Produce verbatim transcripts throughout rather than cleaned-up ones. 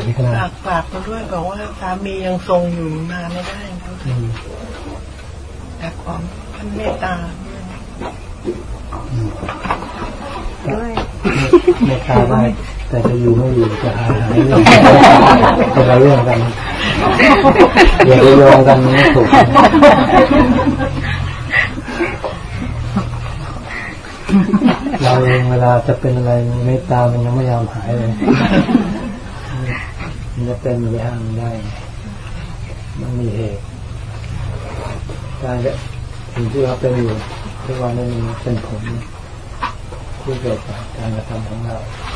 ฝากฝากมาด้วยบอกว่าสามียังทรงอยู่นานไม่ได้ครับแต่ความท่านเมตตาด้วยเมตตาได้แต่จะอยู่ไม่อยู่จะหายหายเป็นอะไรเรื่องกันอย่าไปโยงกันไม่ถูกเราเองเวลาจะเป็นอะไรเมตตามันยังไม่ยอมหายเลยมันจะเป็นมันจะห้ามได้มันมีเหตุการสิ่งที่เราเป็นอยู่ทุกวันนี้มันเป็นผลที่เกิดจากการกระทำของเรา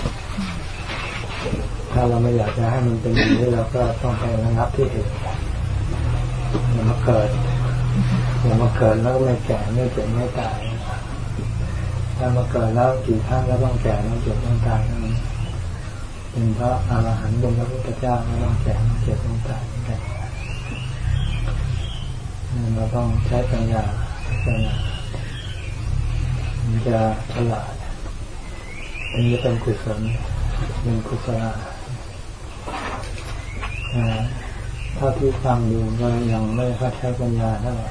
ถ้าเราไม่อยากจะให้มันเป็นอย่างนี้เราก็ต้องไประงับที่เหตุอย่ามาเกิดอย่ามาเกิดแล้วไม่แก่ไม่เจ็บไม่ตายถ้ามาเกิดแล้วกี่ครั้งก็ต้องแก่ต้องเจ็บต้องตายนั่นเป็นเพราะอรหันต์เป็นพระพุทธเจ้าไม่ต้องแก่ต้องเจ็บต้องตายนั่นเราต้องใช้ปัญญาปัญญามันจะฉลาดอันนี้เป็นกุศลเป็นกุศลถ้าที่ฟังดูก็ยังไม่ค่อยใช้ปัญญาเท่าไหร่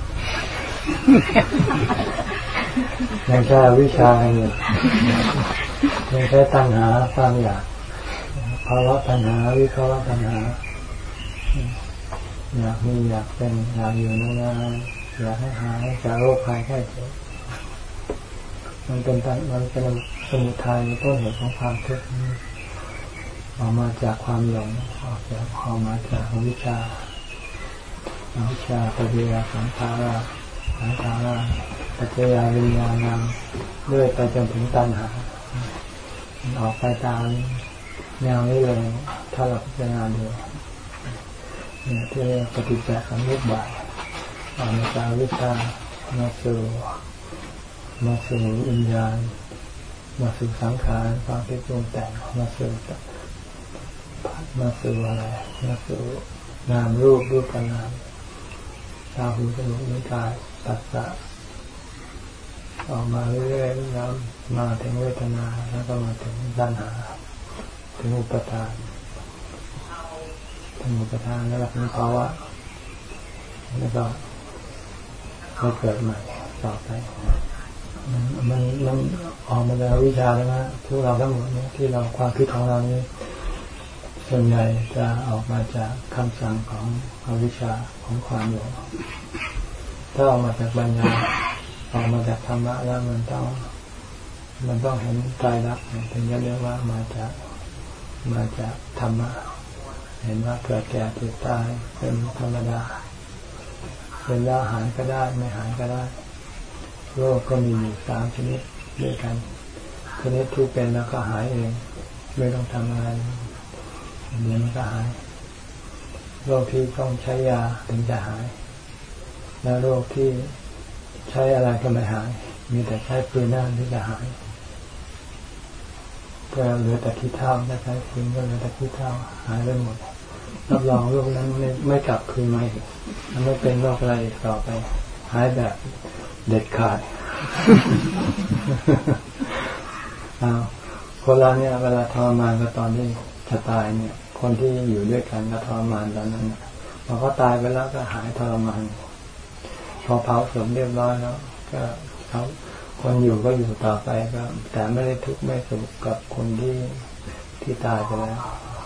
ยังใช้วิชาอยู่ยังใช้ตัณหาความอยากภาวะตัณหาวิภาวะตัณหาอยากมีอยากเป็นอยากอยู่นานๆอยากให้หายจากโรคภัยไข้เจ็บมันเป็นมันเป็นสมุทัยต้นเหตุของความทุกข์ออกมาจากความหลงออกจากออกมาจากวิชาวิชาปฏิยาสังขาราสังขาราปัจจยาวิญญาณังเรื่อยไปจนถึงตัณหาออกไปตามแนวนี้เลยถ้าเราพิจารณาดูเนี่ยที่เรียกปฏิจจสมุปบาทออกมาจากวิชามาสู่มาสู่วิญญาณมาสู่สังขารความคิดปรุงแต่งมาสู่มาสู่อะไรมาสู่นามรูปรูปนามตาหูจมูกลิ้นกายปัสสะออกมาเรื่อยๆแล้วมาถึงเวทนาแล้วก็มาถึงตัณหาถึงอุปทานถึงอุปทานแล้วถึงภาวะแล้วก็ก็เกิดใหม่ต่อไปมันมันมันออกมาจากวิชาแล้วนะพวกเราทั้งหมดเนี่ยที่เราความคิดของเรานี่ส่วนใหญ่จะออกมาจากคำสั่งของอวิชชาของความหลงถ้าออกมาจากปัญญาออกมาจากธรรมะแล้วมันต้องมันต้องเห็นไตรลักษณ์ถึงจะเรียกว่ามาจากมาจากธรรมะเห็นว่าเกิดแก่เจ็บตายเป็นธรรมดาเป็นแล้วหายก็ได้ไม่หายก็ได้โรคก็มีอยู่สามชนิดด้วยกันชนิดที่เป็นแล้วก็หายเองไม่ต้องทำอะไรเดี๋ยวมันก็หายโรคที่ต้องใช้ยาถึงจะหายและโรคที่ใช้อะไรก็ไม่หายมีแต่ใช้ปืนนั่นที่จะหายก็เหลือแต่ขี้เถ้าถ้าใช้ปืนก็เหลือแต่ขี้เถ้าหายไปหมดรับรองโรคนั้นไม่ไม่กลับคืนมาอีกมันไม่เป็นโรคอะไรอีกต่อไปหายแบบเด็ดขาดอ้าวคนเราเนี่ยเวลาทรมานก็ตอนที่จะตายเนี่ยคนที่อยู่ด้วยกันก็ทรมานตอนนั้นพอเขาตายไปแล้วก็หายทรมานพอเผาศพเรียบร้อยแล้วก็เขาคนอยู่ก็อยู่ต่อไปก็แต่ไม่ได้ทุกข์ไม่สุขกับคนที่ที่ตายไปแล้ว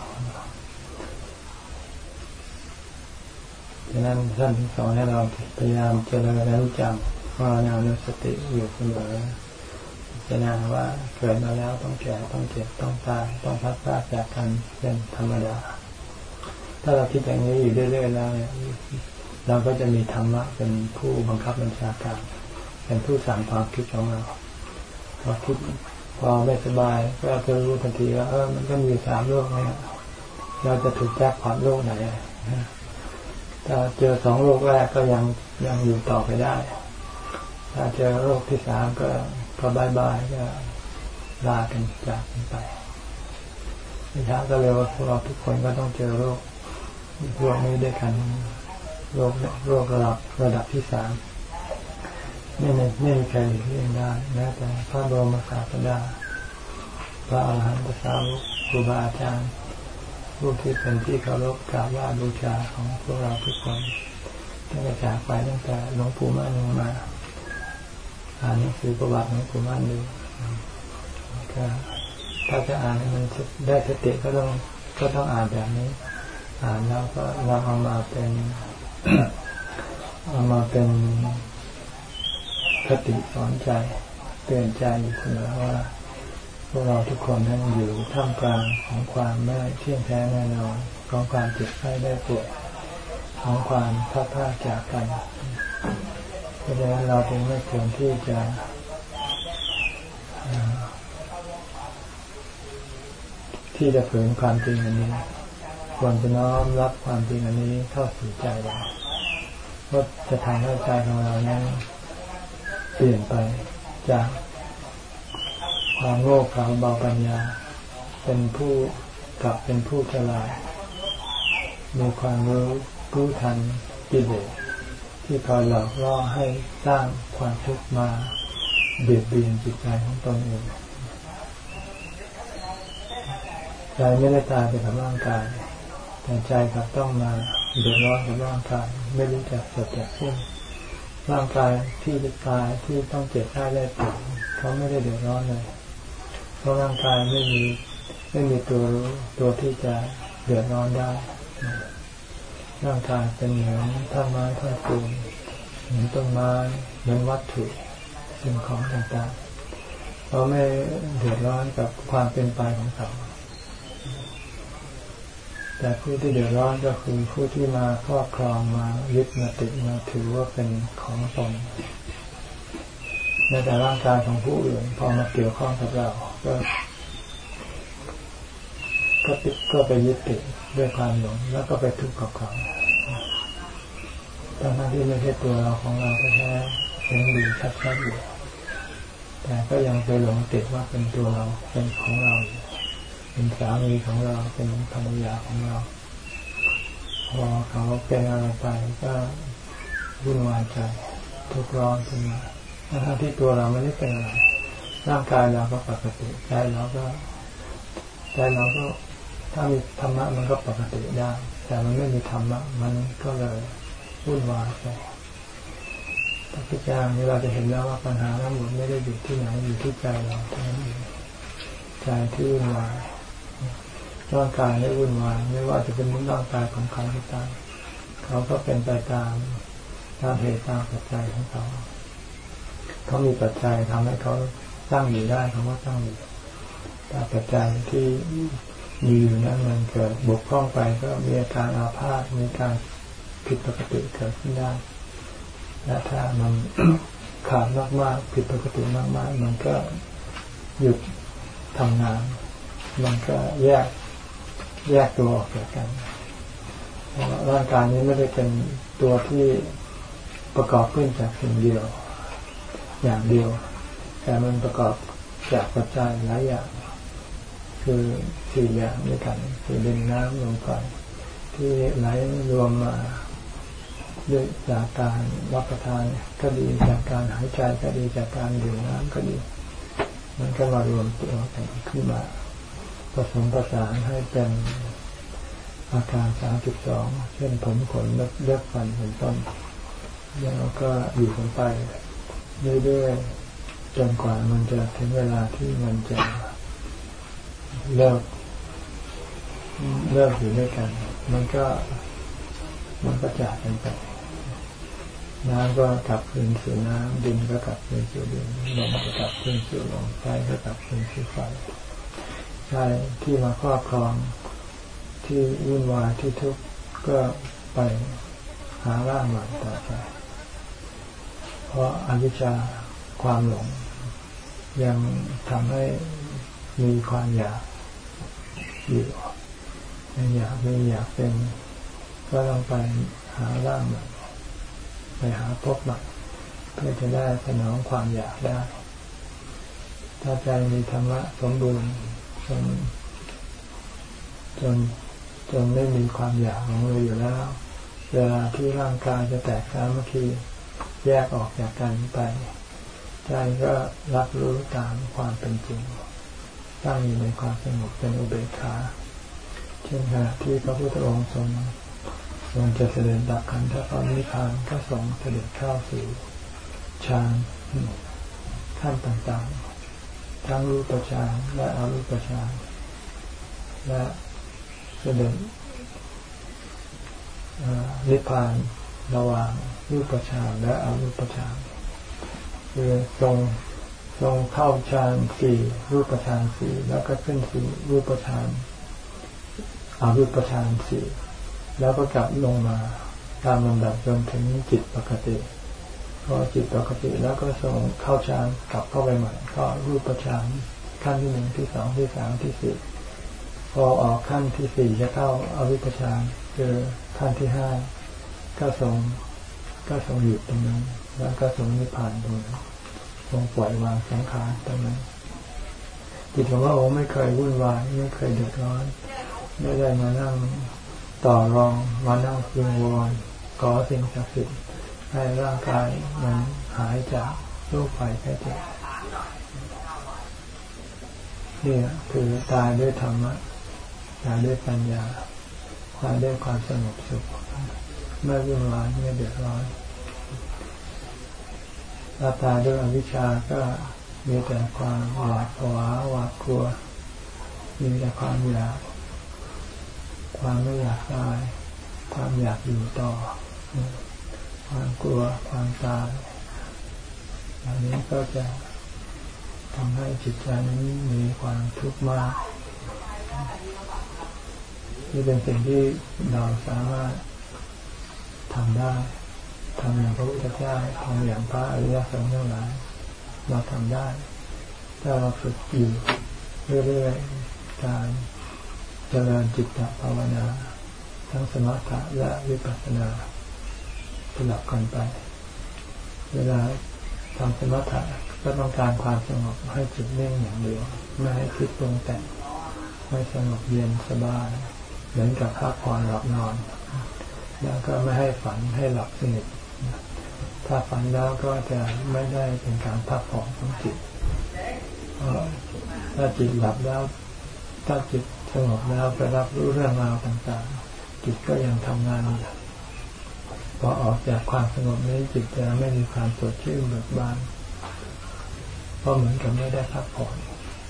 ดังนั้นท่านสอนให้เราพยายามเจริญและรู้จักภาวนานุสติอยู่เสมอพิจารณาว่าเกิดมาแล้วต้องแก่ต้องเจ็บต้องตายต้องพัดพรากจากกันเป็นธรรมดาถ้าเราคิดอย่างนี้อยู่เรื่อยๆแล้วเนี่ยเราก็จะมีธรรมะเป็นผู้บังคับบัญชาการเป็นผู้สั่งความคิดของเราพอคิดพอไม่สบายก็จะรู้ทันทีว่าเออมันก็มีสามโรคเนี่ยเราจะถูกแจ็คพอตโรคไหนถ้าเจอสองโรคแรกก็ยังยังอยู่ต่อไปได้ถ้าเจอโรคที่สามก็ก็บายบายก็ลากันจากกันไปไม่ช้าก็เร็วพวกเราทุกคนก็ต้องเจอโรคโรคนี้ด้วยกันโรคโรคระดับระดับที่สามไม่ไม่ไม่มีใครหลีกเลี่ยงได้แม้แต่พระบรมศาสดาพระอรหันตสาวกครูบาอาจารย์ผู้ที่เป็นที่เคารพกราบไหว้บูชาของพวกเราทุกคนตั้งแต่จากไปตั้งแต่หลวงปู่มั่นมาอ่านหนังสือประวัติหลวงปู่มั่นดูก็ถ้าจะอ่านให้มันได้สติก็ต้องก็ต้องอ่านแบบนี้อ่านแล้วก็เราเอามาเป็น เอามาเป็นคติสอนใจเตือนใจอยู่เสมอว่าพวกเราทุกคนนั้นอยู่ท่ามกลางของความไม่เที่ยงแท้แน่นอนของความเจ็บไข้ได้ป่วยของความพลาดพลาดจากกันเพราะฉะนั้นเราจึงไม่ควรที่จะที่จะฝืนความจริงอันนี้ควรจะน้อมรับความจริงอันนี้เข้าสู่ใจเราเพราะจะทำให้ใจของเรานั้นเปลี่ยนไปจากความโง่เขลาเบาปัญญาเป็นผู้กลับเป็นผู้ฉลาดมีความรู้รู้ทันกิเลสที่คอยหลอกล่อให้สร้างความทุกข์มาเบียดเบียนจิตใจของตนเองใจไม่ได้ตายไปกับร่างกายแต่ใจครับต้องมาเดือดร้อนกับร่างกายไม่รู้จักจบจากสิ้นร่างกายที่จะตายที่ต้องเจ็บไข้ได้ป่วยเขาไม่ได้เดือดร้อนเลยเพราะร่างกายไม่มีไม่มีตัวรู้ตัวที่จะเดือดร้อนได้ร่างกายเป็นเหมือนท่อนไม้ท่อนปูนเหมือนต้นไม้เหมือนวัตถุสิ่งของต่างๆเขาไม่เดือดร้อนกับความเป็นไปของเขาแต่ผู้ที่เดือดร้อนก็คือผู้ที่มาครอบครองมายึดมาติดมาถือว่าเป็นของตนในแต่ร่างกายของผู้อื่นพอมาเกี่ยวข้องกับเราก็ก็ติดก็ไปยึดติดด้วยความหลงแล้วก็ไปทุกข์กับเขาทั้งที่ไม่ใช่ตัวเราของเราแท้ๆยังดีชัดๆอยู่แต่ก็ยังไปหลงติดว่าเป็นตัวเราเป็นของเราเป็นสามีของเราเป็นภรรยาของเราพอเขาเป็นอะไรไปก็วุ่นวายใจทุกข์ร้อนขึ้นมาทั้งที่ตัวเราไม่ได้เป็นอะไรร่างกายเราก็ปกติใจเราก็ใจเราก็ถ้ามีธรรมะมันก็ปกติได้แต่มันไม่มีธรรมะมันก็เลยวุ่นวายไปพระพุทธเจ้านี้เราจะเห็นแล้วว่าปัญหาทั้งหมดไม่ได้อยู่ที่ไหนอยู่ที่ใจเราเท่านั้นเองใจที่วุ่นวายร่างกายไม่วุ่นวายไม่ว่าจะเป็นร่างกายของใครก็ตามเขาก็เป็นไปตามตามเหตุตามปัจจัยของเขาเขามีปัจจัยทำให้เขาตั้งอยู่ได้เขาก็ตั้งอยู่แต่ปัจจัยที่มีอยู่นั้นมันเกิดบกพร่องไปก็มีอาการอาพาธมีการผิดปกติเกิดขึ้นได้และถ้ามัน ขาดมากๆผิดปกติมากๆมันก็หยุดทำงานมันก็แยกแยกตัวออกจากกันเพราะร่างกายนี้ไม่ได้เป็นตัวที่ประกอบขึ้นจากสิ่งเดียวอย่างเดียวแต่มันประกอบจากปัจจัยหลายอย่างคือสี่อย่างด้วยกันคือดินน้ำลมไฟที่ไหลรวมมาด้วยจากการรับประทานก็ดีจากการหายใจก็ดีจากการดื่มน้ำก็ดีมันก็มารวมตัวกันขึ้นมาผสมประสานให้เป็นอาการสามสิบสองเช่นผมขนเล็บเล็บฟันเป็นต้นแล้วก็อยู่กันไปเรื่อยๆจนกว่ามันจะถึงเวลาที่มันจะเลิกเลิกอยู่ด้วยกันมันก็มันก็จากกันไปน้ำก็กลับคืนสู่น้ำดินก็กลับคืนสู่ดินลมก็กลับคืนสู่ลมไฟก็กลับคืนสู่ไฟใจที่มาครอบครองที่วุ่นวายที่ทุกข์ก็ไปหาร่างใหม่ต่อไปเพราะอวิชชาความหลงยังทำให้มีความอยากอยู่ไม่อยากไม่อยากเป็นก็ต้องไปหาร่างใหม่ไปหาพบใหม่เพื่อจะได้สนองความอยากได้ถ้าใจมีธรรมะสมบูรณ์จนจนจนไม่มีความอยากของเราอยู่แล้วเวลาที่ร่างกายจะแตกสามัคคีแยกออกจากกันไปใจก็รับรู้ตามความเป็นจริงตั้งอยู่ในความสงบเป็นอุเบกขาเช่นขณะที่พระพุทธองค์ทรงทรงจะเสด็จดับขันธปรินิพพานก็ทรงเสด็จเข้าสู่ฌานขั้นต่างๆทั้งรูปฌานและอรูปฌานและเสด็จนิพพานระหว่างรูปฌานและอรูปฌานคือทรงทรงเข้าฌานสี่รูปฌานสี่แล้วก็ขึ้นสู่รูปฌานอรูปฌานสี่แล้วก็กลับลงมาตามลำดับจนถึงจิตปกติพอจิตปกติแล้วก็ทรงเข้าฌานกลับเข้าไปใหม่ก็รูปฌานขั้นที่หนึ่งที่สองที่สามที่สี่พอออกขั้นที่สี่จะเข้าอรูปฌานคือขั้นที่ห้าก็ทรงก็ทรงหยุดตรงนั้นแล้วก็ทรงนิพพานตรงนั้นทรงปล่อยวางสังขารตรงนั้นจิตของพระองค์ไม่เคยวุ่นวายไม่เคยเดือดร้อนไม่ได้มานั่งต่อรองมานั่งวิงวอนขอสิ่งศักดิ์สิทธิ์ให้ร่างกายมันหายจากโรคภัยแค่เจ็บนี่คือตายด้วยธรรมะตายด้วยปัญญาตายด้วยความสงบสุขไม่วุ่นวายไม่เดือดร้อนถ้าตายด้วยอวิชชาก็มีแต่ความหวาดผวาหวาดกลัวมีแต่ความอยากความไม่อยากตายความอยากอยู่ต่อความกลัวความตายอันนี้ก็จะทำให้จิตใจนั้นมีความทุกข์มากนี่เป็นสิ่งที่เราสามารถทำได้ทำอย่างพระพุทธเจ้าทำอย่างพระอริยสงฆ์ทั้งหลายเราทำได้ถ้าเราฝึกอยู่เรื่อยๆการเจริญจิตภาวนาทั้งสมถะและวิปัสสนาสลับกันไปเวลาทำสมถะก็ต้องการความสงบให้จิตนิ่งอย่างเดียวไม่ให้คิดปรุงแต่งไม่สงบเย็นสบายเหมือนกับพักผ่อนหลับนอนแล้วก็ไม่ให้ฝันให้หลับสนิทถ้าฝันแล้วก็จะไม่ได้เป็นการพักผ่อนของจิตถ้าจิตหลับแล้วถ้าจิตสงบแล้วไปรับรู้เรื่องราวต่างๆจิตก็ยังทำงานอยู่พอออกจากความสงบนี้จิตจะไม่มีความสดชื่นเบิกบานเพราะเหมือนกับไม่ได้พักผ่อน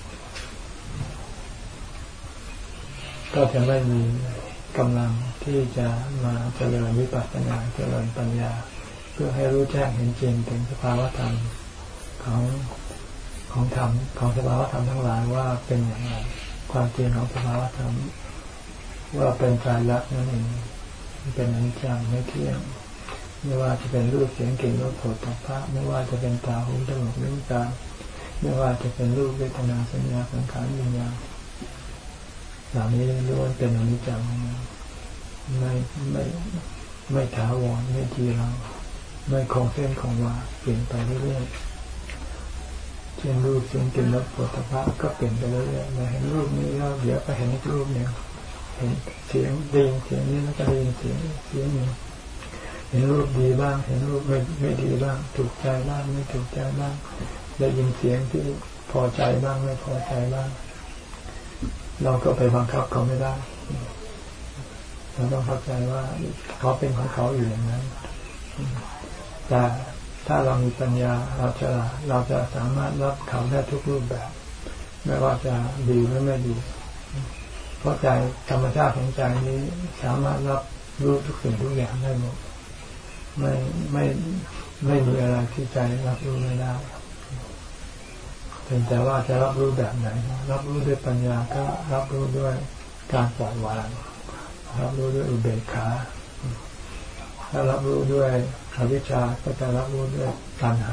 ก็จะไม่มีกำลังที่จะมาเจริญวิปัสสนาเจริญปัญญาเพื่อให้รู้แจ้งเห็นจริงถึงสภาวธรรมของของธรรมของสภาวธรรมทั้งหลายว่าเป็นอย่างไรความจริงของสภาวธรรมว่าเป็นไตรลักษณ์นั่นเองเป็นอนิจจังไม่เที่ยงไม่ว่าจะเป็นรูปเสียงกลิ่นรสโผฏฐัพพะไม่ว่าจะเป็นตาหูจมูกลิ้นกายไม่ว่าจะเป็นรูปเวทนาสัญญาสังขารวิญญาณเหล่านี้ล้วนเป็นอนิจจังไม่ไม่ไม่ถาวรไม่จีรังไม่คงเส้นคงวาเปลี่ยนไปเรื่อยๆเช่นรูปเสียงกลิ่นรสโผฏฐัพพะก็เปลี่ยนไปเรื่อยๆมาเห็นรูปนี้แล้วเดี๋ยวก็เห็นอีกรูปหนึ่งเห็นเสียงดีเสียงนี้แล้วก็ดีเสียงเสียงนี้เห็นรูปดีบ้างเห็นรูปไม่ไม่ดีบ้างถูกใจบ้างไม่ถูกใจบ้างได้ยินเสียงที่พอใจบ้างไม่พอใจบ้างเราก็ไปบังคับเขาไม่ได้เราต้องเข้าใจว่าเขาเป็นของเขาอยู่อย่างนั้นแต่ถ้าเรามีปัญญาเราจะเราจะสามารถรับเขาได้ทุกรูปแบบไม่ว่าจะดีหรือไม่ดีเพราะใจธรรมชาติของใจนี้สามารถรับรู้ทุกสิ่งทุกอย่างได้หมดไม่ไม่ไม่มีอะไรที่ใจรับรู้ไม่ได้เพียงแต่ว่าจะรับรู้แบบไหนรับรู้ด้วยปัญญาก็รับรู้ด้วยการปล่อยวางรับรู้ด้วยอุเบกขาถ้ารับรู้ด้วยอวิชชาก็จะรับรู้ด้วยตัณหา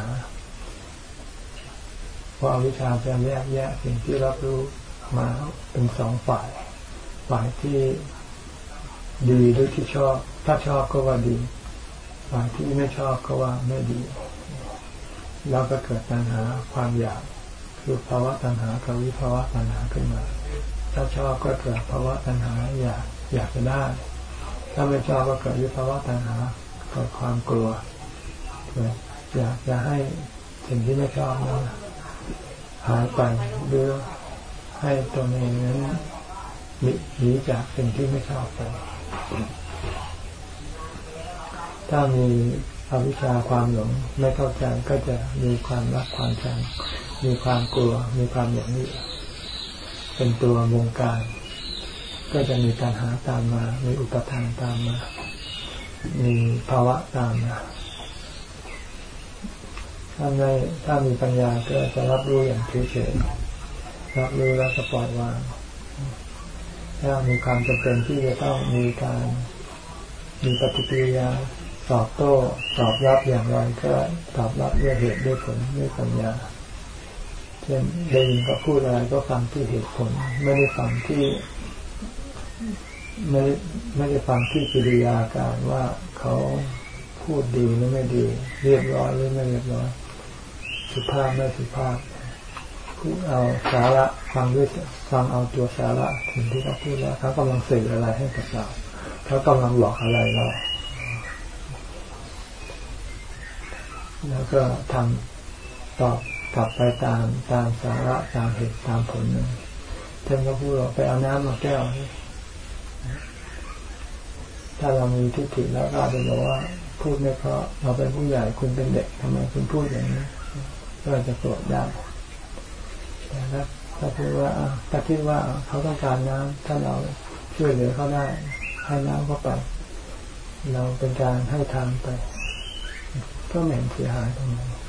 เพราะอวิชชาจะแยกแยะสิ่งที่รับรู้มาเป็นสองฝ่ายฝ่ายที่ดีหรือที่ชอบถ้าชอบก็ว่าดีฝ่ายที่ไม่ชอบก็ว่าไม่ดีแล้วก็เกิดตัณหาความอยากคือภาวะตัณหากับวิภาวะตัณหาขึ้นมาถ้าชอบก็เกิดภาวะตัณหาอยากอยากจะได้ถ้าไม่ชอบก็เกิดวิภาวะตัณหาเกิดความกลัวเกิดอยากจะให้สิ่งที่ไม่ชอบนั้นหายไปหรือให้ตัวเองนั้นหนีจากสิ่งที่ไม่ชอบไปถ้ามีอวิชชาความหลงไม่เข้าใจก็จะมีความรักความชังมีความกลัวมีความหลงนี้เป็นตัววงการก็จะมีปัญหาตามมามีอุปทานตามมามีภาวะตามมาถ้าไม่ถ้ามีปัญญาก็จะรับรู้อย่างเฉยๆรับรู้แล้วก็ปล่อยวางถ้ามีความจำเป็นที่จะต้องมีการมีปฏิกิริยาตอบโต้ตอบรับอย่างไรก็ตอบรับด้วยเหตุด้วยผลด้วยปัญญาเช่นได้ยินเขาพูดอะไรก็ฟังที่เหตุผลไม่ได้ฟังที่ไม่ไม่ได้ฟังที่กิริยาการว่าเขาพูดดีหรือไม่ดีเรียบร้อยหรือไม่เรียบร้อยสุภาพไม่สุภาพพูดเอาสาระฟังด้วยฟังเอาตัวสาระสิ่งที่เขาพูดแล้วเขากำลังสื่ออะไรให้กับเราเขากำลังหลอกอะไรเราแล้วก็ทำตอบกลับไปตามตามสาระตามเหตุตามผลนึงท่านก็พูดเราไปเอาน้ำมาแก้วถ้าเรามีทิฏฐิแล้วก็จะบอกว่าพูดไม่เพราะเราเป็นผู้ใหญ่คุณเป็นเด็กทำไมคุณพูดอย่างนี้ก็จะโกรธได้แต่ถ้าถ้าพูดว่าถ้าคิดว่าเขาต้องการน้ำถ้าเราช่วยเหลือเขาได้ให้น้ำเขาไปเราเป็นการให้ทานไปก็ไม่เสียหายตรงนั้น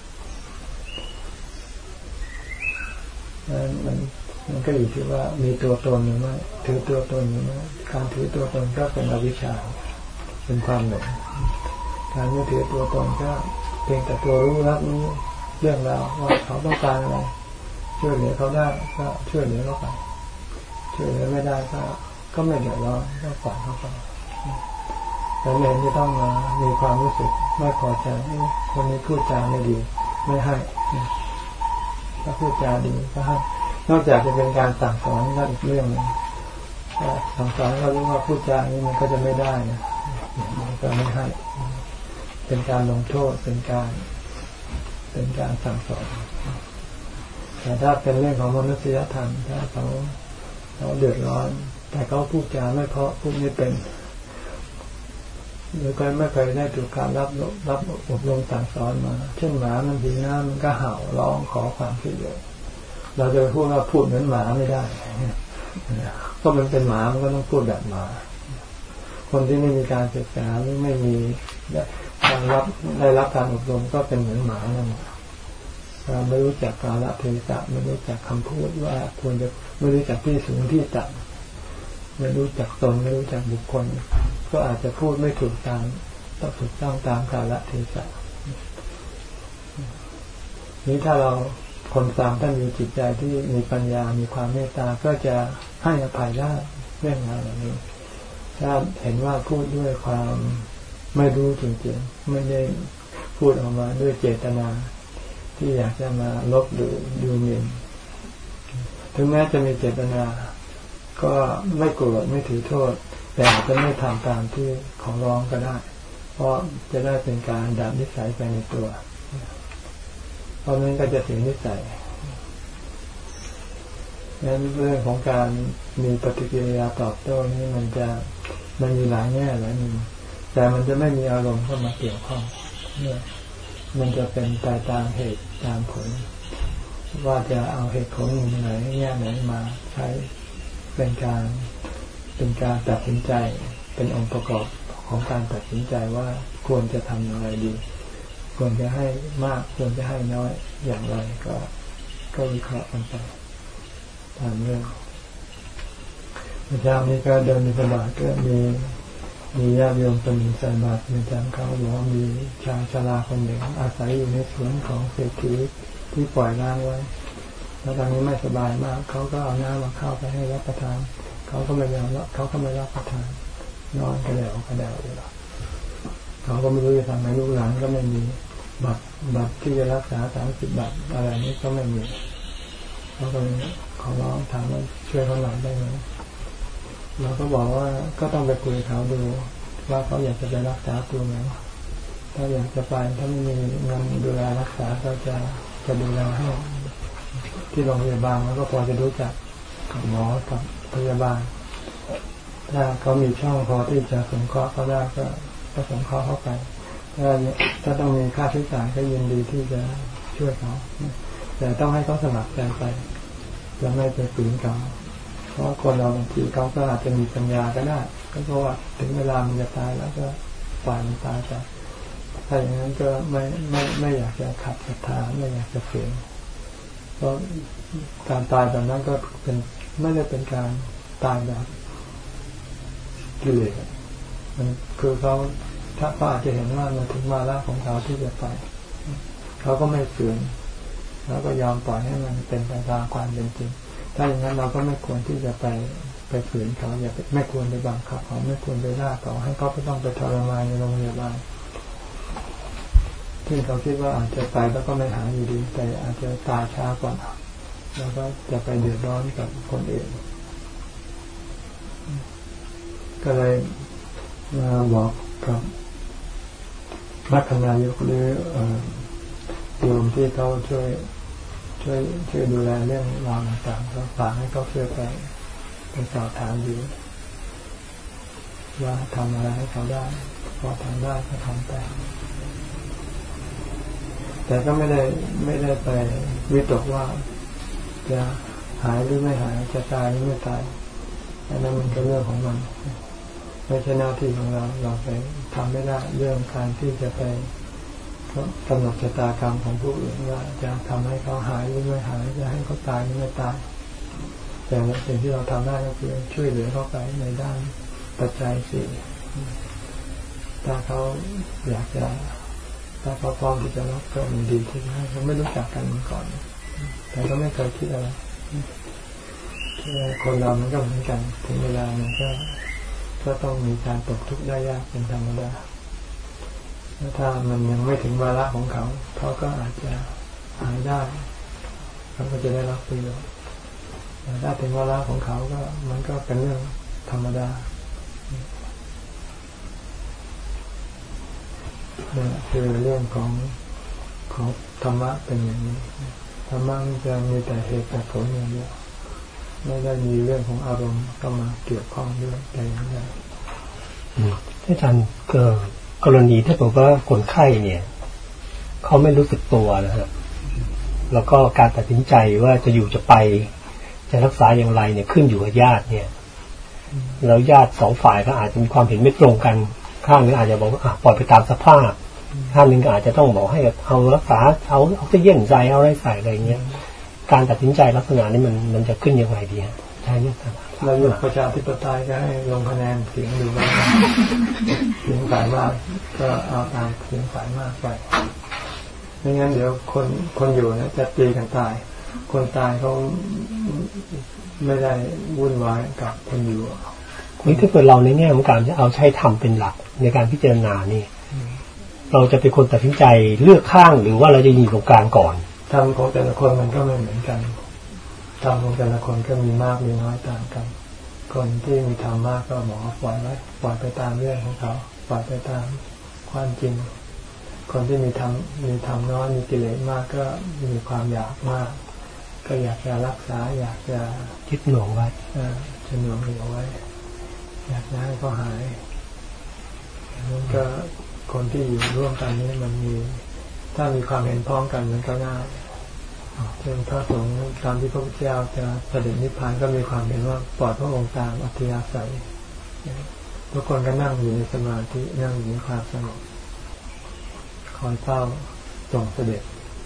มันมันก็อยู่ที่ว่ามีตัวตนหรือไม่ถือตัวตนหรือไม่การถือตัวตนก็เป็นอวิชชาเป็นความหลงการไม่ถือตัวตนก็เพียงแต่ตัวรู้รับรู้เรื่องราวว่าเขาต้องการอะไรช่วยเหลือเขาได้ก็ช่วยเหลือเขาไปช่วยเหลือไม่ได้ก็ก็ไม่เดือดร้อนก็ปล่อยเขาไปแต่เองจะต้องมามีความรู้สึกไม่พอใจคนนี้พูดจาไม่ดีไม่ให้ถ้าพูดจาดีก็ให้นอกจากจะเป็นการสั่งสอนก็อีกเรื่องนึงสั่งสอนเขารู้ว่าพูดจานี้มันก็จะไม่ได้นะมันก็ไม่ให้เป็นการลงโทษเป็นการเป็นการสั่งสอนแต่ถ้าเป็นเรื่องของมนุษยธรรมถ้าเขาเขาเดือดร้อนแต่เขาพูดจาไม่เพราะพูดไม่เป็นหรือก็ไม่เคยได้ถูกการรับรับอบรมสั่งสอนมาเช่นหมามันหิวน้ำมันก็เห่าร้องขอความช่วยเหลือเราจะพูดว่าพูดเหมือนหมาไม่ได้ก็มันเป็นหมามันก็ต้องพูดแบบหมาคนที่ไม่มีการศึกษาหรือไม่มีการรับได้รับการอบรมก็เป็นเหมือนหมานั่นเราไม่รู้จักกาลเทศะไม่รู้จักคำพูดว่าควรจะไม่รู้จักที่สูงที่ต่ำไม่รู้จักตนไม่รู้จักบุคคลก็อาจจะพูดไม่ถูกตามต้องถูกต้องตามกาลเทศะนี้ถ้าเราคนฟังท่านมีจิตใจที่มีปัญญามีความเมตตาก็จะให้อภัยได้เรื่องราวเหล่านี้ถ้าเห็นว่าพูดด้วยความไม่รู้จริงๆไม่ได้พูดออกมาด้วยเจตนาที่อยากจะมาลบดูดูหมิ่นถึงแม้จะมีเจตนาก็ไม่โกรธไม่ถือโทษแต่อาจจะไม่ทำตามที่ขอร้องก็ได้เพราะจะได้เป็นการดับนิสัยไปในตัวเพราะนั้นก็จะเสียนิสัยงั้นเรื่องของการมีปฏิกิริยาตอบโต้นี้มันจะมันมีหลายแง่หลายมุมแต่มันจะไม่มีอารมณ์เข้ามาเกี่ยวข้องเนี่ยมันจะเป็นไปตามเหตุตามผลว่าจะเอาเหตุผลมุมไหนแง่ไหนมาใช้เป็นการเป็นการตัดสินใจเป็นองค์ประกอบของการตัดสินใจว่าควรจะทำอะไรดีควรจะให้มากควรจะให้น้อยอย่างไรก็ก็วิเคราะห์กันไปตามเรื่องพระเจ้านี้ก็เดินในตลาดก็มีมีญาติโยมคนหนึ่งใส่บาตรในจานเขาบอกว่ามีชายชราคนหนึ่งอาศัยอยู่ในสวนของเศรษฐีที่ปล่อยน้ำไว้แล้วตอนนี้ไม่สบายมากเขาก็เอาน้ำมาเข้าไปให้รับประทานเขาก็ไม่ยอมรับเขาก็ไม่รับประทานนอนกระเดวกระเดวอยู่เขาก็ไม่รู้จะทำไงลูกหลานก็ไม่มีบัตรบัตรที่จะรักษาสามสิบบาทอะไรนี้ก็ไม่มีเขาก็ขอร้องถามว่าช่วยเขาหน่อยได้ไหมเราก็บอกว่าก็ต้องไปคุยเขาดูว่าเขาอยากจะไปรักษาตัวไหมถ้าอยากจะไปถ้าไม่มีเงินดูแลรักษาก็จะจะดูแลให้ที่โรงพยาบาลแล้วก็พอจะรู้จักกับหมอกับพยาบาลถ้าเขามีช่องพอที่จะสงเคราะห์เขาได้ก็ก็สงเคราะห์เข้าไปถ้าถ้าต้องมีค่าใช้จ่ายก็ยินดีที่จะช่วยเขาแต่ต้องให้เขาสมัครใจไปจะไม่ไปฝืนเขาเพราะคนเราบางทีเขาก็อาจจะมีปัญญาก็ได้ก็เพราะว่าถึงเวลามันจะตายแล้วก็ปล่อยมันตายไปถ้าอย่างนั้นก็ไม่ไม่ไม่อยากจะขัดศรัทธาไม่อยากจะฝืนเพราะการตายแบบนั้นก็เป็นไม่ได้เป็นการตายแบบกิเลสมันคือเขาถ้าเขาอาจจะเห็นว่ามันถึงวาระของเขาที่จะไปเขาก็ไม่ฝืนแล้วก็ยอมปล่อยให้มันเป็นไปตามความเป็นจริงถ้าอย่างนั้นเราก็ไม่ควรที่จะไปไปฝืนเขาอย่าไม่ควรไปบังคับเขาไม่ควรไปล่าเขาให้เขาไม่ต้องไปทรมานในโรงพยาบาลที่เขาคิดว่าอาจจะไปแล้วก็ไม่หายอยู่ดีแต่อาจจะตายช้ากว่าแล้วก็จะไปเดือดร้อนกับคนอื่นก็เลยมาบอกกับมัคคณายกหรือโยมที่เขาช่วยช่วยช่วยดูแลเรื่องราวต่างๆก็ฝากให้เขาช่วยไปไปสอบถามดูว่าทำอะไรให้เขาได้พอทำได้ก็ทำไปแต่ก็ไม่ได้ไม่ได้ไปวิตกว่าจะหายหรือไม่หายจะตายหรือไม่ตายอันนั้นมันก็เรื่องของมันไม่ใช่หน้าที่ของเราเราไปทำไม่ได้เรื่องการที่จะไปกำหนดชะตากรรมของผู้อื่นว่าจะทำให้เขาหายหรือไม่หายจะให้เขาตายหรือไม่ตายแต่สิ่งที่เราทำได้ก็คือช่วยเหลือเขาไปในด้านปัจจัยสี่ถ้าเขาอยากจะถ้าเขาพร้อมที่จะรับก็มันดีที่ให้เขาไม่รู้จักกันมาก่อนแต่ก็ไม่เคยคิดอะไรคนเรามันก็เหมือนกันถึงเวลามันก็ก็ต้องมีการตกทุกข์ได้ยากเป็นธรรมดาถ้ามันยังไม่ถึงวาระของเขาเขาก็อาจจะหายได้เขาก็จะได้รับประโยชน์แต่ถ้าถึงวาระของเขาก็มันก็เป็นเรื่องธรรมดานี่คือเรื่องของของธรรมะเป็นอย่างนี้ธรรมะมันจะมีแต่เหตุแต่ผลอย่างเดียวไม่ได้มีเรื่องของอารมณ์เข้ามาเกี่ยวข้องด้วยแต่อย่างใดท่านอาจารย์ก็กรณีถ้าบอกว่าคนไข้เนี่ยเขาไม่รู้สึกตัวนะฮะแล้วก็การตัดสินใจว่าจะอยู่จะไปจะรักษาอย่างไรเนี่ยขึ้นอยู่กับญาติเนี่ยแล้วญาติสองฝ่ายก็อาจจะมีความเห็นไม่ตรงกันข้างนึงอาจจะบอกว่าปล่อยไปตามสภาพข้างนึงก็อาจจะต้องบอกให้เอารักษาเอาออกซิเจนใส่เอาอะไรใส่อะไรเงี้ยการตัดสินใจลักษณะนี้มันมันจะขึ้นยังไงดีฮะใช่ไหมครับเราอยู่ประชาธิปไตยก็ให้ลงคะแนนเสียงดูว่าเสียงฝ่ายมากก็เอาตามเสียงฝ่ายมากไปไม่งั้นเดี๋ยวคนคนอยู่นะจะตีกันตายคนตายเขาไม่ได้วุ่นวายกับคนอยู่นี่ถ้าเกิดเราในแง่ของการจะเอาใช้ธรรมเป็นหลักในการพิจารณานี่เราจะเป็นคนตัดสินใจเลือกข้างหรือว่าเราจะอยู่ตรงกลางก่อนธรรมของแต่ละคนมันก็ไม่เหมือนกันธรรมของแต่ละคนก็มีมากมีน้อยต่างกันคนที่มีธรรมมากก็บอกปล่อยไว้ปล่อยไปตามเรื่องของเขาปล่อยไปตามความจริงคนที่มีธรรมมีธรรมน้อยมีกิเลสมากก็มีความอยากมากก็อยากจะรักษาอยากจะยึดหน่วงไว้จะหน่วงเอาไว้อยากจะให้เขาหายนั่นก็คนที่อยู่ร่วมกันนี้มันมีถ้ามีความเห็นพ้องกันมันก็ง่ายเช่นพระสงฆ์ตามที่พระพุทธเจ้าจะเสด็จนิพพานก็มีความเห็นว่าปล่อยพระองค์ตามอัธยาศัยทุกคนก็นั่งอยู่ในสมาธินั่งอยู่ในความสงบคอยเฝ้าส่งเสด็จ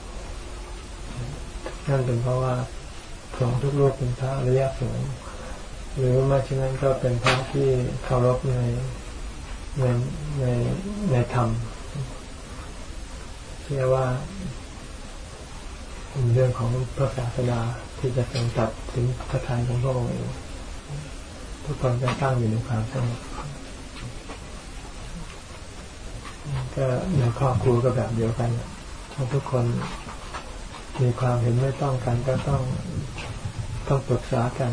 นั่นเป็นเพราะว่าสงฆ์ทุกรูปเป็นพระอริยสงฆ์หรือไม่เช่นนั้นก็เป็นพระที่เคารพในในในในธรรมเชื่อว่าเป็นเรื่องของพระศาสดาที่จะทรงตัดถึงพระทัยของพระองค์เองทุกคนจะตั้งอยู่ในความสงบก็ในครอบครัวก็แบบเดียวกันทุกคนมีความเห็นไม่ต้องกันก็ต้องต้องปรึกษากัน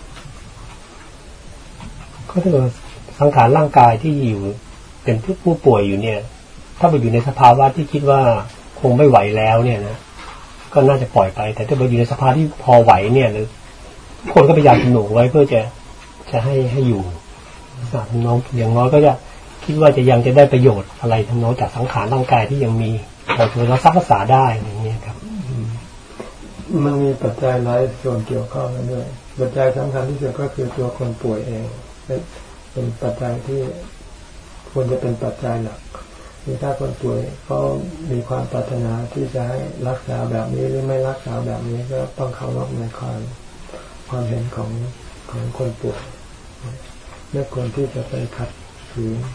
ก็ถ้าเกิดสังขารร่างกายที่อยู่เป็นผู้ป่วยอยู่เนี่ยถ้าไปอยู่ในสภาวะที่คิดว่าคงไม่ไหวแล้วเนี่ยนะก็น่าจะปล่อยไปแต่ถ้าไปอยู่ในสภาพที่พอไหวเนี่ยหรือคนก็พยายามหนุนไว้เพื่อจะจะให้ให้อยู่สามน้องอย่างน้อยก็จะคิดว่าจะยังจะได้ประโยชน์อะไรทั้งน้อยจากสังขารร่างกายที่ยังมีเราถือเราซักรักษาได้อย่างเงี้ยครับมันมีปัจจัยหลายส่วนเกี่ยวข้องกันด้วยปัจจัยสำคัญที่สุดก็คือตัวคนป่วยเองเป็นเป็นปัจจัยที่ควรจะเป็นปัจจัยหลักคือถ้าคนป่วยเขามีความปรารถนาที่จะให้รักษาแบบนี้หรือไม่รักษาแบบนี้ก็ต้องเคารพในความความเห็นของของคนป่วยไม่ควรที่จะไปขัดขืน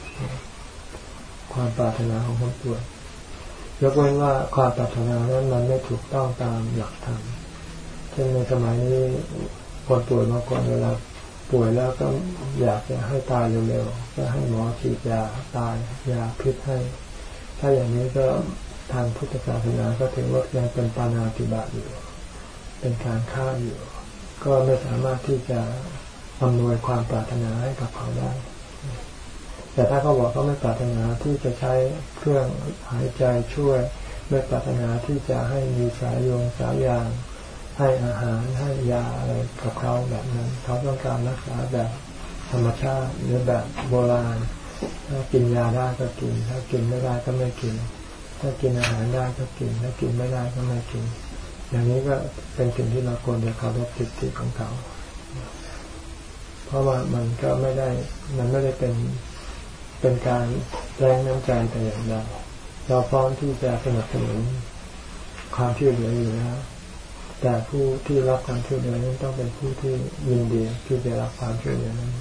ความปรารถนาของคนป่วยยกเว้นว่าความปรารถนานั้นมันไม่ถูกต้องตามหลักธรรมเช่นในสมัยนี้คนป่วยบางคนเวลาป่วยแล้วก็อยากจะให้ตายเร็วๆก็ให้หมอฉีดยาตายยาพิษให้ถ้าอย่างนี้ก็ทางพุทธศาสนาก็ถือว่ายังเป็นปาณาติบาตอยู่เป็นการฆ่าอยู่ก็ไม่สามารถที่จะอำนวยความปรารถนาให้กับเขาได้แต่ถ้าเขาบอกเขาไม่ปรารถนาที่จะใช้เครื่องหายใจช่วยไม่ปรารถนาที่จะให้มีสายโยงสายยางให้อาหารให้ยาอะไรกับเขาแบบนั้นเขาต้องการรักษาแบบธรรมชาติหรือแบบโบราณถ้ากินยาได้ก็กินถ้ากินไม่ได้ก็ไม่กินถ้ากินอาหารได้ก็กินถ้ากินไม่ได้ก็ไม่กินอย่างนี้ก็เป็นสิ่งที่เราควรจะเคารพสิทธิของเขาเพราะว่ามันก็ไม่ได้มันไม่ได้เป็นเป็นการแรงน้ำใจแต่อย่างใดเราพร้อมที่จะสนับสนุนความช่วยเหลืออยู่แล้วแต่ผู้ที่รับความช่วยเหลือนั้นต้องเป็นผู้ที่ยินดีที่จะรับความช่วยเหลือนั้น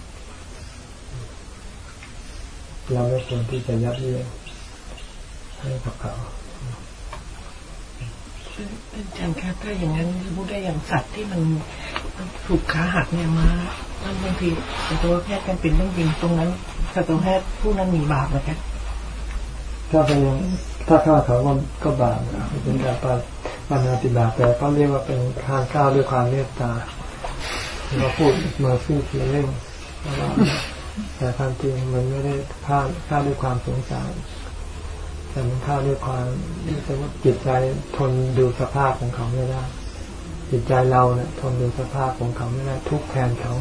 เราไม่ควรที่จะยัดเยียดให้กับเขาเป็นจังค่ะถ้าอย่างนั้นพูดได้อย่างสัตว์ที่มันถูกขาหักเนี่ยมามันบางทีสัตวแพทย์จำเป็นต้องยิงตรงนั้นสัตวแพทย์ผู้นั้นมีบาปไหมครับถ้าเป็นถ้าฆ่าเขาก็ก็บาปเป็นการปาปาณาติบาตแต่ก็เรียกว่าเป็นการฆ่าด้วยความเมตตาเราพูดมาซื่อเพียงเรื่องแต่ความจริงมันไม่ได้ฆ่าฆ่าด้วยความสงสารแต่มันฆ่าด้วยความจิตใจทนดูสภาพของเขาไม่ได้จิตใจเราเนี่ยทนดูสภาพของเขาไม่ได้ทุกข์แทนเขา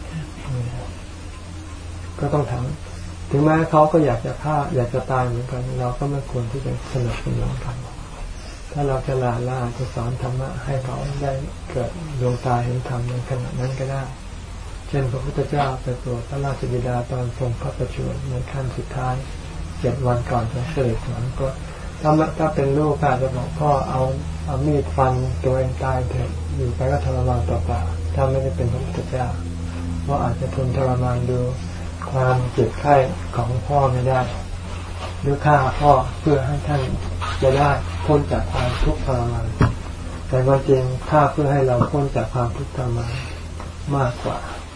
ก็ต้องทำถึงแม้เขาก็อยากจะฆ่าอยากจะตายเหมือนกันเราก็ไม่ควรที่จะสนับสนุนเขาถ้าเราจะลาล่าจะสอนธรรมะให้เขาได้เกิดดวงตาเห็นธรรมในขณะนั้นก็ได้เช่นพระพุทธเจ้าไปโปรดพระราชบิดาตอนทรงพระประชวรในขั้นสุดท้ายเจ็ดวันก่อนจะเสด็จสวรรคตถ้าถ้าเป็นลูกอาจจะบอกพ่อเอาเอามีดฟันตัวเองตายเถอะอยู่ไปก็ทรมานต่อไปถ้าไม่ได้เป็นพระพุทธเจ้าเพราะอาจจะทนทรมานดูความเจ็บไข้ของพ่อไม่ได้หรือฆ่าพ่อเพื่อให้ท่านจะได้พ้นจากความทุกข์ทรมานแต่ความจริงฆ่าเพื่อให้เราพ้นจากความทุกข์ทรมานมากกว่า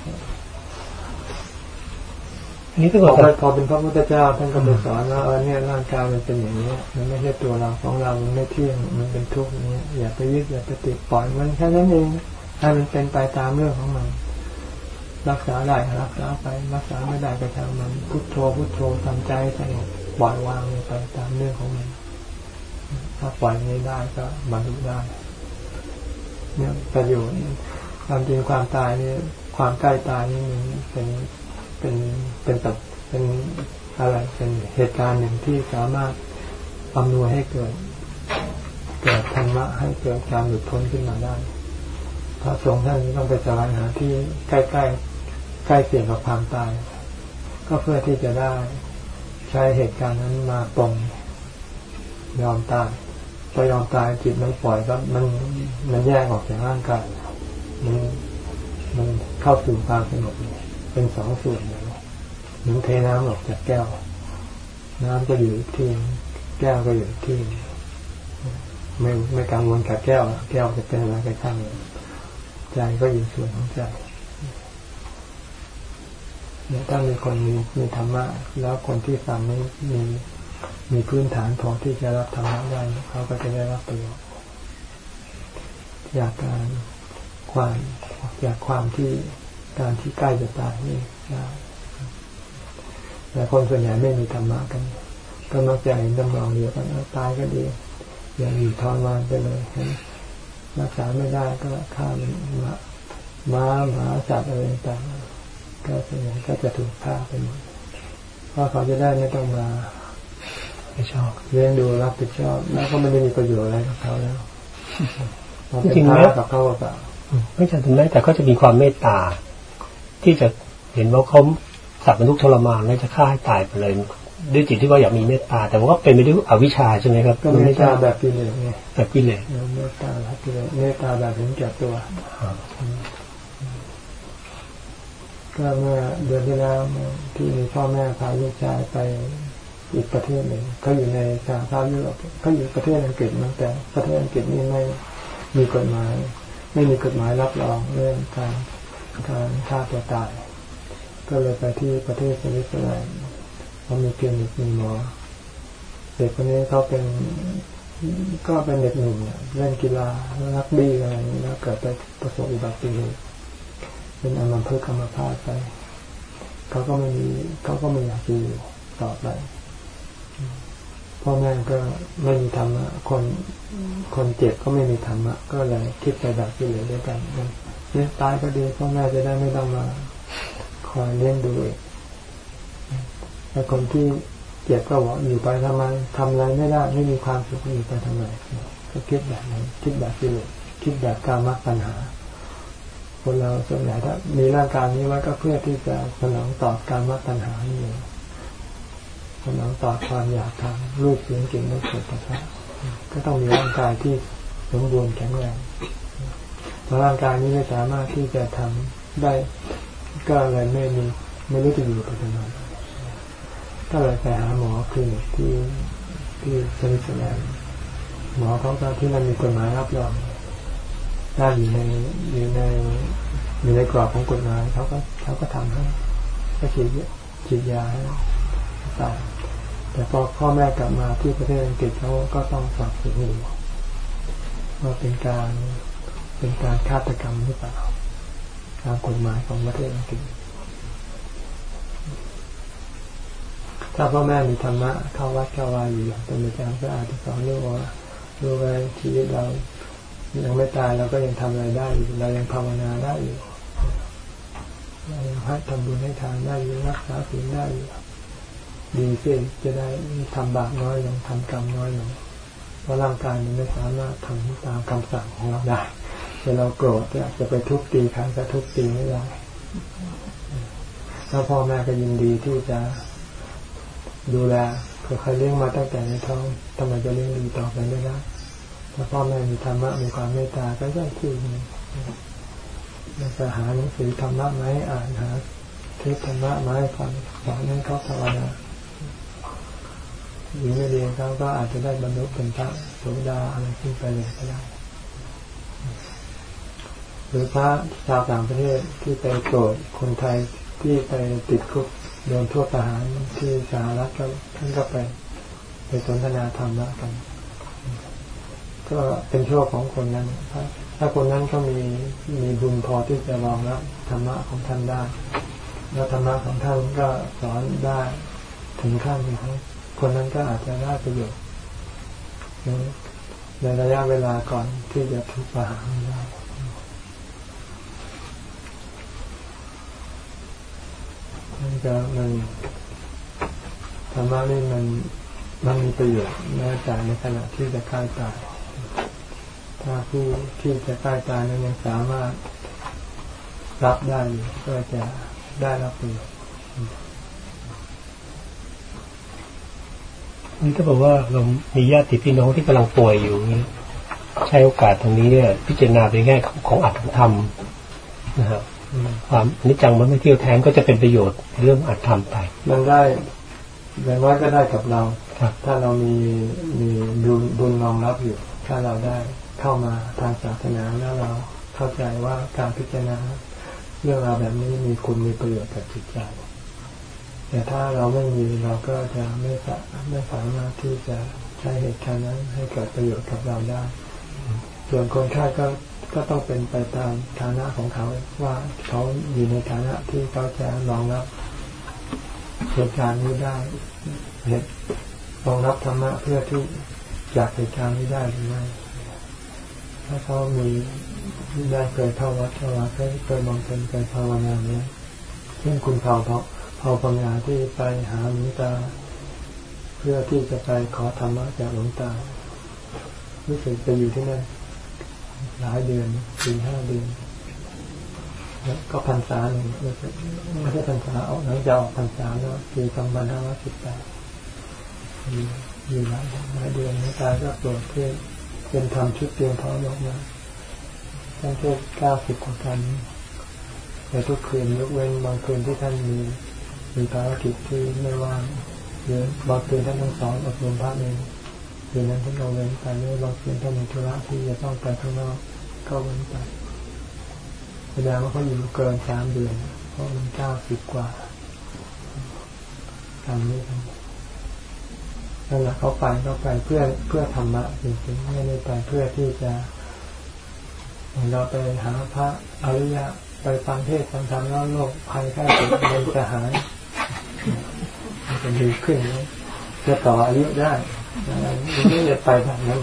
อันนี้ก็พอพอเป็นพระพุทธเจ้าท่านก็ไปสอนว่าเออเนี่ยร่างกายมันเป็นอย่างนี้มันไม่ใช่ตัวเราของเรามันไม่เที่ยงมันเป็นทุกข์นี้อย่าไปยึดอย่าไปติดปล่อยมันแค่นั้นเองให้มันเป็นไปตามเรื่องของมันรักษาได้รักษาไปรักษาไม่ได้ก็ทางมันพุทโธพุทโธทำใจสงบปล่อยวางไปตามเรื่องของมันถ้าปล่อยไม่ได้ก็บรรลุได้เนี่ยประโยชน์ความจริงความตายนี่ความใกล้ตายนี่มันเป็นเป็นเป็นตัดเป็นอะไรเป็นเหตุการณ์หนึ่งที่สามารถอำนวยให้เกิดเกิดธรรมะให้เกิดการหลุดพ้นขึ้นมาได้พระสงฆ์ท่านต้องไปแสวงหาที่ใกล้ใกล้ใกล้เคียงกับความตายก็เพื่อที่จะได้ใช้เหตุการณ์นั้นมาปลงยอมตายพอยอมตายจิตมันปล่อยก็มันมันแยกออกจากร่างกายมันมันเข้าสู่ความสงบเป็นสองส่วนเลยเหมือนเทน้ำออกจากแก้วน้ำก็อยู่ที่แก้วก็อยู่ที่ไม่ไม่กังวลกับแก้วแก้วจะเป็นอะไรกันข้างใจก็อยู่ส่วนของใจเนี่ยถ้ามีคนมีมีธรรมะแล้วคนที่ฟังนี้มีมีพื้นฐานพอที่จะรับธรรมะได้เขาก็จะได้รับประโยชน์จากการความจากความที่การที่ใกล้จะตายนี่ได้แต่คนส่วนใหญ่ไม่มีธรรมะกันก็มักจะเห็นตำนองเดียวกันตายก็ดีอย่าอยู่ทรมานไปเลยรักษาไม่ได้ก็ฆ่ามันมาม้าหมาสัตว์อะไรต่างๆก็ส่วนใหญ่ก็จะถูกฆ่าไปหมดเพราะเขาจะได้ไม่ต้องมาไม่ชอบเลี้ยงดูรับผิดชอบแล้วก็ไม่ได้มีประโยชน์อะไรกับเขาแล้วจริงๆแล้วกับเขาเปล่าไม่ใช่ถึงแม้แต่เขาจะมีความเมตตาที่จะเห็นว่าเขาสัตว์มันทุกข์ทรมานแล้วจะฆ่าให้ตายไปเลยด้วยจิตที่ว่าอยากมีเมตตาแต่ว่าเป็นไปด้วยอวิชชาใช่ไหมครับก็เมตตาแบบกิเลสไงแบบกิเลสเมตตาแบบกิเลสเมตตาแบบเห็นแก่ตัวก็เมื่อเดือนที่แล้วที่มีพ่อแม่พาลูกชายไปอีกประเทศหนึ่งเขาอยู่ในสหภาพยุโรปเขาอยู่ประเทศอังกฤษมั้งแต่ประเทศอังกฤษนี่ไม่มีกฎหมายไม่มีกฎหมายรับรองเรื่องการการฆ่าตัวตายก็เลยไปที่ประเทศสวิตเซอร์แลนด์เขามีคลินิกมีหมอเด็กคนนี้เขาเป็นก็เป็นเด็กหนุ่มเนี่ยเล่นกีฬารักบี้อะไรนี้แล้วเกิดไปประสบอุบัติเหตุเป็นอัมพฤกษ์อัมพาตไปเขาก็ไม่มีเขาก็ไม่อยากอยู่ต่อไปพ่อแม่ก็ไม่มีธรรมะคนคนเจ็บก็ไม่มีธรรมะก็เลยคิดไปแบบที่เหลือด้วยกันเนี่ยตายก็ดีพ่อแม่จะได้ไม่ต้องมาคอยเลี้ยงดูเองแต่คนที่เจ็บก็บอกอยู่ไปทำไมทำอะไรไม่ได้ไม่มีความสุขอยู่ไปทำไมก็คิดแบบนั้นคิดแบบที่เหลือคิดแบบกามปัญหาคนเราส่วนใหญ่ถ้ามีร่างกายนี้ไว้ก็เพื่อที่จะสนองตอบกามปัญหานี่สนองตอบความอยากทำรูปเสียงกลิ่นรสสัมผัสก็ต้องมีร่างกายที่สมบูรณ์แข็งแรงเพราะร่างกายนี้ไม่สามารถที่จะทำได้ก็เลยไม่มีไม่รู้จะอยู่ไปทำไมก็เลยไปหาหมอคลินิกที่ที่สวิตเซอร์แลนด์หมอเขาก็ที่มันมีกฎหมายรับรองได้อยู่ในอยู่ในอยู่ในกรอบของกฎหมายเขาก็เขาก็ทำให้ก็ฉีดฉีดยาให้ตายแต่พอพ่อแม่กลับมาที่ประเทศอังกฤษเขาก็ต้องสอบสวนอยู่ว่าเป็นการเป็นการฆาตกรรมหรือเปล่าตามกฎหมายของประเทศอังกฤษถ้าพ่อแม่มีธรรมะเข้าวัดเข้าวาอยู่อย่างเป็นประจำก็อาจจะสอนลูกว่าลูกว่าชีวิตเรายังไม่ตายเราก็ยังทำอะไรได้อยู่เรายังภาวนาได้อยู่เรายังให้ทำบุญให้ทานได้อยู่รักษาศีลได้อยู่ดีสิจะได้ทำบาปน้อยลงทำกรรมน้อยลงเพราะร่างกายมันไม่สามารถทำตามคำสั่งของเราได้ถ้าเราโกรธจะไปทุบตีใครก็ทุบตีไม่ได้ถ้าพ่อแม่ก็ยินดีที่จะดูแลเขาเคยเลี้ยงมาตั้งแต่ในท้องทำไมจะเลี้ยงดีต่อไปไม่ได้ถ้าพ่อแม่มีธรรมะมีความเมตตาก็ได้ที่นี่จะหาหนังสือธรรมะไหมอ่านหาเทศธรรมะไหมฟังสอนให้เขาภาวนาหรือไม่ดีเขาก็อาจจะได้บรรลุเป็นพระโสดาอะไรขึ้นไปเลยก็ได้หรือพระชาวต่างประเทศที่ไปโกรธคนไทยที่ไปติดคุกโดนโทษประหารที่สหรัฐก็ท่านก็ไปไปสนทนาธรรมะกันก็เป็นโชคของคนนั้นถ้าถ้าคนนั้นเขามีมีบุญพอที่จะรองรับธรรมะของท่านได้แล้วธรรมะของท่านก็สอนได้ถึงขั้นนี้คนนั้นก็อาจจะได้ประโยชน์ในระยะเวลาก่อนที่จะถูกประหารได้นั่นก็มันธรรมะนี่มันมันมีประโยชน์แม้แต่ในขณะที่จะใกล้ตายถ้าผู้ที่จะใกล้ตายนั้นยังสามารถรับได้ก็จะได้รับประโยชน์นี่ก็บอกว่าเรามีญาติพี่น้องที่กำลังป่วยอยู่นี้ใช้โอกาสตรงนี้เนี่ยพิจารณาในแง่ของอัตถธรรมนะครับความอนิจจังมันไม่เที่ยวแท้ก็จะเป็นประโยชน์เรื่องอัตธรรมไปมันได้อย่างน้อยก็ได้กับเราถ้าเรามีมีบุญบุญรองรับอยู่ถ้าเราได้เข้ามาทางศาสนาแล้วเราเข้าใจว่าการพิจารณาเรื่องราวแบบนี้มีคุณมีประโยชน์กับจิตใจแต่ถ้าเราไม่มีเราก็จะไม่สาไม่สามารถที่จะใช้เหตุการณ์นั้นให้เกิดประโยชน์กับเราได้ส่วนคนไข้ก็ก็ต้องเป็นไปตามฐานะของเขาว่าเขาอยู่ในฐานะที่เขาจะรองรับเหตุการณ์นี้ได้เหตุรองรับธรรมะเพื่อที่จากเหตุการณ์นี้ได้หรือไม่ถ้าเขามีได้เคยเข้าวัดเข้าวัดเคยเคยบำเพ็ญเคยภาวนาเนี่ยเช่นคุณเผาเผาเผาปัญญาที่ไปหาหลวงตาเพื่อที่จะไปขอธรรมะจากหลวงตารู้สึกไปอยู่ที่นั่นหลายเดือนสี่ห้าเดือนแล้วก็พรรษาหนึ่งไม่ใช่พรรษาออกหลังจากออกพรรษาแล้วปีสองพันห้าร้อยสิบแปดอยู่หลายหลายเดือนหลวงตาก็โปรดเพื่อเป็นธรรมชุดเตรียมพร้อมออกมาตั้งแต่เก้าสิบกว่ากันแต่ทุกคืนยกเว้นบางคืนที่ท่านมีมีภารกิจที่ไม่ว่างหรือบางคืนท่านต้องสอนอบรมพระเองคืนนั้นท่านเอาเว้นไปแล้วบางคืนท่านมีธุระที่จะต้องไปข้างนอกก็เว้นไปแสดงว่าเขาอยู่เกินสามเดือนเพราะมันเก้าสิบกว่าทำนี้ทำนั่นแหละเขาไปเขาไปเพื่อเพื่อธรรมะจริงๆไม่ได้ไปเพื่อที่จะเราไปหาพระอริยะไปฟังเทศน์ฟังธรรมแล้วโลกภัยแค่เจ็บมันจะหายมันจะดีขึ้นจะต่ออายุได้ไม่ได้ไปแบบนั้น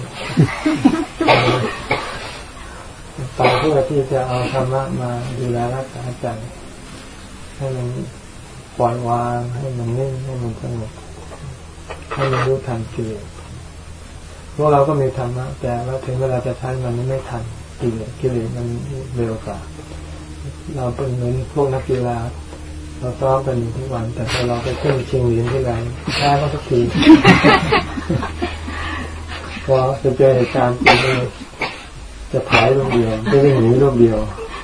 ไปเพื่อที่จะเอาธรรมะมาดูแลรักษาใจให้มันปล่อยวางให้มันนิ่งให้มันสงบให้มันรู้ทันกิเลสพวกเราก็มีธรรมะแต่ว่าถึงเวลาจะใช้มันไม่ทันกิเลสกิเลสมันเร็วกว่าเราเป็นเหมือนพวกนักกีฬาเราซ้อมกันอยู่ทุกวันแต่พอเราไปขึ้นชิงเหรียญที่ไหนแพ้ก็ทุกทีพอจะเจอเหตุการณ์จะจะถ่ายรูปเดียวจะวิ่งหนีรูปเดียว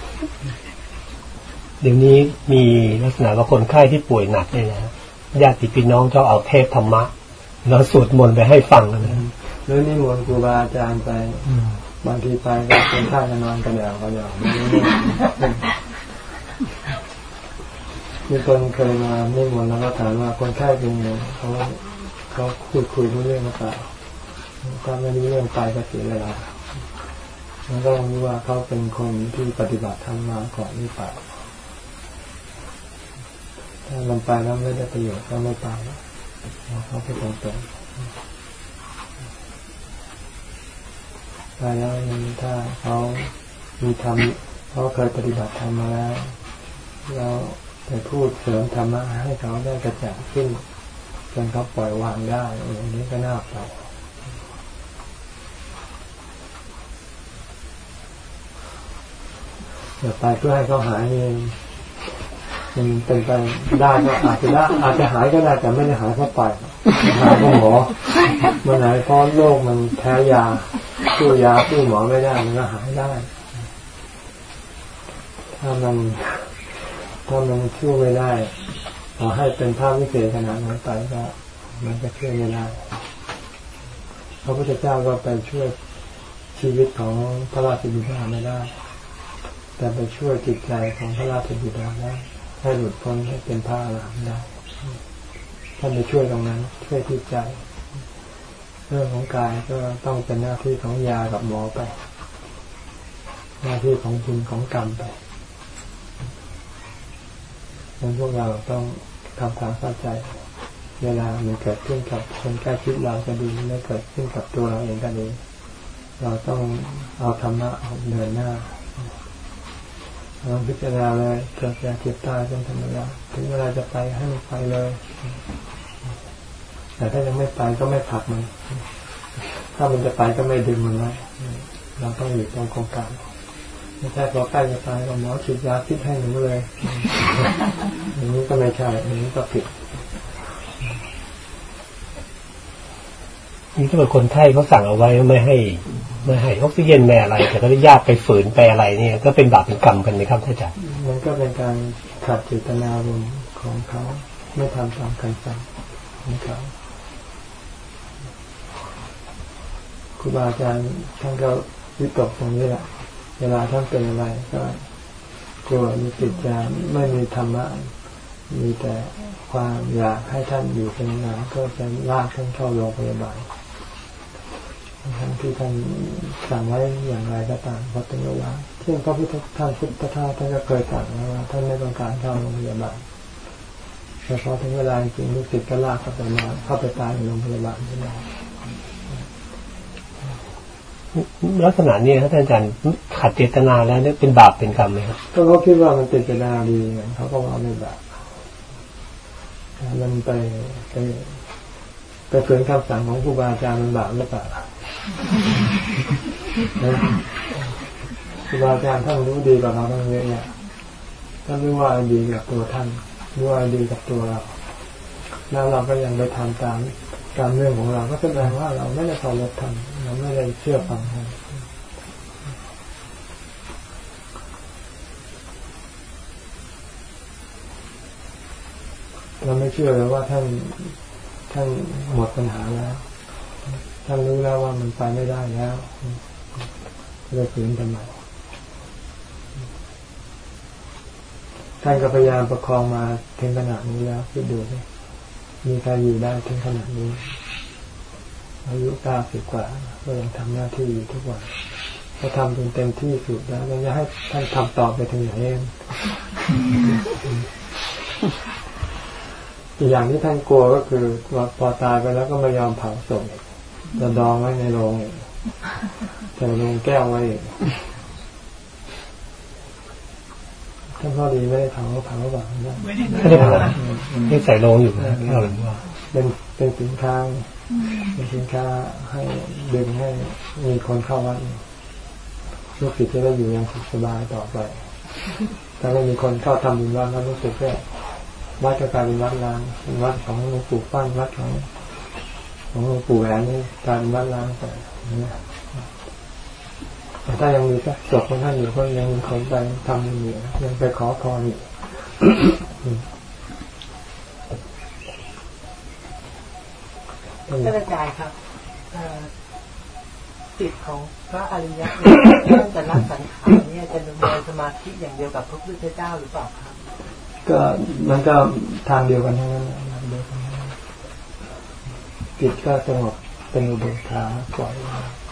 เดี๋ยวนี้มีลักษณะว่าคนไข้ที่ป่วยหนักเนี่ยนะญาติพี่น้องจะเอาเทพธรรมะแล้วสวดมนต์ไปให้ฟังกันนะแล้วนิมนต์ครูบาอาจารย์ไปบางทีไปก็เป็นท่าจะนอนกันเดี๋ยวก็เดี๋ยวมีคนเคยมานิมนต์แล้วก็ถามว่าคนไข้เป็นไงเขาเขาคุยคุยรู้เรื่องหรือเปล่าถ้าไม่รู้เรื่องไปก็เสียเวลาแล้วก็รู้ว่าเขาเป็นคนที่ปฏิบัติธรรมมาก่อนหรือเปล่าถ้ามันไปแล้วไม่ได้ประโยชน์ก็ไม่ไปเขาไปตรงๆไปแล้วถ้าเขามีธรรมเขาเคยปฏิบัติธรรมมาแล้วเราไปพูดเสริมธรรมะให้เขาได้กระจ่างขึ้นจนเขาปล่อยวางได้อย่างนี้ก็น่าไปอย่าไปเพื่อให้เขาหายเองมันเป็นไปได้ก็อาจจะได้อาจจะหายก็ได้แต่ไม่ได้หายเพราะไปหายเพราะหมอเมื่อไหร่เพราะโรคมันแพ้ยาสู้ยาสู้หมอไม่ได้มันก็หายได้ถ้ามันถ้ามันช่วยไม่ได้ขอให้เป็นภาพวิเศษขนาดนั้นไปก็มันจะช่วยไม่ได้พระพุทธเจ้าก็ไปช่วยชีวิตของพระราชบิดาไม่ได้แต่ไปช่วยจิตใจของพระราชบิดาได้ให้หลุดพ้นให้เป็นพระอรหันต์ได้ท่านไปช่วยตรงนั้นช่วยที่ใจเรื่องของกายก็ต้องเป็นหน้าที่ของยากับหมอไปหน้าที่ของบุญของกรรมไปดังนั้นพวกเราต้องทำความเข้าใจเวลามันเกิดขึ้นกับคนใกล้ชิดเราก็ดีไม่เกิดขึ้นกับตัวเราเองก็ดีเราต้องเอาธรรมะเดินหน้าเราพิจารณาเลยเกิดแก่เจ็บตายเป็นธรรมดาถึงเวลาจะไปให้มันไปเลยแต่ถ้ายังไม่ไปก็ไม่ผลักมันถ้ามันจะไปก็ไม่ดึงมันไว้เราต้องอยู่ตรงกลางไม่ใช่พอใกล้จะตายก็หมอฉีดยาพิษให้หนูเลยอย่างนี้ก็ไม่ใช่อย่างนี้ก็ผิดนี่ถ้าเป็นคนไข้เขาสั่งเอาไว้ไม่ให้ไม่ให้ออกซิเจนแม่อะไรแต่ก็ญาติไปฝืนไปอะไรเนี่ยก็เป็นบาปเป็นกรรมกันไหมครับท่านอาจารย์มันก็เป็นการขัดเจตนารมณ์ของเขาไม่ทำตามคำสั่งของเขาครูบาอาจารย์ท่านก็วิตกตรงนี้แหละเวลาท่านเป็นอะไรก็กลัวมีจิตใจไม่มีธรรมะมีแต่ความอยากให้ท่านอยู่เป็นนานก็จะลากท่านเข้าโรงพยาบาลทั้งที่ท่านสั่งไว้อย่างไรก็ตามพระตึงเวลาเช่นพระพุทธท่านพุทธทาสท่านก็เคยสั่งว่าท่านไม่ต้องการเข้าโรงพยาบาลแต่พอถึงเวลาจริงลูกศิษย์ก็ลากเข้าไปนอนเข้าไปตายในโรงพยาบาลไม่ได้ลักษณะนี้ครับอาจารย์ขัดเจตนาแล้วเนี่ยเป็นบาปเป็นกรรมไหมครับก็เขาคิดว่ามันเป็นเจตนาดีไงเขาก็ว่าไม่บาปมันไปไปไปฝืนคำสั่งของครูบาอาจารย์มันบาปหรือเปล่าครูบาอาจารย์ท่านรู้ดีกว่าเราตั้งเยอะเนี่ยท่านรู้ว่าดีกับตัวท่านรู้ว่าดีกับตัวเราแล้วเราก็ยังไปทำตามตามเรื่องของเราก็แสดงว่าเราไม่ได้เคารพท่านเราไม่ได้เชื่อฟังท่านเราไม่เชื่อเลยว่าท่านท่านหมดปัญหาแล้วท่านรู้แล้วว่ามันไปไม่ได้แล้วเลยฝืนทำไมท่านก็พยายามประคองมาถึงขนาดนี้แล้วคิดดูสิมีใครอยู่ได้ถึงขนาดนี้อายุเก้าสิบกว่าก็ยังทำหน้าที่อยู่ทุกวันเขาทำจนเต็มที่สุดแล้วยังจะให้ท่านทำต่อไปถึงไหนเองอีกอย่างที่ท่านกลัวก็คือว่าพอตายไปแล้วก็ไม่ยอมเผาศพจะดองไว้ในโรงใส่โรงแก้วไว้ท่านพ่อดีไม่ได้เผาเผาหรือเปล่าไม่ได้เผาที่ใส่โรงอยู่นะแก้วหรือว่าเป็นเป็นสินค้าเป็นสินค้าให้ดึงให้มีคนเข้าวัดลูกศิษย์จะได้อยู่อย่างสุขสบายต่อไปถ้าไม่มีคนเข้าทำบุญวัดแล้วรู้สึกแค่วัดก็กลายเป็นวัดร้างเป็นวัดของหลวงปู่ปั้นวัดของของหลวงปู่แหวนนี่กลายเป็นวัดร้างไปนี่แต่ถ้ายังมีสักศพของท่านอยู่ก็ยังมีคนไปทำอยู่ยังไปขอพรอยู่ท่านอาจารย์ครับจิตของพระอริยะท่านจะละสังขารเนี่ยจะดำเนินสมาธิอย่างเดียวกับพระพุทธเจ้าหรือเปล่าครับก็มันก็ทางเดียวกันทั้งนั้นจิตก็สงบเป็นอุเบกขาปล่อย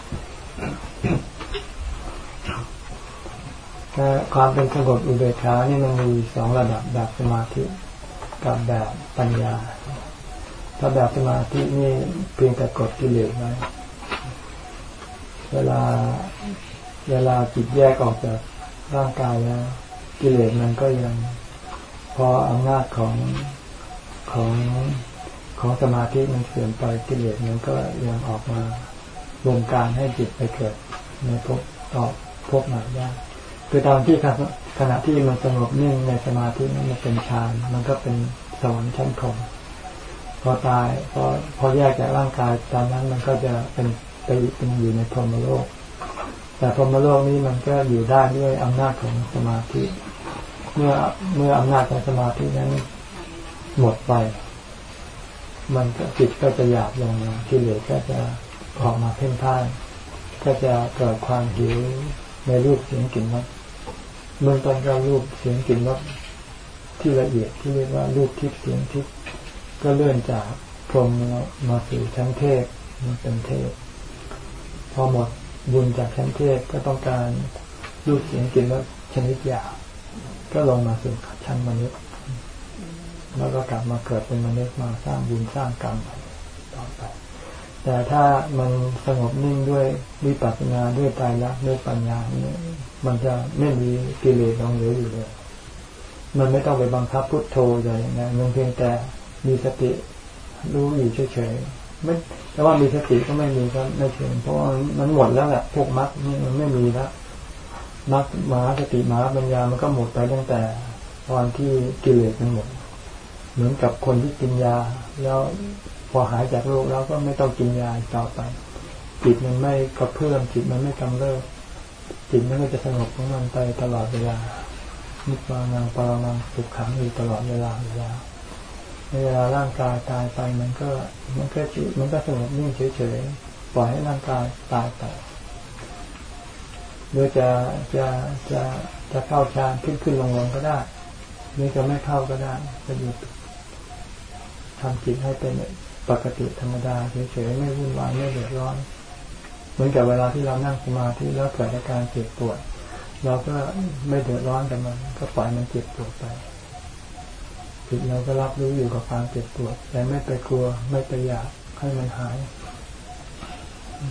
แต่ความเป็นสงบอุเบกขานี่มันมีสองระดับแบบสมาธิกับแบบปัญญาถ้าแบบสมาธินี่เพียงแต่กดกิเลสไว้เวลาเวลาจิตแยกออกจากร่างกายแล้วกิเลสมันก็ยังพออำนาจของของของสมาธิมันเสื่อมไปกิเลสมันก็ยังออกมาบงการให้จิตไปเกิดในภพต่อภพใหม่ได้คือตอนที่ขณะที่มันสงบนิ่งในสมาธินั้นมันเป็นฌานมันก็เป็นสวรรค์ชั้นพรหมพอตายพอพอแยกจากร่างกายตอนนั้นมันก็จะเป็นไปเป็นอยู่ในพรหมโลกแต่พรหมโลกนี้มันก็อยู่ได้ด้วยอำนาจของสมาธิเมื่อเมื่ออำนาจของสมาธินั้นหมดไปมันก็จิตก็จะหยาบลงมากิเลสก็จะออกมาเพ่นพ่านก็จะเกิดความหิวในรูปเสียงกลิ่นรสเมื่อตอนเรารูปเสียงกลิ่นรสที่ละเอียดที่เรียกว่ารูปทิพย์เสียงทิพย์ก็เลื่อนจากพรหมมาสู่ชั้นเทพมันเป็นเทพพอหมดบุญจากชั้นเทพก็ต้องการรูปเสียงกลิ่นรสชนิดหยาบก็ลงมาสู่ชั้นมนุษย์แล้วก็กลับมาเกิดเป็นมนุษย์มาสร้างบุญสร้างกรรมต่อไปแต่ถ้ามันสงบนิ่งด้วยวิปัสสนาด้วยไตรลักษณ์ด้วยปัญญาเนี่ยมันจะไม่มีกิเลสหลงเหลืออยู่เลยมันไม่ต้องไปบังคับพุทโธอะไรอย่างนั้นมันเพียงแต่มีสติรู้อยู่เฉยๆไม่แต่ว่ามีสติก็ไม่มีก็ไม่เฉยเพราะว่ามันหมดแล้วแหละพวกมรรคนี่มันไม่มีแล้วมรรคมหาสติมหาปัญญามันก็หมดไปตั้งแต่ตอนที่กิเลสมันหมดเหมือนกับคนที่กินยาแล้วพอหายจากโรคแล้วก็ไม่ต้องกินยาต่อไปจิตมันไม่กระเพื่อมจิตมันไม่กำเริบจิตมันก็จะสงบของมันไปตลอดเวลานิพพานังปรมังสุขขังอยู่ตลอดเวลาเวลาเวลาร่างกายตายไปมันก็มันก็จิตมันก็สงบนิ่งเฉยๆปล่อยให้ร่างกายตายไปหรือจะจะจะจะเข้าฌานขึ้นขึ้นลงลงก็ได้หรือจะไม่เข้าก็ได้จะอยู่ทำจิตให้เป็นปกติธรรมดาเฉยๆไม่วุ่นวายไม่เดือดร้อนเหมือนกับเวลาที่เรานั่งสมาธิแล้วเกิดอาการเจ็บปวดเราก็ไม่เดือดร้อนกับมันก็ปล่อยมันเจ็บปวดไปจิตเราก็รับรู้อยู่กับความเจ็บปวดแต่ไม่ไปกลัวไม่ไปอยากให้มันหาย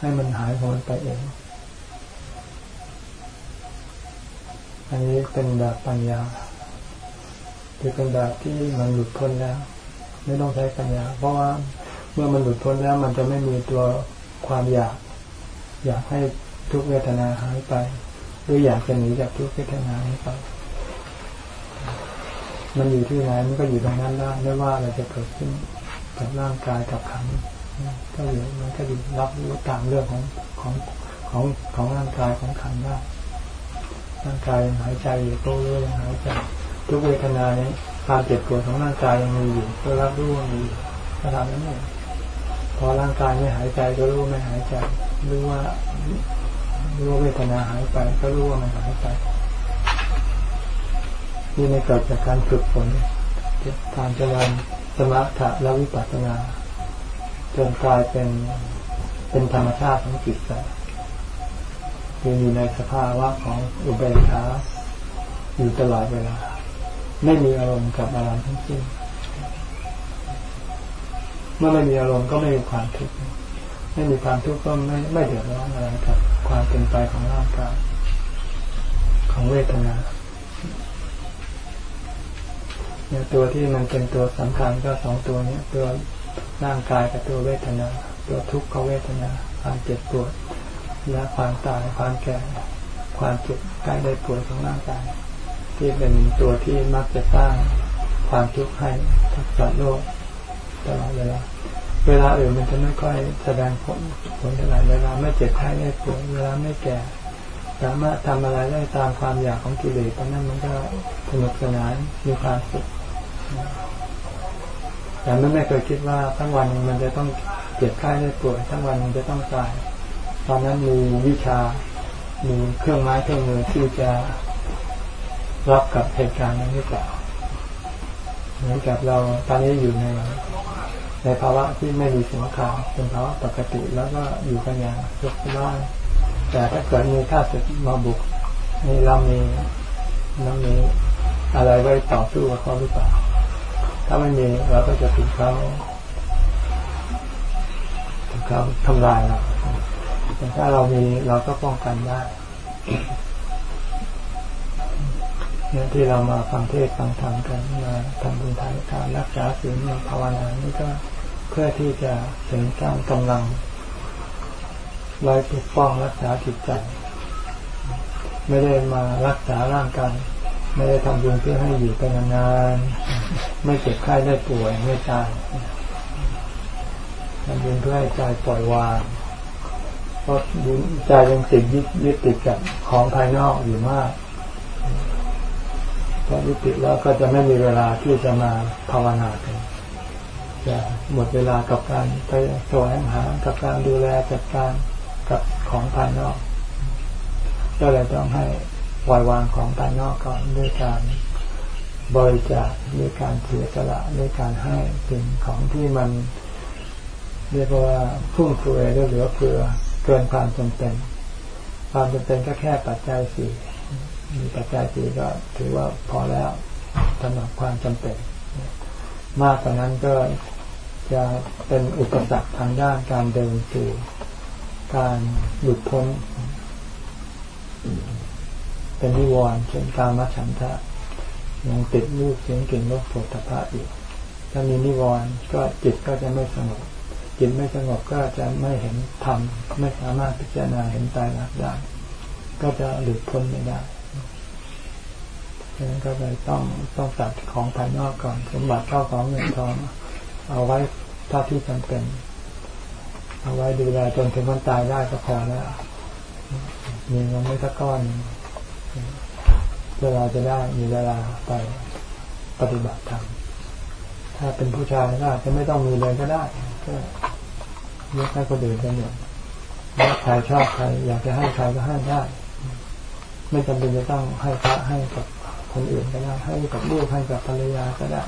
ให้มันหายพ้นไปเองอันนี้เป็นแบบปัญญาคือเป็นแบบที่มันหลุดพ้นแล้วไม่ต้องใช้ปัญญาเพราะว่าเมื่อมันหลุดพ้นแล้วมันจะไม่มีตัวความอยากอยากให้ทุกเวทนาหายไปหรืออยากจะหนีจากทุกเวทนาหายไปมันอยู่ที่ไหนมันก็อยู่ตรงนั้นได้ไม่ว่าอะไรจะเกิดขึ้นกับร่างกายกับขันธ์ก็อยู่มันก็อยู่รับรู้ตามเรื่องของของของของร่างกายของขันธ์ได้ร่างกายยังหายใจอยู่ก็รู้ยังหายใจทุกเวทนานี้ความเจ็บปวดของร่างกายยังมีอยู่ก็รับรู้ว่ามีอยู่ก็ทำนั้นเองพอร่างกายไม่หายใจก็รู้ไม่หายใจรู้ว่ารู้เวทนาหายไปก็รู้ว่ามันหายไปนี่ในเกิดจากการฝึกฝนการเจริญสมถะและวิปัสสนาจนกลายเป็นเป็นธรรมชาติของจิตใจอยู่ในสภาวะของอุเบกขาอยู่ตลอดเวลาไม่มีอารมณ์กับอะไรทั้งสิ้นเมื่อไม่มีอารมณ์ก็ไม่มีความทุกข์ไม่มีความทุกข์ก็ไม่ไม่เดือดร้อนอะไรกับความเป็นไปของร่างกายของเวทนาเนี่ยตัวที่มันเป็นตัวสำคัญก็สองตัวนี้ตัวร่างกายกับตัวเวทนาตัวทุกขเวทนาความเจ็บปวดและความตายความแก่ความเจ็บใกล้ได้ป่วยของร่างกายที่เป็นตัวที่มักจะสร้างความทุกข์ให้ทักษะโลกตลอดเวลาเวลาอื่นมันจะไม่ค่อยแสดงผลผลเท่าไหร่เวลาไม่เจ็บไข้ได้ป่วยเวลาไม่แก่สามารถทำอะไรได้ตามความอยากของกิเลสตอนนั้นมันก็สนุกสนานมีความสุขแต่มันไม่เคยคิดว่าทั้งวันมันจะต้องเจ็บไข้ได้ป่วยทั้งวันมันจะต้องตายตอนนั้นมีวิชามีเครื่องไม้เครื่องมือที่จะรับกับเหตุการณ์นั้นหรือเปล่าเหมือนกับเราตอนนี้อยู่ในในภาวะที่ไม่มีสงครามเป็นภาวะปกติแล้วก็อยู่กันอย่างสุขสบายแต่ถ้าเกิดมีข้าศึกมาบุกนี่เรามีเรามีอะไรไว้ต่อสู้กับเขาหรือเปล่าถ้าไม่มีเราก็จะถูกเขาถูกเขาทำลายเราแต่ถ้าเรามีเราก็ป้องกันได้เนี่ยที่เรามาฟังเทศน์ฟังธรรมกันมาทำบุญทานทานรักษาศีลมาภาวนานี่ก็เพื่อที่จะเสริมสร้างกำลังไว้ปกป้องรักษาจิตใจไม่ได้มารักษาร่างกายไม่ได้ทำบุญเพื่อให้อยู่ไปนานๆไม่เจ็บไข้ได้ป่วยไม่ตายทำบุญเพื่อให้ใจปล่อยวางเพราะใจยังติดยึดยึดติดกับของภายนอกอยู่มากพอยึดติดแล้วก็จะไม่มีเวลาที่จะมาภาวนากันจะหมดเวลากับการไปแสวงหากับการดูแลจัดการกับของภายนอกก็เลยต้องให้ปล่อยวางของภายนอกก่อนด้วยการบริจาคด้วยการเสียสละด้วยการให้สิ่งของที่มันเรียกว่าฟุ่มเฟือยหรือเหลือเฟือเกินความจำเป็นความจำเป็นก็แค่ปัจจัยสี่มีปัจจัยสี่ก็ถือว่าพอแล้วสำหรับความจำเป็นมากกว่านั้นก็จะเป็นอุปสรรคทางด้านการเดินสู่การหลุดพ้นเป็นนิวรณ์เช่นกามฉันทะยังติดรูปเสียงกลิ่นรสโผฏฐัพพะอยู่ถ้ามีนิวรณ์ก็จิตก็จะไม่สงบจิตไม่สงบก็จะไม่เห็นธรรมไม่สามารถพิจารณาเห็นตายรักได้ก็จะหลุดพ้นไม่ได้ฉะนั้นก็เลยต้องต้องตัดของภายนอกก่อนสมบัติเข้าของเงินทองเอาไว้เท่าที่จำเป็นเอาไว้ดูแลจนถึงวันตายได้ก็พอแล้วมีเงินไม่สักก้อนเวลาจะได้มีเวลาไปปฏิบัติธรรมถ้าเป็นผู้ชายก็อาจจะไม่ต้องมีเลยก็ได้ก็ยกให้คนอื่นไปหมดแล้วใครชอบใครอยากจะให้ใครก็ให้ได้ไม่จำเป็นจะต้องให้พระให้กับคนอื่นก็ได้ให้กับลูกให้กับภรรยาก็ได้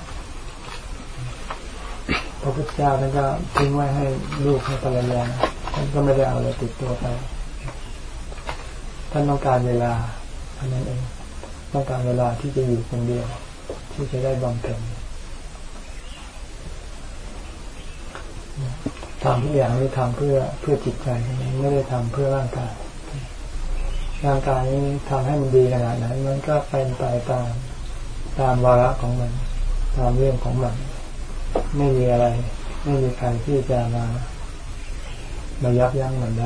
พระพุทธเจ้าท่านก็ทิ้งไว้ให้ลูกให้ภรรยาท่านก็ไม่ได้เอาอะไรติดตัวไปท่านต้องการเวลาเท่านั้นเองต้องการเวลาที่จะอยู่คนเดียวที่จะได้บำเพ็ญทำทุกอย่างนี้ทำเพื่อเพื่อจิตใจไม่ได้ทำเพื่อร่างกายร่างกายนี้ทำให้มันดีขนาดไหนมันก็เป็นไปตามตามวาระของมันตามเรื่องของมันไม่มีอะไรไม่มีใครที่จะมามายับยั้งมันได้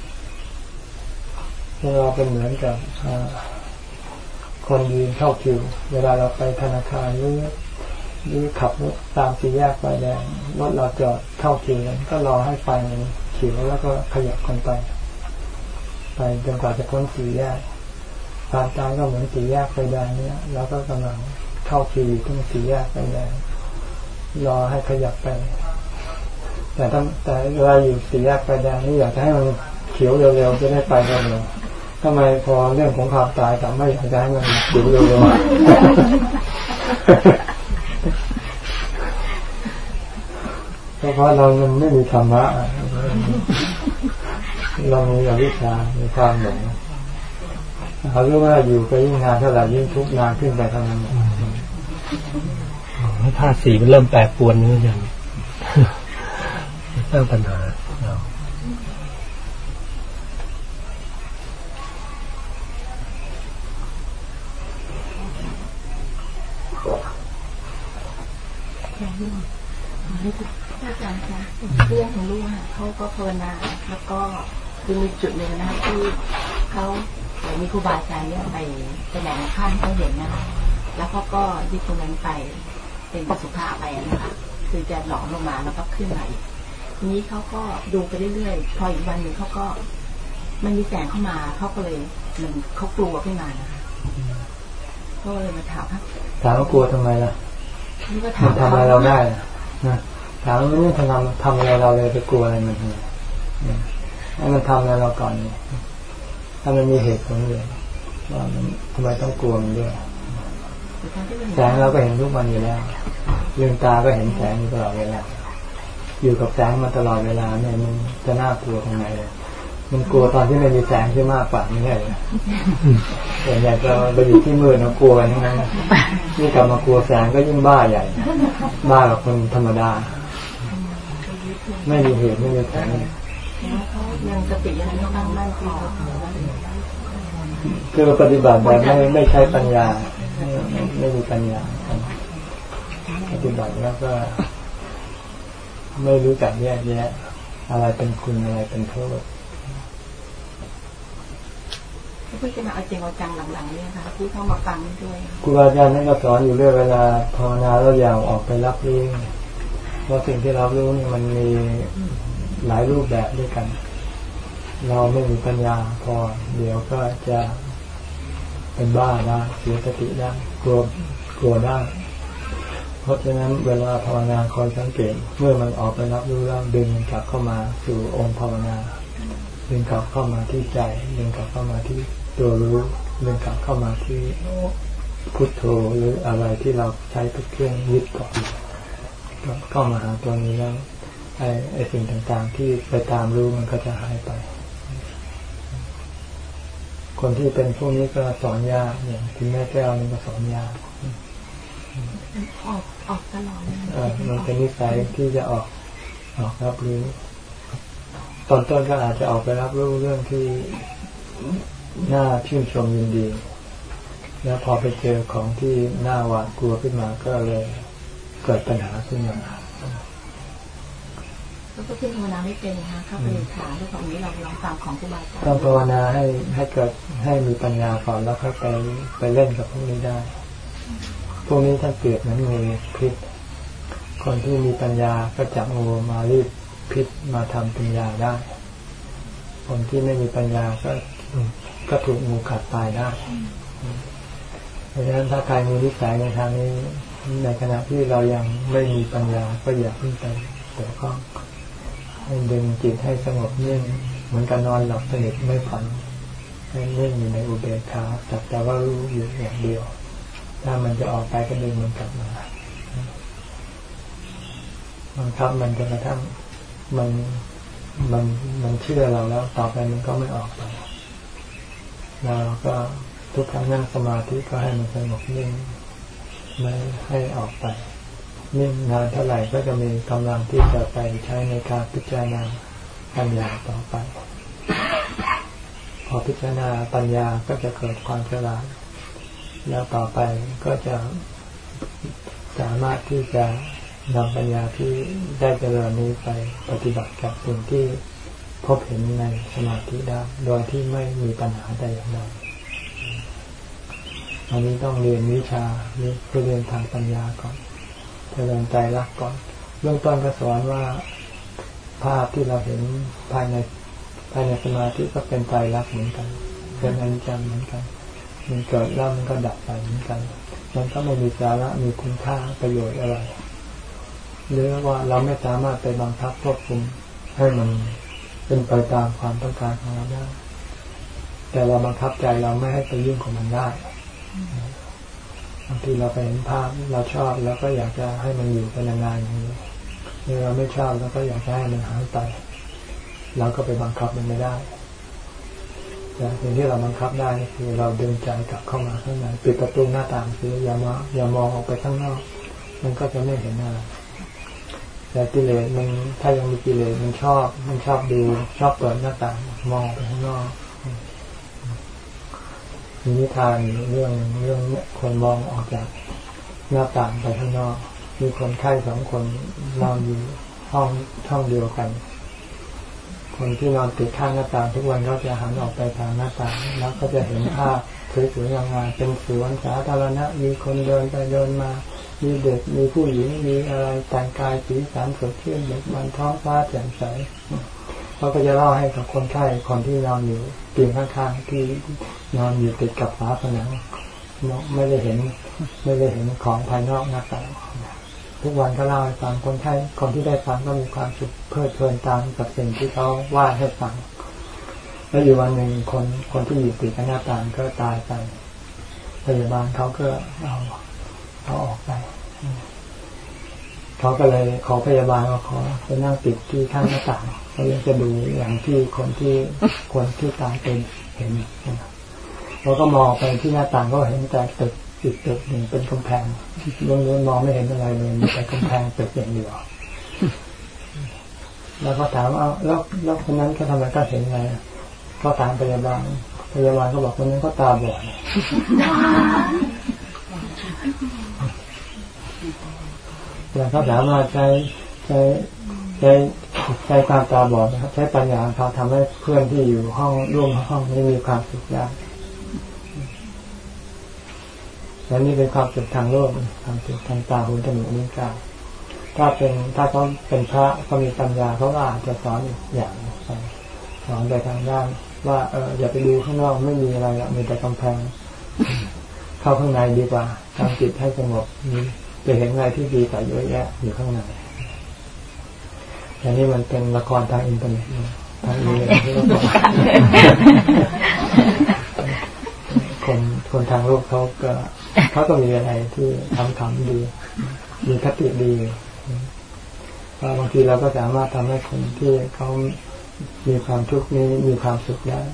เราเป็นเหมือนกับคนยืนเข้าคิวเวลาเราไปธนาคารหรือหรือขับรถตามสี่แยกไฟแดงรถเราจอดเข้าคิวนั้นก็รอให้ไฟมันเขียวแล้วก็ขยับกันไปไปจนกว่าจะพ้นสี่แยกความตายก็เหมือนสี่แยกไฟแดงนี้เราก็กำลังเข้าคิวที่สี่แยกไฟแดงรอให้ขยับไปแต่ถ้าแต่เวลาอยู่สี่แยกไฟแดงนี่อยากจะให้มันเขียวเร็วๆจะได้ไปเร็วๆทำไมพอเรื่องของความตายแต่ไม่อยากจะให้มันเขียวเร็วๆเพราะเรามันไม่มีธรรมะเรามีอวิชชามีความหลงเขารู้ว่าอยู่ไปยิ่งนานเท่าไหร่ยิ่งทุกข์นานขึ้นไปเท่านั้นธาตุสีมันเริ่มแปรปรวนนี่อย่างสร้างปัญหาเราอาจารย์คะเรื่องของลูกเขาก็ภาวนาแล้วก็คือมีจุดหนึ่งนะที่เขามีครูบาอาจารย์เนี่ยไปไปแหล่งข้างเขาเห็นนะคะแล้วเขาก็ยึดตรงนั้นไปเป็นสุภาพไปนะคะคือจะหลอมลงมาแล้วก็ขึ้นมาอีกทีนี้เขาก็ดูไปเรื่อยๆพออีกวันหนึ่งเขาก็มันมีแสงเข้ามาเขาก็เลยเหมือนเขากลัวขึ้นมานะคะก็เลยมาถามครับถามว่ากลัวทำไมล่ะมันทำอะไรเราได้นะถามว่าไม่ทำทำอะไรเราเลยไปกลัวอะไรมันให้มันทำอะไรเราก่อนถ้ามันมีเหตุผลเลยว่ามันทำไมต้องกลัวมันด้วยแสงเราก็เห็นทุกวันอยู่แล้วลืมตาก็เห็นแสงอยู่ตลอดเวลาอยู่กับแสงมาตลอดเวลาเนี่ยมันจะน่ากลัวทำไมเลยมันกลัวตอนที่ไม่มีแสงที่มากกว่าไม่ใช่เลยแต่อยากจะไปอยู่ที่มืดนะกลัวทั้งนั้นนี่กลับมากลัวแสงก็ยิ่งบ้าใหญ่บ้ากว่าคนธรรมดาไม่มีเหตุไม่มีแสงยังสติยังตั้งมั่นพอคือปฏิบัติแบบไม่ไม่ใช้ปัญญาไม่ไม่มีปัญญาปฏิบัติแล้วก็ไม่รู้จักแยกแยะอะไรเป็นคุณอะไรเป็นโทษเพื่อจะมาเอาจริงเอาจังหลังๆเนี่ยค่ะที่เข้ามาฟังด้วยครูอาจารย์นั่นก็สอนอยู่เรื่อยเวลาภาวนาแล้วอย่าออกไปรับรู้เพราะสิ่งที่เรารู้นี่มันมีหลายรูปแบบด้วยกันเราไม่มีปัญญาพอเดี๋ยวก็จะเป็นบ้าได้เสียสติได้กลัวกลัวได้เพราะฉะนั้นเวลาภาวนาคอยสังเกตเมื่อมันออกไปรับรู้แล้วดึงมันกลับเข้ามาสู่องค์ภาวนาดึงกลับเข้ามาที่ใจดึงกลับเข้ามาที่ตัวรู้ดึงกลับเข้ามาที่พุทโธหรืออะไรที่เราใช้เป็นเครื่องยึดเกาะก็มาหาตัวนี้แล้วไอ้ไอ้สิ่งต่างๆที่ไปตามรู้มันก็จะหายไปคนที่เป็นพวกนี้ก็สอนยากอย่างที่แม่แก้วนี่ก็สอนยากออกออกตลอดมันเป็นนิสัยที่จะออกออกรับรู้ตอนต้นก็อาจจะออกไปรับรู้เรื่องที่น่าชื่นชมยินดีแล้วพอไปเจอของที่น่าหวาดกลัวขึ้นมาก็เลยเกิดปัญหาขึ้นมาแล้วก็ที่ภาวนาไม่เป็นนะคะเข้าไปถามเรื่องของนี้เราลองฟังของครูบาอาจารย์ต้องภาวนาให้ให้เกิดให้มีปัญญาก่อนแล้วค่อยไปไปเล่นกับพวกนี้ได้พวกนี้ถ้าเปรียบเหมือนงูพิษคนที่มีปัญญาก็จับงูมารีดพิษมาทำปัญญาได้คนที่ไม่มีปัญญาก็ก็ถูกงูกัดตายได้เพราะฉะนั้นถ้าใครมีนิสัยในทางนี้ในขณะที่เรายังไม่มีปัญญาก็อย่าเพิ่งไปเกี่ยวข้องให้ดึงจิตให้สงบนิ่งเหมือนกับนอนหลับสนิทไม่ฝันให้นิ่งอยู่ในอุเบกขาแต่ว่ารู้อยู่อย่างเดียวถ้ามันจะออกไปก็ดึงมันกลับมาบังคับมันจนกระทั่งมันมันมันเชื่อเราแล้วต่อไปมันก็ไม่ออกไปเราก็ทุกครั้งนั่งสมาธิก็ให้มันสงบนิ่งไม่ให้ออกไปนิ่งนานเท่าไหร่ก็จะมีกำลังที่จะไปใช้ในการพิจารณาปัญญาต่อไปพอพิจารณาปัญญาก็จะเกิดความฉลาดแล้วต่อไปก็จะสามารถที่จะนำปัญญาที่ได้เจริญนี้ไปปฏิบัติกับสิ่งที่พบเห็นในสมาธิได้โดยที่ไม่มีปัญหาใดอย่างใดอันนี้ต้องเรียนวิชานี้คือเรียนทางปัญญาก่อนเจริญใจรักก่อนเบื้องต้นก็สอนว่าภาพที่เราเห็นภายในภายในสมาธิก็เป็นใจรักเหมือนกันเป็นอนิจจังเหมือนกันมันเกิดแล้วมันก็ดับไปเหมือนกันมันก็ไม่มีสาระมีคุณค่าประโยชน์อะไรหรือว่าเราไม่สามารถไปบังคับควบคุมให้มันเป็นไปตามความต้องการของเราได้แต่เราบังคับใจเราไม่ให้ไปยุ่งกับมันได้บางทีเราไปเห็นภาพเราชอบแล้วก็อยากจะให้มันอยู่เป็นนานๆอย่างนี้หรือเราไม่ชอบแล้วก็อยากจะให้มันหายไปเราก็ไปบังคับมันไม่ได้แต่สิ่งที่เราบังคับได้คือเราดึงใจกลับเข้ามาข้างในปิดประตูหน้าต่างคืออย่ามาอย่ามองออกไปข้างนอกมันก็จะไม่เห็นอะไรแต่กิเลสมันถ้ายังมีกิเลสมันชอบมันชอบดูชอบเปิดหน้าต่างมองไปข้างนอกมีนิทานเรื่องเรื่องคนมองออกจากหน้าต่างไปข้างนอกมีคนไข้สองคนนอนอยู่ห้องห้องเดียวกันคนที่นอนติดข้างหน้าต่างทุกวันก็จะหันออกไปทางหน้าต่างแล้วก็จะเห็นภาพสวยๆงามๆเป็นสวนสาธารณะมีคนเดินไปเดินมามีเด็กมีผู้หญิงมีอะไรแต่งกายสีสันสดชื่นเบิกบานท้องฟ้าแจ่มใสเขาก็จะเล่าให้กับคนไข้คนที่นอนอยู่เตียงข้างๆที่นอนอยู่ติดกับฝาผนังไม่ได้เห็นไม่ได้เห็นของภายนอกหน้าต่างทุกวันก็เล่าให้ฟังคนไข้คนที่ได้ฟังก็มีความสุขเพลิดเพลินตามกับสิ่งที่เขาว่าให้ฟังแล้วอยู่วันหนึ่งคนคนที่อยู่ติดกับหน้าต่างก็ตายไปพยาบาลเขาก็เอาเขาออกไปเขาก็เลยขอพยาบาลว่าขอไปนั่งติดที่ข้างหน้าต่างเขายังจะดูอย่างที่คนที่คนที่ตายเป็นเห็นเขาก็มองไปที่หน้าต่างก็เห็นแต่ตึกตึกตึกหนึ่งเป็นกำแพงล้วนๆมองไม่เห็นอะไรเลยมีแต่กำแพงตึกอย่างเดียวแล้วก็ถามเอาแล้วแล้วคนนั้นเขาทำไมก็เห็นไงก็ถามพยาบาลพยาบาลก็บอกคนนั้นก็ตาบอดแต่เขาถามว่าใช้ใช้ใช้ใช้ความตาบอดนะครับใช้ปัญญาเขาทำให้เพื่อนที่อยู่ห้องร่วมห้องนี้มีความสุขได้และนี่เป็นความสุขทางโลกความสุขทางตาหูจมูกลิ้นกายถ้าเป็นถ้าเขาเป็นพระเขามีปัญญาเขาก็อาจจะสอนอีกอย่างสอนไปทางด้านว่าเอออย่าไปดูข้างนอกไม่มีอะไรหรอกมีแต่กำแพงเข้าข้างในดีกว่าทำจิตให้สงบมีจะเห็นอะไรที่ดีแต่เยอะแยะอยู่ข้างในอย่างนี้มันเป็นละครทางอินเทอร์เน็ตทางอินเทอร์เน็ตที่เราบอกคนคนทางโลกเขาก็เขาก็มีอะไรที่ทำคำดีมีคติดีเพราะบางทีเราก็สามารถทำให้คนที่เขามีความทุกข์นี้มีความสุขได้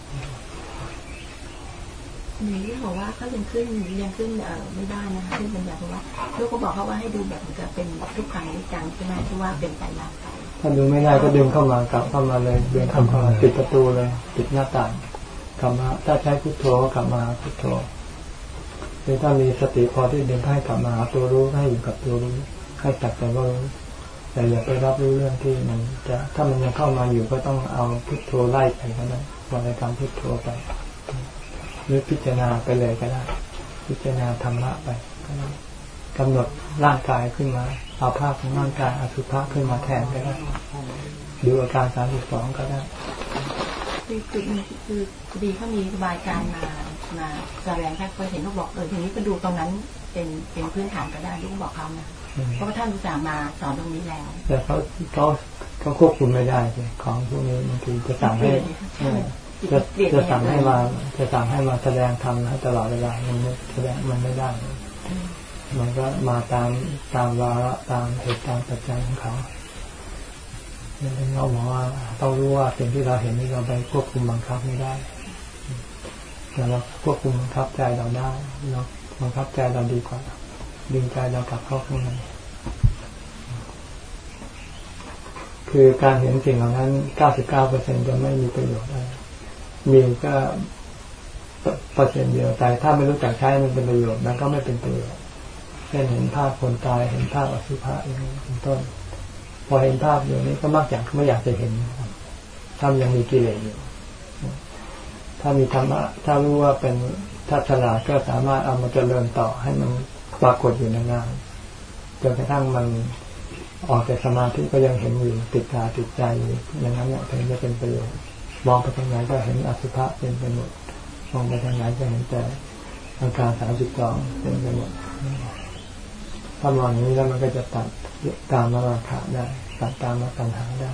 หนูบอกว่าเขายังขึ้นยังขึ้นเอ่อไม่ได้นะคะขึ้นปัญญาเพราะว่าลูกก็บอกเขาว่าให้ดูแบบเหมือนกับเป็นทุกขังนิจังใช่ไหมที่ว่าเป็นใจรักใจถ้าดูไม่ได้ก็ดึงเข้ามากลับเข้ามาเลยดึงเข้ามาปิดประตูเลยปิดหน้าต่างกลับมาถ้าใช้พุทโธก็กลับมาพุทโธหรือถ้ามีสติพอที่ดึงให้กลับมาตัวรู้ให้อยู่กับตัวรู้ให้ตัดแต่ว่าแต่อย่าไปรับรู้เรื่องที่มันจะถ้ามันยังเข้ามาอยู่ก็ต้องเอาพุทโธไล่ไปก็ได้บริกรรมพุทโธไปหรือพิจารณาไปเลยก็ได้พิจารณาธรรมะไปก็ได้กำหนดร่างกายขึ้นมาเอาภาพของร่างกายอสุภะขึ้นมาแทนก็ได้ดูอาการสามสิบสองก็ได้คือคือคือดีเขามีสบายการมามาแสดงแค่เคยเห็นเขาบอกเออทีนี้ก็ดูตรงนั้นเป็นเป็นพื้นฐานก็ได้ลูกบอกเขานะเพราะว่าท่านอุตส่าห์มาสอนตรงนี้แล้วแต่เขาเขาเขาควบคุมไม่ได้ของพวกนี้บางทีจะสั่งให้จะจะสั่งให้มาจะสั่งให้มาแสดงธรรมให้ตลอดเวลามันแสดงมันไม่ได้มันก็มาตามตามวาระตามเหตุการณ์ปัจจัยของเขาเราบอกว่าต้องรู้ว่าสิ่งที่เราเห็นนี่เราไปควบคุมบังคับไม่ได้แต่เราควบคุมบังคับใจเราได้เราบังคับใจเราดีกว่าดึงใจเรากลับเข้าข้างในคือการเห็นสิ่งเหล่านั้น เก้าสิบเก้าเปอร์เซ็นต์ จะไม่มีประโยชน์อะไรมีก็เปอร์เซ็นต์เดียวแต่ถ้าไม่รู้จักใช้มันเป็นประโยชน์มันก็ไม่เป็นประโยชน์เช่นเห็นภาพคนตายเห็นภาพอสุภะอย่างนี้เป็นต้นพอเห็นภาพอย่างนี้ก็มักอยากไม่อยากจะเห็นถ้ายังมีกิเลสอยู่ถ้ามีธรรมะถ้ารู้ว่าเป็นถ้าฉลาดก็สามารถเอามาเจริญต่อให้มันปรากฏอยู่นานๆจนกระทั่งมันออกจากสมาธิก็ยังเห็นอยู่ติดตาติดใจอย่างนั้นเนี่ยถึงจะเป็นประโยชน์มองไปทางไหนก็เห็นอสุภะเป็นไปหมดมองไปทางไหนก็เห็นแต่อาการสามสิบสองเป็นไปหมดถ้ามองอย่างนี้แล้วมันก็จะตัดตามมาราคะได้ตัดตามมาตัณหาได้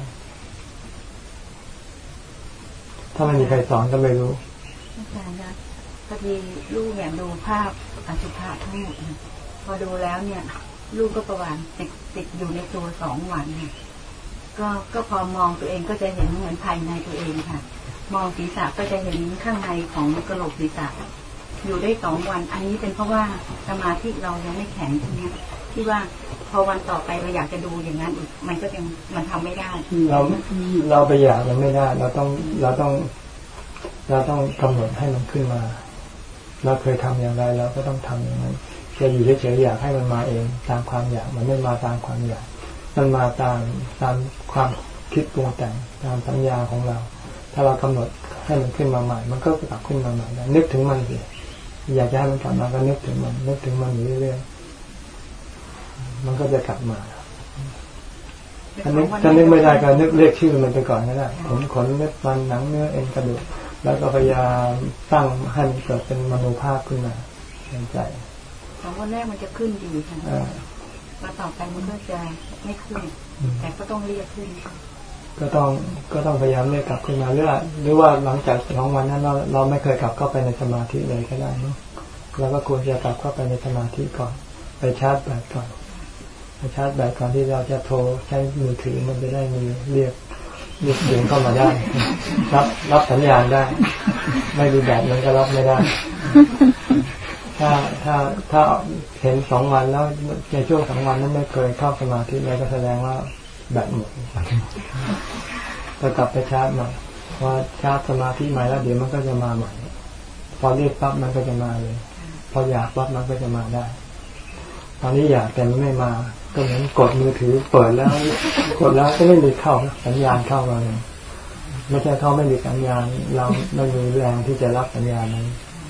ถ้าไม่มีใครสอนก็ไม่รู้อาจารย์นะพอดีลูกเนี่ยดูภาพอสุภะทั้งหมดนะพอดูแล้วเนี่ยลูกก็ประวัติติดติดอยู่ในตัวสองวันค่ะก็ก็พอมองตัวเองก็จะเห็นเหมือนภายในตัวเองค่ะมองศีรษะก็จะเห็นข้างในของกระโหลกศีรษะอยู่ได้สองวันอันนี้เป็นเพราะว่าสมาธิเรายังไม่แข็งใช่ไหมที่ว่าพอวันต่อไปเราอยากจะดูอย่างนั้นอีกมันก็ยังมันทำไม่ได้เราเราไปอยากมันไม่ได้เราต้องเราต้องเราต้องกำหนดให้มันขึ้นมาเราเคยทำอย่างไรเราก็ต้องทำอย่างนั้นจะอยู่เฉยๆอยากให้มันมาเองตามความอยากมันไม่มาตามความอยากมันมาตามตามความคิดปรุงแต่งตามสัญญาของเราถ้าเรากำหนดให้มันขึ้นมาใหม่มันก็กลับขึ้นมาใหม่นึกถึงมันสิอยากจะให้มันกลับมาก็นึกถึงมันนึกถึงมันอยู่เรื่อยๆมันก็จะกลับมาถ้านึกถ้านึกไม่ได้ก็นึกเรียกชื่อมันไปก่อนก็ได้ผมขนเล็บฟันหนังเนื้อเอ็นกระดูกแล้วก็พยายามตั้งให้มันเกิดเป็นมโนภาพขึ้นมาในใจสองวันแรกมันจะขึ้นดีค่ะมาต่อไปมันก็จะไม่ขึ้นแต่ก็ต้องเรียกขึ้นก็ต้องก็ต้องพยายามเรียกกลับขึ้นมาเรื่อยหรือว่าหลังจากสองวันนั้นเราเราไม่เคยกลับเข้าไปในสมาธิเลยก็ได้เนาะเราก็ควรจะกลับเข้าไปในสมาธิก่อนไปชาร์จแบตก่อนไปชาร์จแบตก่อนที่เราจะโทรใช้มือถือมันจะได้มีเรียกเรียกเสียงเข้ามาได้รับรับสัญญาณได้ไม่มีแบตมันก็รับไม่ได้ถ้าถ้าถ้าเห็นสองวันแล้วในช่วงสองวันนั้นไม่เคยเข้าสมาธิเลยก็แสดงว่าแบตหมดก็กลับไปชาร์จใหม่ว่าชาร์จสมาธิใหม่แล้วเดี๋ยวมันก็จะมาใหม่พอเรียกปั๊บมันก็จะมาเลยพออยากปั๊บมันก็จะมาได้ตอนนี้อยากแต่มันไม่มาก็เหมือนกดมือถือเปิดแล้วกดแล้วก็ไม่มีเข้าสัญญาณเข้ามาเลยไม่ใช่เข้าไม่มีสัญญาณเราไม่มีแรงที่จะรับสัญญาณนั้น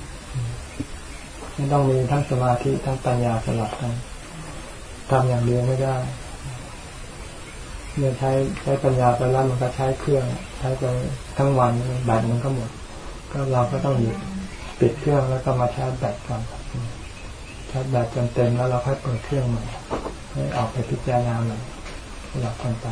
ไม่ต้องมีทั้งสมาธิทั้งปัญญาสลับกันทำอย่างเดียวไม่ได้เมื่อใช้ใช้ปัญญาไปแล้วมันก็ใช้เครื่องใช้ไปทั้งวันแบตมันก็หมดก็เราก็ต้องหยุดปิดเครื่องแล้วก็มาชาร์จแบตก่อนชาร์จแบตจนเต็มแล้วเราค่อยเปิดเครื่องใหม่ให้ออกไปพิจารณาใหม่สลับกันไป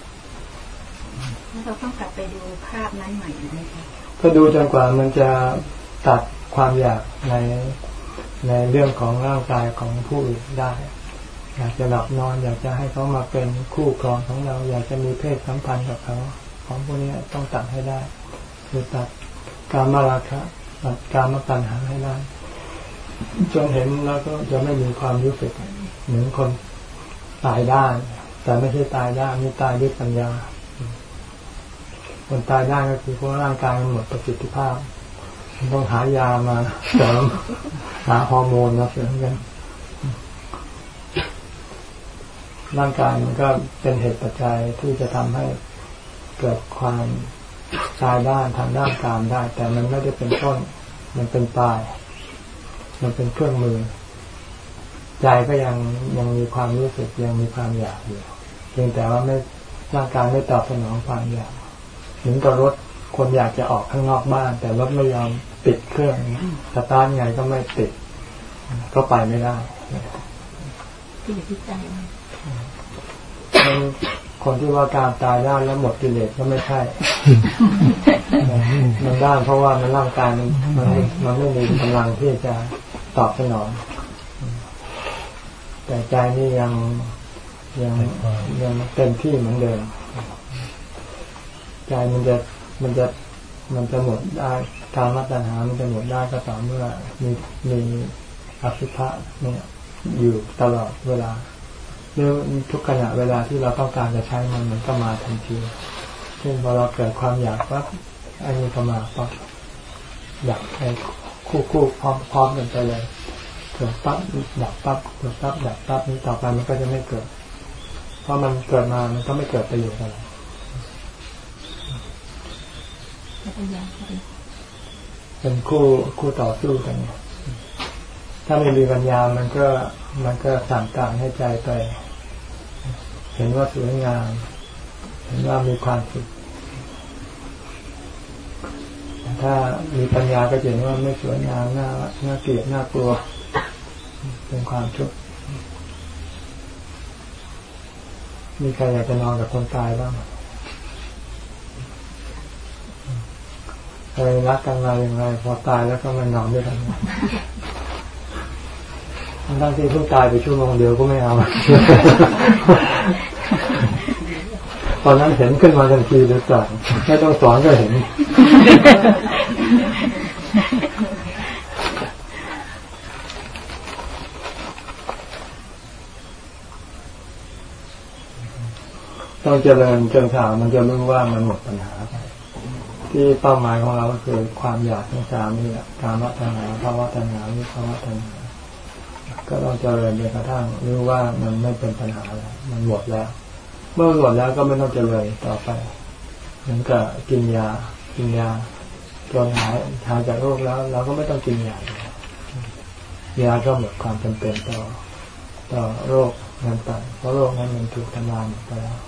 เราต้องกลับไปดูภาพนั้นใหม่ไหมคะก็ดูจนกว่ามันจะตัดความอยากในในเรื่องของร่างกายของผู้อื่นได้อยากจะหลับนอนอยากจะให้เขามาเป็นคู่ครองของเราอยากจะมีเพศสัมพันธ์กับเขาของพวกนี้ต้องตัดให้ได้คือตัดกามราคะตัดกามตัณหาให้ได้จนเห็นแล้วก็จะไม่มีความรู้สึกเหมือนคนตายได้แต่ไม่ใช่ตายได้นี่ตายด้วยปัญญาคนตายได้ก็คือเพราะร่างกายมันหมดประสิทธิภาพต้องหายามาเสริมหาฮอร์โมนมาเสริมกันร่างกายมันก็เป็นเหตุปัจจัยที่จะทำให้เกิดความตายด้านทางด้านกามได้แต่มันไม่ได้เป็นต้นมันเป็นปลายมันเป็นเครื่องมือใจก็ยังยังมีความรู้สึกยังมีความอยากอยู่เพียงแต่ว่าไม่ร่างกายไม่ตอบสนองความอยากเหมือนกับรถคนอยากจะออกข้างนอกบ้านแต่รถไม่ยอมปิดเครื่องสตาร์ทไงก็ไม่ติดก็ไปไม่ได้ที่อยู่ที่ใจคนที่ว่าการตายได้แล้วหมดกิเลสก็ไม่ใช่มันได้เพราะว่ามันร่างกายมันมันมันไม่มีกำลังที่จะตอบสนองแต่ใจนี่ยังยังยังเต็มที่เหมือนเดิมใจมันจะมันจะมันจะหมดได้การมัตตัญหามันจะหมดได้ก็ต่อเมื่อมีมีอสุภะเนี่ยอยู่ตลอดเวลาหรือทุกขณะเวลาที่เราต้องการจะใช้มันมันก็มาทันทีเช่นพอเราเกิดความอยากปั๊บอันนี้ก็มาปั๊บอยากให้คู่คู่พร้อมพร้อมกันไปเลยเกิดปั๊บดับปั๊บเกิดปั๊บดับปั๊บนี้ต่อไปมันก็จะไม่เกิดเพราะมันเกิดมามันก็ไม่เกิดประโยชน์อะไรเป็นคู่คู่ต่อสู้กันเนี่ยถ้าไม่มีปัญญามันก็มันก็สั่งการให้ใจไปเห็นว่าสวยงามเห็นว่ามีความสุขแต่ถ้ามีปัญญาก็เห็นว่าไม่สวยงามน่าน่าเกลียดน่ากลัวเป็นความทุกข์มีใครอยากจะนอนกับคนตายบ้างเคยรักกันมาอย่างไรพอตายแล้วก็มานอนด้วยกันทั้งที่เพิ่งตายไปชั่วโมงเดียวก็ไม่เอาตอนนั้นเห็นขึ้นมาทันทีเลยจ้ะไม่ต้องสอนก็เห็นต้องเจริญจนข่าวมันจะรู้ว่ามันหมดปัญหาไปที่เป้าหมายของเราก็คือความอยากทั้งสามนี่แหละการวัฒนาภาวะตัณหาวิภาวะตัณหาก็ต้องเจริญจนกระทั่งรู้ว่ามันไม่เป็นปัญหาแล้วมันหมดแล้วเมื่อหมดแล้วก็ไม่ต้องเจริญต่อไปเหมือนกับกินยากินยาจนหายหายจากโรคแล้วเราก็ไม่ต้องกินยายาก็หมดความจำเป็นต่อต่อโรคนั้นไปเพราะโรคนั้นมันถูกทำลายหมดไปแล้ว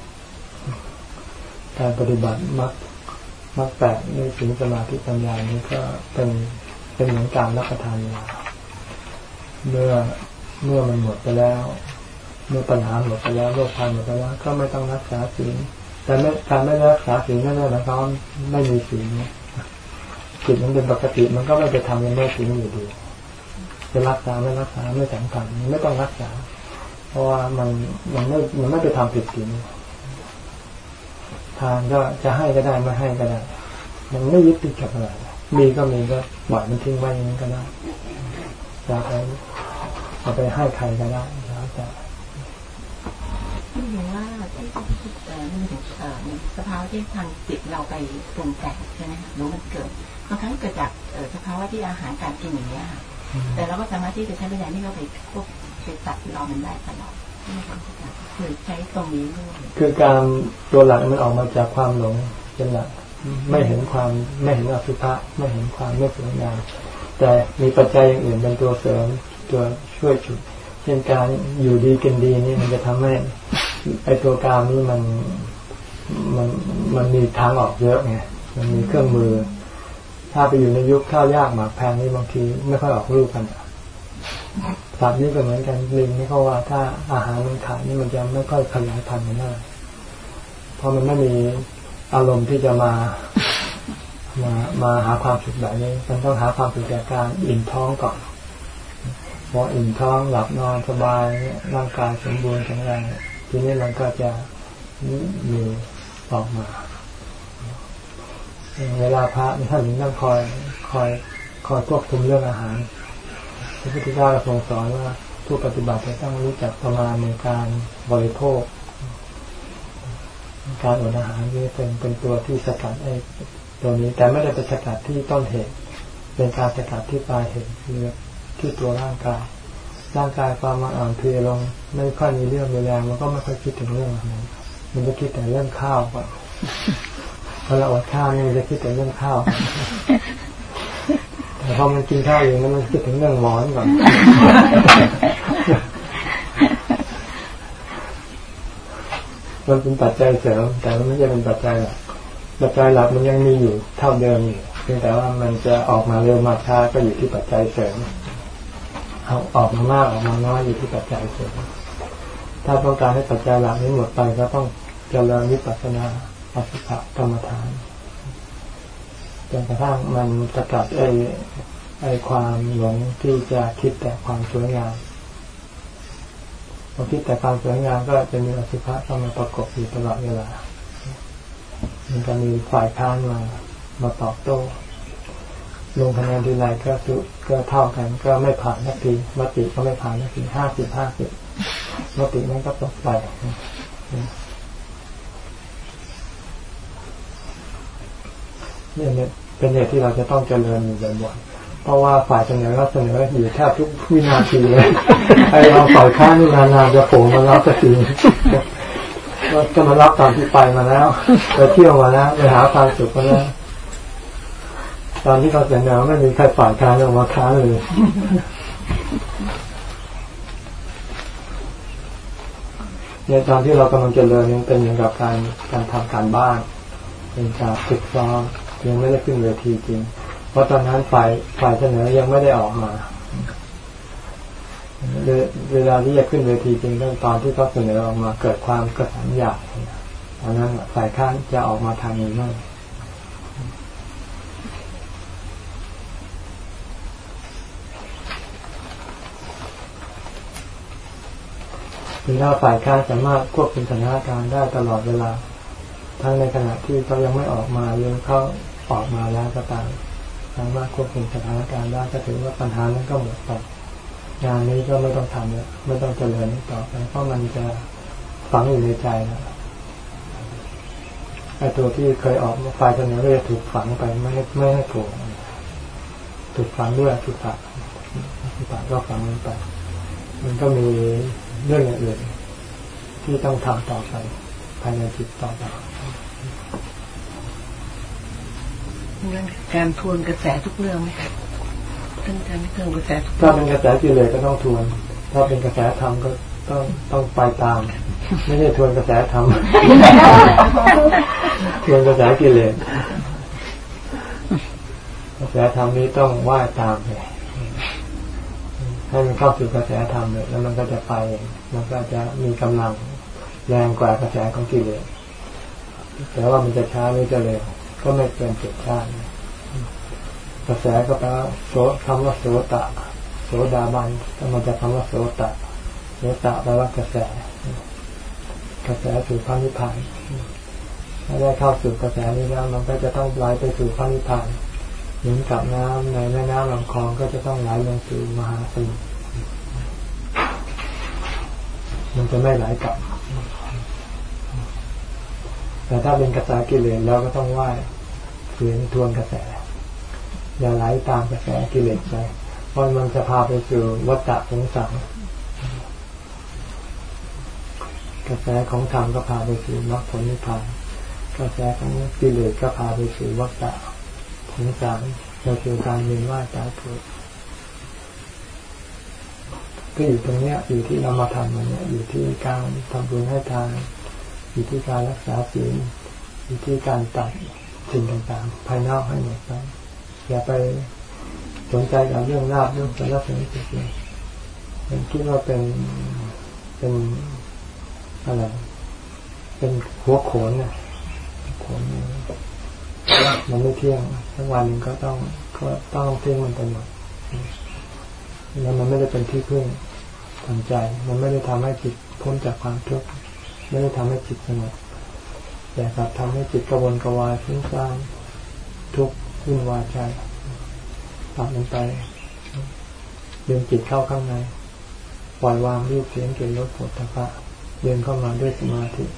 การปฏิบัติมรรคมรรคแปดในศีลสมาธิปัญญานี้ก็เป็นเป็นเหมือนการรับประทานยาเมื่อเมื่อมันหมดไปแล้วเมื่อปัญหาหมดไปแล้วโรคภัยหมดไปแล้วก็ไม่ต้องรักษาศีลแต่ไม่การไม่รักษาศีลนั่นแหละนะครับไม่มีศีลจิตมันเป็นปกติมันก็ไม่ไปทำยังไม่ศีลอยู่ดีจะรักษาไม่รักษาไม่สำคัญไม่ต้องรักษาเพราะว่ามันมันไม่มันไม่ไปทำผิดศีลทานก็จะให้ก็ได้ไม่ให้ก็ได้มันไม่ยึดติดกับอะไรมีก็มีก็ปล่อยมันทิ้งไว้อย่างนั้นก็ได้จะไปเอาไปให้ใครก็ได้แล้วแต่ที่เห็นว่าที่ที่เอ่อมันถึงเอ่อสภาวะที่ทางจิตเราไปปรุงแต่งใช่ไหมคะหรือมันเกิดบางครั้งเกิดจากเอ่อสภาวะที่อาหารการกินอย่างเงี้ยค่ะแต่เราก็สามารถที่จะใช้ปัญญาที่เราไปควบไปตัดเรามันได้ตลอดคือใช้ตรงนี้ด้วยคือการตัวหลักมันออกมาจากความหลงเป็นหลักไม่เห็นความไม่เห็นอสุภะไม่เห็นความไม่สวยงามแต่มีปัจจัยอย่างอื่นเป็นตัวเสริมตัวช่วยฉุดเช่นการอยู่ดีกินดีนี่มันจะทำให้ไอ้ตัวกามนี่มันมันมันมีทางออกเยอะไงมันมีเครื่องมือถ้าไปอยู่ในยุคข้าวยากหมากแพงนี่บางทีไม่ค่อยออกลูกกันสัตว์นี่ก็เหมือนกันลิงนี่เขาว่าถ้าอาหารมันขาดนี่มันจะไม่ค่อยขยายพันธุ์กันได้เพราะมันไม่มีอารมณ์ที่จะมามามาหาความสุขแบบนี้มันต้องหาความสุขจากการอิ่มท้องก่อนพออิ่มท้องหลับนอนสบายร่างกายสมบูรณ์แข็งแรงทีนี้มันก็จะมีออกมาเวลาพระท่านต้องคอยคอยคอยควบคุมเรื่องอาหารพระพุทธเจ้าทรงสอนว่าผู้ปฏิบัติจะต้องรู้จักประมาณในการบริโภคการอดอาหารนี่เป็นเป็นตัวที่สกัดไอ้ตัวนี้แต่ไม่ได้เป็นสกัดที่ต้นเหตุเป็นการสกัดที่ปลายเหตุคือที่ตัวร่างกายร่างกายความมันอ่อนเพลียลงไม่ค่อยมีเรื่องมีแรงมันก็ไม่ค่อยคิดถึงเรื่องนั้นมันจะคิดแต่เรื่องข้าวก่อนพอเราอดข้าวนี่มันจะคิดแต่เรื่องข้าวแต่พอมันกินข้าวเองแล้วมันคิดถึงเรื่องหมอนก่อนมันเป็นปัจจัยเสริมแต่มันไม่ใช่เป็นปัจจัยหลักปัจจัยหลักมันยังมีอยู่เท่าเดิมอยู่เพียงแต่ว่ามันจะออกมาเร็วมาช้าก็อยู่ที่ปัจจัยเสริมเอาออกมามากออกมาน้อยอยู่ที่ปัจจัยเสริมถ้าต้องการให้ปัจจัยหลักนี้หมดไปก็ต้องเจริญวิปัสสนาอสุภกรรมฐานจนกระทั่งมันสกัดไอ้ไอ้ความหลงที่จะคิดแต่ความสวยงามพอคิดแต่ความสวยงามก็จะมีอสุภะเข้ามาประกบอยู่ตลอดเวลามันจะมีฝ่ายค้านมามาตอบโต้ลงคะแนนทีไรก็สุก็เท่ากันก็ไม่ผ่านสักทีมติก็ไม่ผ่านสักทีห้าสิบห้าสิบมตินั้นก็ตกไปเนี่ยเป็นเหตุที่เราจะต้องเจริญอยู่บ่อยๆเพราะว่าฝ่ายเสนอก็เสนออยู่แทบทุกวินาทีเลยไอ้เราฝ่ายค้านนี่นานๆจะโผล่มารับสักทีว่าจะมารับตอนที่ไปมาแล้วไปเที่ยวมาแล้วไปหาความสุขมาแล้วตอนที่เขาเสนอไม่มีใครฝ่ายค้านออกมาค้านเลยเนี่ยตอนที่เรากำลังเจริญนี่เป็นเหมือนกับการการทำการบ้านเป็นการฝึกซ้อมยังไม่ได้ขึ้นเวทีจริงเพราะตอนนั้นฝ่ายฝ่ายเสนอยังไม่ได้ออกมาเวลาที่จะขึ้นเวทีจริงต้องตอนที่เขาเสนอออกมาเกิดความกระสันอยากตอนนั้นฝ่ายข้างจะออกมาทางนี้มากคือถ้าฝ่ายข้างสามารถควบคุมสถานการณ์ได้ตลอดเวลาทั้งในขณะที่เขายังไม่ออกมาหรือเขาออกมาแล้วก็ตามสามารถควบคุมสถานการณ์ได้ก็ถือว่าปัญหานั้นก็หมดไปงานนี้ก็ไม่ต้องทำแล้วไม่ต้องเจริญต่อไปเพราะมันจะฝังอยู่ในใจแล้วไอ้ตัวที่เคยออกฝ่ายเสนอก็จะถูกฝังไปไม่ให้ไม่ให้โผล่ถูกฝังด้วยถูกฝังถูกฝังก็ฝังมันไปมันก็มีเรื่องอื่นที่ต้องทำต่อไปภายในจิตต่อไปการทวนกระแสทุกเรื่องไหมครับท่านอาจารย์ไม่ทวนกระแสทุกถ้าเป็นกระแสกิเลสก็ต้องทวนถ้าเป็นกระแสธรรมก็ต้องต้องไปตามไม่ใช่ทวนกระแสธรรมทวนกระแสกิเลสกระแสธรรมนี้ต้องว่ายตามไปให้มันเข้าสู่กระแสธรรมเลยแล้วมันก็จะไปมันก็จะมีกำลังแรงกว่ากระแสของกิเลสแต่ว่ามันจะช้าหรือจะเร็วก็ไม่เกินเจ็ดชาติกระแสก็แปลว่าโสคำว่าโสตะโสดาบันก็มาจากคำว่าโสตะโสตะแปลว่ากระแสกระแสสู่พระนิพพานถ้าได้เข้าสู่กระแสนี้แล้วมันก็จะต้องไหลไปสู่พระนิพพานเหมือนกับน้ำในแม่น้ำลำคลองก็จะต้องไหลลงสู่มหาสมุทรมันจะไม่ไหลกลับแต่ถ้าเป็นกระแสกิเลสเราก็ต้องว่ายฝืนทวนกระแสอย่าไหลตามกระแสกิเลสไปเพราะมันจะพาไปสู่วัฏฏะสงสารกระแสของธรรมก็พาไปสู่มรรคผลนิพพานกระแสของกิเลสก็พาไปสู่วัฏฏะสงสารเราคือการเวียนว่ายตายเกิดก็อยู่ตรงเนี้ยอยู่ที่เรามาทำมันเนี้ยอยู่ที่การทำบุญให้ทานอยู่ที่การรักษาศีลอยู่ที่การตัดสิ่งต่างๆภายนอกให้หมดไปอย่าไปสนใจกับเรื่องลาภเรื่องสรรเสริญสุขเลยมันคิดว่าเป็นเป็นอะไรเป็นหัวโขนน่ะโขนมันไม่เที่ยงทั้งวันนึงก็ต้องก็ต้องเที่ยงมันไปหมดแล้วมันไม่ได้เป็นที่พึ่งทางใจมันไม่ได้ทำให้จิตพ้นจากความทุกข์ไม่ได้ทำให้จิตสงบแต่กลับทำให้จิตกระวนกระวายฟุ้งซ่านทุกข์วุ่นวายใจตัดมันไปดึงจิตเข้าข้างในปล่อยวางรูปเสียงกลิ่นรสโผฏฐัพพะเดินเข้ามาด้วยสมาธิ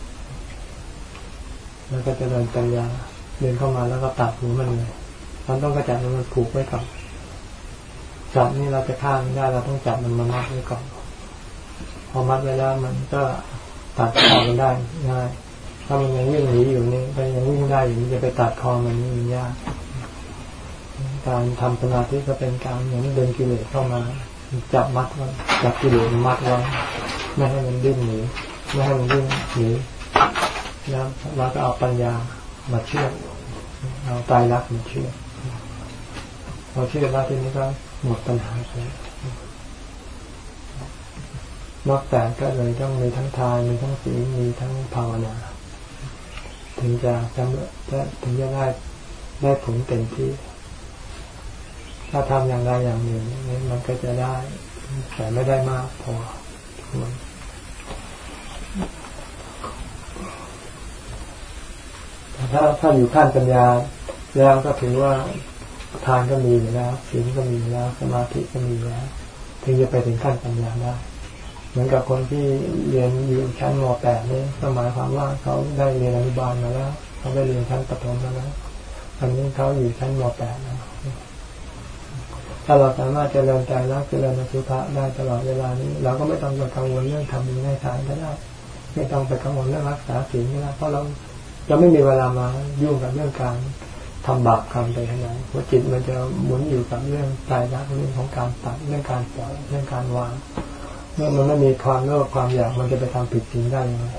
แล้วก็จะเดินปัญญาเดินเข้ามาแล้วก็ตัดหัวมันเลยมันต้องกระจัดมันผูกไว้ก่อนจับนี่เราจะฆ่าไม่ได้เราต้องจับมันมามัดไว้ก่อนพอมัดไว้แล้วมันก็ตัดคอมันได้ง่ายถ้ามันยังวิ่งหนีอยู่นี่ไปยังวิ่งได้อยู่นี่จะไปตัดคอมันนี่มันยากการทำสมาธิก็เป็นการเหมือนเดินกิเลสเข้ามาจับมัดไว้จับกิเลสมัดไว้ไม่ให้มันดิ้นหนีไม่ให้มันดิ้นหนีแล้วเราก็เอาปัญญามาเชื่อเอาตายรักมาเชื่อพอเชื่อแล้วทีนี้ก็หมดปัญหาไปนอกจากก็เลยต้องมีทั้งทานมีทั้งศีลมีทั้งภาวนาถึงจะจำจะถึงจะได้ได้ผลเต็มที่ถ้าทำอย่างใดอย่างหนึ่งนี่มันก็จะได้แต่ไม่ได้มากพอควรถ้าถ้าอยู่ขั้นปัญญาแล้วก็ถือว่าทานก็มีอยู่แล้วศีลก็มีแล้วสมาธิก็มีแล้วถึงจะไปถึงขั้นปัญญาได้เหมือนกับคนที่เรียนอยู่ชั้นม.แปด นี่ก็หมายความว่าเขาได้เรียนอนุบาลมาแล้วเขาได้เรียนชั้นประถมมาแล้วอันนี้เขาอยู่ชั้นม.แปด แล้วถ้าเราสามารถเจริญใจรักเจริญอสุภะได้ตลอดเวลานี้เราก็ไม่ต้องไปกังวลเรื่องทำบุญให้ทานก็ได้ไม่ต้องไปกังวลเรื่องรักษาศีลก็ได้เพราะเราจะไม่มีเวลามายุ่งกับเรื่องการทำบาปกรรมไปทั้งนั้นเพราะจิตมันจะหมุนอยู่กับเรื่องใจรักเรื่องของการตัดเรื่องการปล่อยเรื่องการวางเมื่อมันไม่มีความโลภความอยากมันจะไปทำผิดศีลได้ยังไง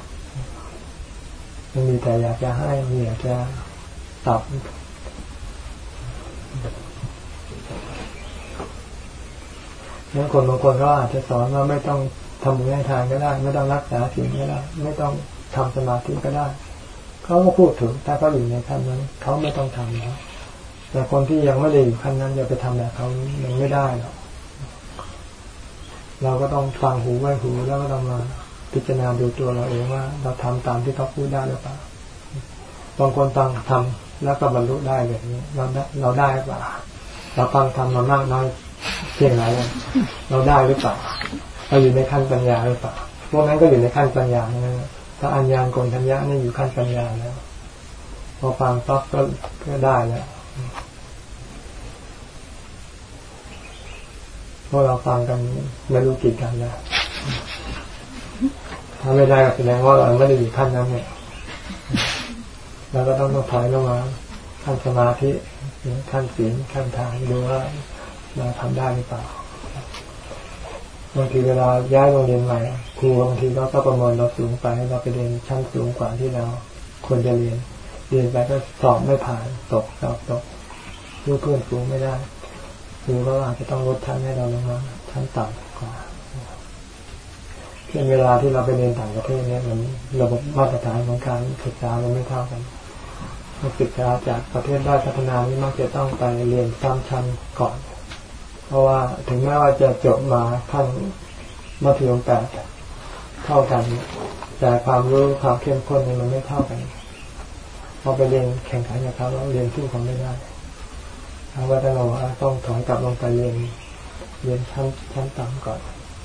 มันมีแต่อยากจะให้มีอยากจะตัดนั้นคนบางคนก็อาจจะสอนว่าไม่ต้องทำบุญให้ทานก็ได้ไม่ต้องรักษาศีลก็ได้ไม่ต้องทำสมาธิก็ได้เขาก็พูดถึงถ้าเขาอยู่ในขั้นนั้นเขาไม่ต้องทำแล้วแต่คนที่ยังไม่ได้อยู่ขั้นนั้นจะไปทำแบบเขามันไม่ได้หรอกเราก็ต้องฟังหูไว้หูแล้วก็ต้องมาพิจารณาดูตัวเราเองว่าเราทำตามที่เขาพูดได้หรือเปล่าบางคนฟังทำแล้วก็บรรลุได้แบบนี้เราได้เราได้หรือเปล่าเราฟังทำมามากน้อยเพียงไรเลยเราได้หรือเปล่าเราอยู่ในขั้นปัญญาหรือเปล่าพวกนั้นก็อยู่ในขั้นปัญญานะถ้าอัญญาณโกณฑัญญะนี่อยู่ขั้นปัญญาแล้วพอฟังปั๊บก็ก็ได้แล้วพวกเราฟังกันไม่รู้กี่กันนะถ้าไม่ได้ก็แสดงว่าเราไม่ได้อยู่ขั้นนั้นเนี่ยเราก็ต้องต้องถอยลงมาขั้นสมาธิขั้นศีลขั้นทานดูว่าเราทำได้หรือเปล่าบางทีเวลาย้ายโรงเรียนใหม่ครูบางทีก็ประเมินเราสูงไปเราไปเรียนชั้นสูงกว่าที่เราควรจะเรียนเรียนไปก็สอบไม่ผ่านตกสอบตกดูเพื่อนสูงไม่ได้ครูก็อาจจะต้องลดชั้นให้เราลงมาชั้นต่ำกว่าเช่นเวลาที่เราไปเรียนต่างประเทศเนี่ยมันระบบมาตรฐานของการศึกษามันไม่เท่ากันนักศึกษาจากประเทศด้อยพัฒนานี่มักจะต้องไปเรียนซ้ำชั้นก่อนเพราะว่าถึงแม้ว่าจะจบมาขั้นมัธยมแปดเท่ากันแต่ความรู้ความเข้มข้นนี่มันไม่เท่ากันพอไปเรียนแข่งขันกับเขาแล้วเรียนสู้เขาไม่ได้เขาว่าถ้าเราต้องถอยกลับลงไปเรียนเรียนชั้นชั้นต่ำก่อน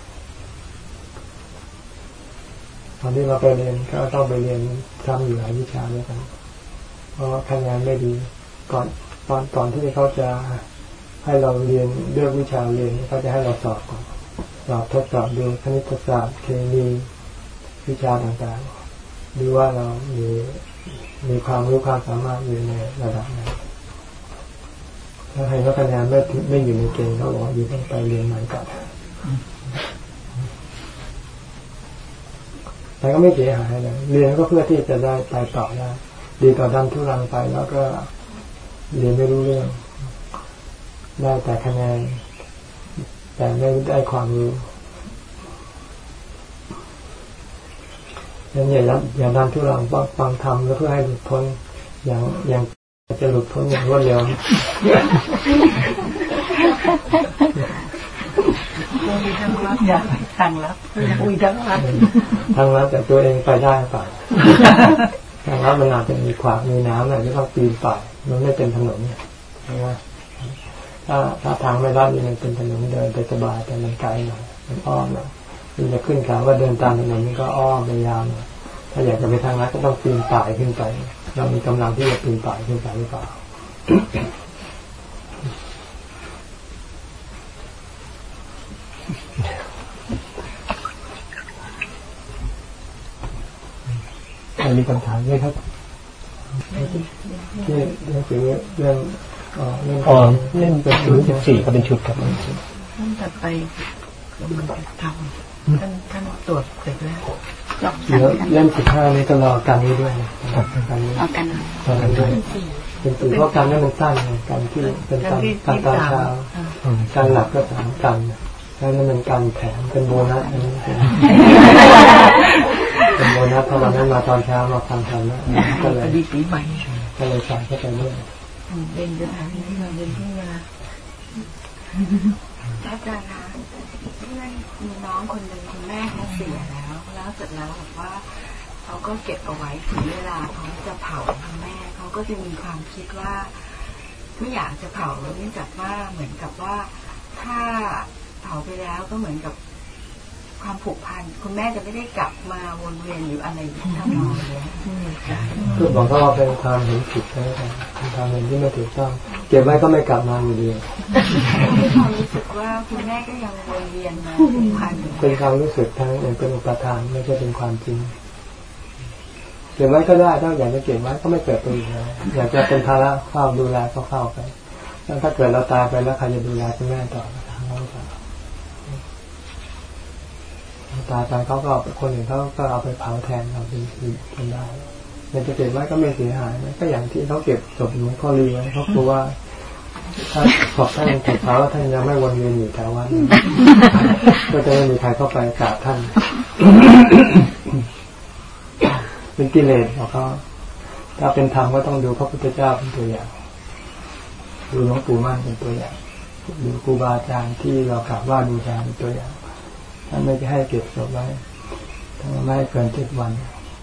ตอนที่เราไปเรียนก็ต้องไปเรียนซ้ำอยู่หลายวิชาด้วยกันเพราะคะแนนไม่ดีก่อนตอนก่อนที่เขาจะให้เราเรียนเลือกวิชาเรียนเขาจะให้เราสอบก่อนสอบทดสอบดูคณิตศาสตร์เคมีวิชาต่างๆดูว่าเรามีมีความรู้ความสามารถอยู่ในระดับไหนถ้าใครว่าคะแนนไม่ไม่อยู่ในเกณฑ์เขาบอกอยู่ต้องไปเรียนใหม่ก่อนแต่ก็ไม่เสียหายเลยเรียนก็เพื่อที่จะได้ไปต่อได้ดีกว่าดันทุรังไปแล้วก็เรียนไม่รู้เรื่องได้แต่คะแนนแต่ไม่ได้ความรู้ยังอย่าอย่าดันทุรังฟังธรรมแล้วเพื่อให้หลุดพ้นอย่างอย่างจะหลุดพ้นอย่างรวดเร็วมีทางลัดอยากทางลัดมีทางลัดทางลัดแต่ตัวเองไปได้ป่ะทางลัดมันอาจจะมีขวากมีน้ำอะไรที่ต้องปีนป่ายมันไม่เป็นถนนเนี่ยใช่ไหมถ้าถ้าทางไม่ลัดมันเป็นถนนเดินไปสบายแต่มันไกลหน่อยมันอ้อมหน่อยมันจะขึ้นเขาว่าเดินตามถนนมันก็อ้อมไปยาวหน่อยถ้าอยากจะไปทางลัดก็ต้องปีนป่ายขึ้นไปเรามีกำลังที่จะปีนป่ายขึ้นไปหรือเปล่ามีคำถามด้วยครับที่เรื่องเรื่องอ๋อเล่นเป็นชุดสิบสี่ก็เป็นชุดครับท่านถัดไปมันจะทำท่านท่านตรวจเสร็จแล้วเล่มสิบห้านี้ก็รอการนี้ด้วยนะครับการนี้รอกันรอกันด้วยเป็นสี่เพราะการนั้นมันสั้นการที่เป็นการการตอนเช้าการหลักก็สามกันแล้วนั่นเป็นการแถมเป็นโบนัสอันนี้เป็นโบนัสเพราะวันนั้นมาตอนเช้ามาฟังธรรมแล้วก็เลยดีปีใหม่ก็เลยใส่เข้าไปด้วยเป็นสถานที่มาเป็นที่มาอาจารย์คะเพื่อนมีน้องคนหนึ่งคุณแม่เขาเสียแล้วแล้วเสร็จแล้วบอกว่าเขาก็เก็บเอาไว้ถึงเวลาเขาจะเผาคุณแม่เขาก็จะมีความคิดว่าไม่อยากจะเผาเนื่องจากว่าเหมือนกับว่าถ้าเผาไปแล้วก็เหมือนกับความผูกพันคุณแม่จะไม่ได้กลับมาวนเวียนหรืออะไรทำนองเลยคือบอกเขาว่าเป็นความเห็นผิดใช่ไหมครับเป็นความเห็นที่ไม่ถูกต้องเก็บไว้ก็ไม่กลับมาอยู่ดีมีความรู้สึกว่าคุณแม่ก็ยังวนเวียนมาผูกพันเป็นความรู้สึกทั้งเองเป็นอุปทานไม่ใช่เป็นความจริงเก็บไว้ก็ได้ถ้าอยากจะเก็บไว้ก็ไม่เกิดประโยชน์นะอยากจะเป็นภาระเฝ้าดูแลก็เฝ้าไปแล้วถ้าเกิดเราตายไปแล้วใครจะดูแลคุณแม่ต่อทางน้องสาวตายไปเขาก็คนอื่นเขาก็เอาไปเผาแทนเราเป็นเป็นได้อยากจะเก็บไว้ก็ไม่เสียหายนะก็อย่างที่เขาเก็บศพหลวงพ่อลือไว้เขากลัวว่าถ้าศพท่านถูกเผาท่านยังไม่วนเวียนอยู่แถววัดก็จะไม่มีใครเข้าไปกราบท่านเป็นกิเลสของเขาถ้าเป็นธรรมก็ต้องดูพระพุทธเจ้าเป็นตัวอย่างดูหลวงปู่มั่นเป็นตัวอย่างดูครูบาอาจารย์ที่เรากราบไหว้บูชาเป็นตัวอย่างท่านไม่ให้เก็บศพไว้ท่านไม่ให้เกินเจ็ดวัน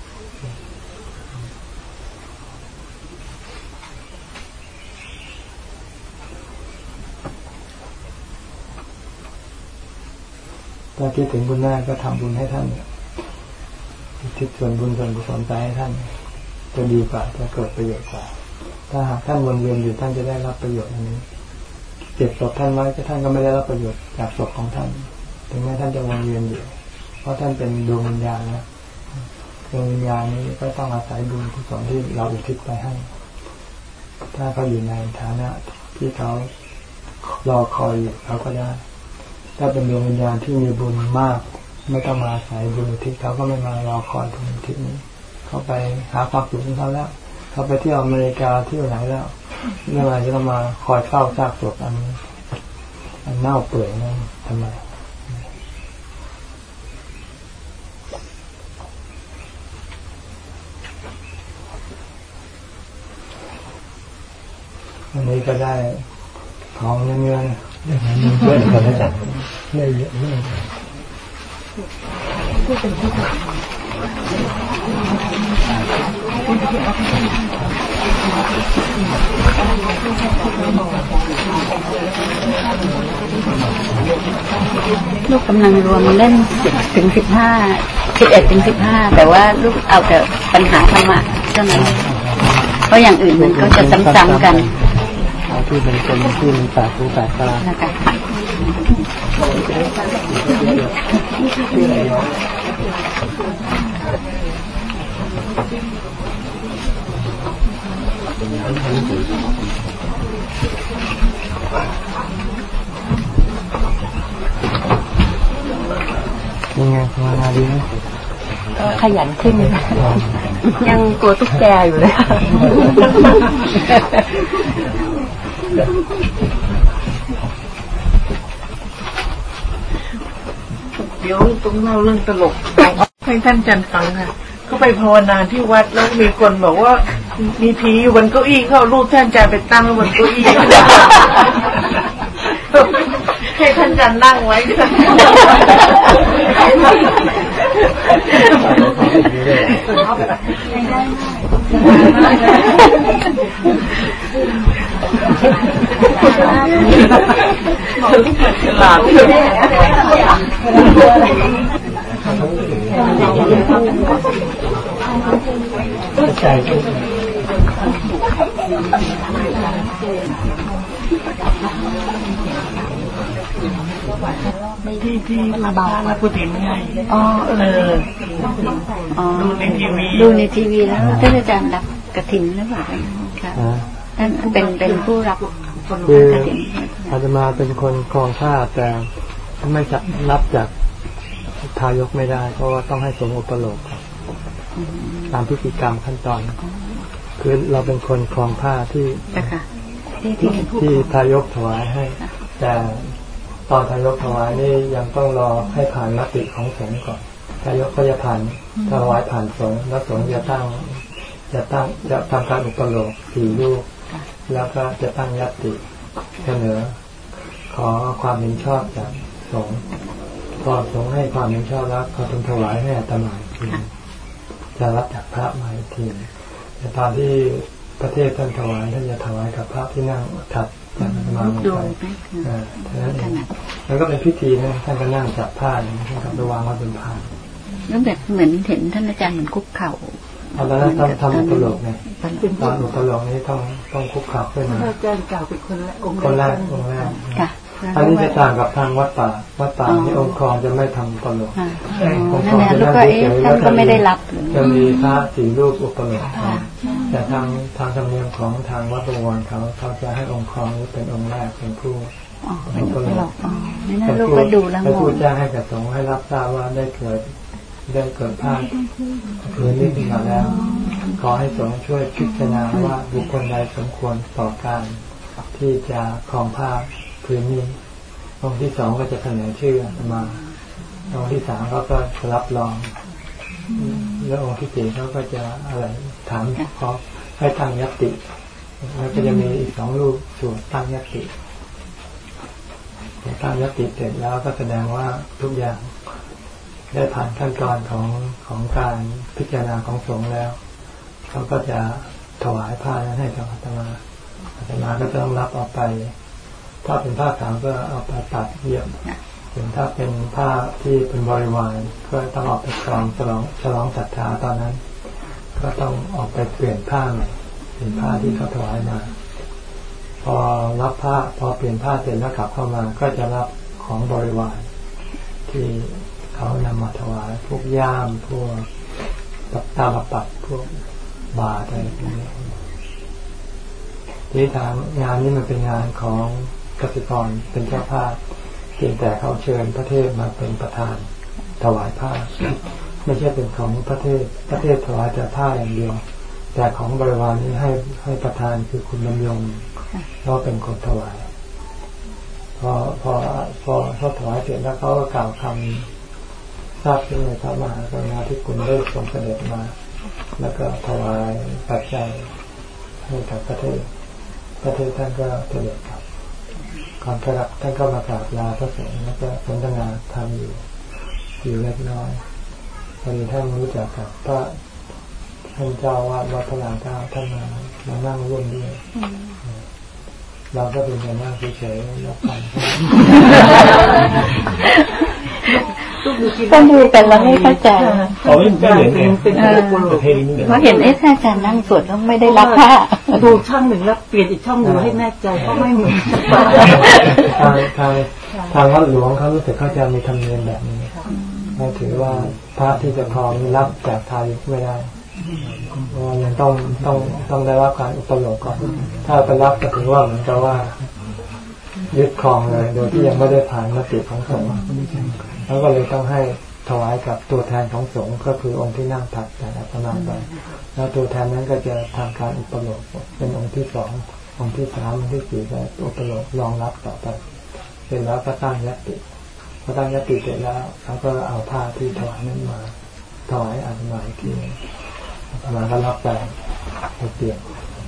ถ้าคิดถึงบุญแม่ก็ทำบุญให้ท่านคิดส่วนบุญส่วนกุศลไปให้ท่านจะดีกว่าจะเกิดประโยชน์กว่าถ้าหากท่านวนเวียนอยู่ท่านจะได้รับประโยชน์อันนี้เก็บศพท่านไว้ก็ท่านก็ไม่ได้รับประโยชน์จากศพของท่านถึงแม้ท่านจะวนเวียนอยู่เพราะท่านเป็นดวงวิญญาณนะดวงวิญญาณนี้ก็ต้องอาศัยบุญกุศลที่เราอุทิศไปให้ถ้าเขาอยู่ในฐานะที่เขารอคอยอยู่เขาก็ได้ถ้าเป็นดวงวิญญาณที่มีบุญมากไม่ต้องมาอาศัยบุญอุทิศเขาก็ไม่มารอคอยบุญอุทิศนี้เขาไปหาความสุขของเขาแล้วเขาไปเที่ยวอเมริกาเที่ยวไหนแล้วเมื่อไหร่จะต้องมาคอยเฝ้าซากศพอันอันเน่าเปื่อยนั่นทำไมวันนี้ก็ได้ของเงินเยอะกันแล้วจ้ะไม่เยอะไม่ผู้เป็นผู้นลูกกำลังรวมเล่นสิบถึงสิบห้าสิบเอ็ดถึงสิบห้าแต่ว่าลูกเอาแต่ปัญหาธรรมะเท่านั้นเพราะอย่างอื่นมันก็จะซ้ำๆกันที่เป็นคนที่มีปากหูปากตายังไงทำงานดีไหมขยันขึ้นยังกลัวตุ๊กแกอยู่เลยเดี๋ยวต้องเล่าเรื่องตลกให้ท่านจันฟังค่ะเขาไปภาวนาที่วัดแล้วมีคนบอกว่ามีผีอยู่บนเก้าอี้เขารูปท่านจันไปตั้งไว้บนเก้าอี้ให้ท่านจันนั่งไว้หลาบใจที่ที่ระบาดมาพูดถึงไงอ๋อเออดูในทีวีดูในทีวีแล้วท่านอาจารย์รับกฐินหรือเปล่าคะท่านเป็นเป็นผู้รับกฐินอาจจะมาเป็นคนครองผ้าแต่ไม่จะรับจากทายกไม่ได้เพราะว่าต้องให้สงฆ์อุปโลกตามพิธีกรรมขั้นตอนคือเราเป็นคนครองผ้าที่ที่ทายกถวายให้แต่ตอนทายกถวายนี่ยังต้องรอให้ผ่านมติของสงฆ์ก่อนทายกก็จะผ่านถวายผ่านสงฆ์แล้วสงฆ์จะตั้งจะตั้งจะทำการอุปโลกสี่รูปแล้วก็จะตั้งญัตติเสนอขอความเห็นชอบจากสงฆ์พอสงฆ์ให้ความเห็นชอบแล้วเขาต้องถวายให้อาตมาทีจะรับจากพระมาทีแต่ตอนที่ประเทศท่านถวายท่านจะถวายกับพระที่นั่งถัดจับมาลงไปอ่าแล้วก็เป็นพิธีนะท่านก็นั่งจับผ้าท่านก็ไปวางไว้บนผ้าแล้วแบบเหมือนเห็นท่านอาจารย์เหมือนคุกเข่าตอนนั้นทำทำอุปโลกไงตอนอุปโลกนี้ต้องต้องคุกเข่าขึ้นมาอาจารย์กล่าวเป็นคนแรกองค์แรกองค์แรกอันนี้จะต่างกับทางวัดป่าวัดป่านี่องค์ครองจะไม่ทำอุปโลกองค์ครองจะนั่งเฉยๆแล้วก็ไม่ได้รับจะมีพระสี่รูปอุปโลกแต่ทางทางธรรมเนียมของทางวัดบวรเขาเขาจะให้องค์ครองนี้เป็นองค์แรกเป็นผู้อุปโลกนี่นะลูกก็ดูแล้วงงเป็นผู้แจ้งให้กับสงฆ์ให้รับทราบว่าได้เกิดได้เกิดพลาดคืนนี้ขึ้นมาแล้วขอให้สงฆ์ช่วยพิจารณาว่าบุคคลใดสมควรต่อการที่จะครองผ้าคืนนี้องค์ที่สองก็จะเสนอชื่อมาองค์ที่สามเขาก็รับรองแล้วองค์ที่สี่เขาก็จะอะไรถามขอให้ตั้งญัตติแล้วก็จะมีอีกสองรูปสวดตั้งญัตติตั้งญัตติเสร็จแล้วก็แสดงว่าทุกอย่างได้ผ่านขั้นตอนของของการพิจารณาของสงฆ์แล้วเขาก็จะถวายผ้านั้นให้กับอาตมาอาตมาก็ต้องรับออกไปถ้าเป็นผ้าขาวก็เอาไปตัดเย็บส่วนถ้าเป็นผ้าที่เป็นบริวารก็ต้องออกไปครองฉลองฉลองศรัทธาตอนนั้นก็ต้องออกไปเปลี่ยนผ้าใหม่เป็นผ้าที่เขาถวายมาพอรับผ้าพอเปลี่ยนผ้าเสร็จแล้วกลับเข้ามาก็จะรับของบริวารที่เขานำมาถวายพวกย่ามพวกตับตาบับปัดพวกบาตรอะไรพวกนี้ที่ทางงานนี้มันเป็นงานของกสิกรเป็นเจ้าภาพเพียงแต่เขาเชิญพระเทพมาเป็นประธานถวายผ้าไม่ใช่เป็นของพระเทพพระเทพถวายแต่ผ้าอย่างเดียวแต่ของบริวารนี้ให้ให้ประธานคือคุณบรรยงก็เป็นคนถวายพอพอพอเขาถวายเสร็จแล้วเขาก็กล่าวคำทราบที่ในพระมหากรุณาธิคุณได้ทรงเสด็จมาแล้วก็ถวายปัจจัยให้กับพระเทพพระเทพท่านก็เสด็จกลับก่อนกลับท่านก็มากราบลาพระสงฆ์แล้วก็สนทนาธรรมอยู่อยู่เล็กน้อยพอดีท่านรู้จักกับพระท่านเจ้าวาดวัดพระรามเก้าท่านมามานั่งร่วมด้วยเราก็เป็นการนั่งเฉยๆรับฟังต้องดูแต่เราไม่เข้าใจเขาไม่เหมือนกันเป็นประเพณีเพราะเห็นไอ้ท่านอาจารย์นั่งสวดต้องไม่ได้รับผ้าดูช่องหนึ่งแล้วเปลี่ยนอีกช่องหนึ่งให้แน่ใจเพราะไม่เหมือนทางทางทางวัดหลวงเขารู้สึกเขาจะมีธรรมเนียมแบบนี้เขาถือว่าพระที่จะครองรับจากทายกไม่ได้เพราะยังต้องต้องต้องได้รับการอุปโลกก่อนถ้าไปรับก็ถือว่าเหมือนกับว่ายึดครองเลยโดยที่ยังไม่ได้ผ่านมติของสงฆ์แล้วก็เลยต้องให้ถวายกับตัวแทนของสงฆ์ก็คือองค์ที่นั่งถัดจากอาตมาไปแล้วตัวแทนนั้นก็จะทำการอุปโลกเป็นองค์ที่สององค์ที่สามองค์ที่สี่ก็อุปโลกรองรับต่อไปเสร็จแล้วก็ตั้งญัตติพอตั้งญัตติเสร็จแล้วเขาก็เอาผ้าที่ถวายนั้นมาถวายอาตมาอีกทีอาตมาก็รับไปไปเปลี่ยน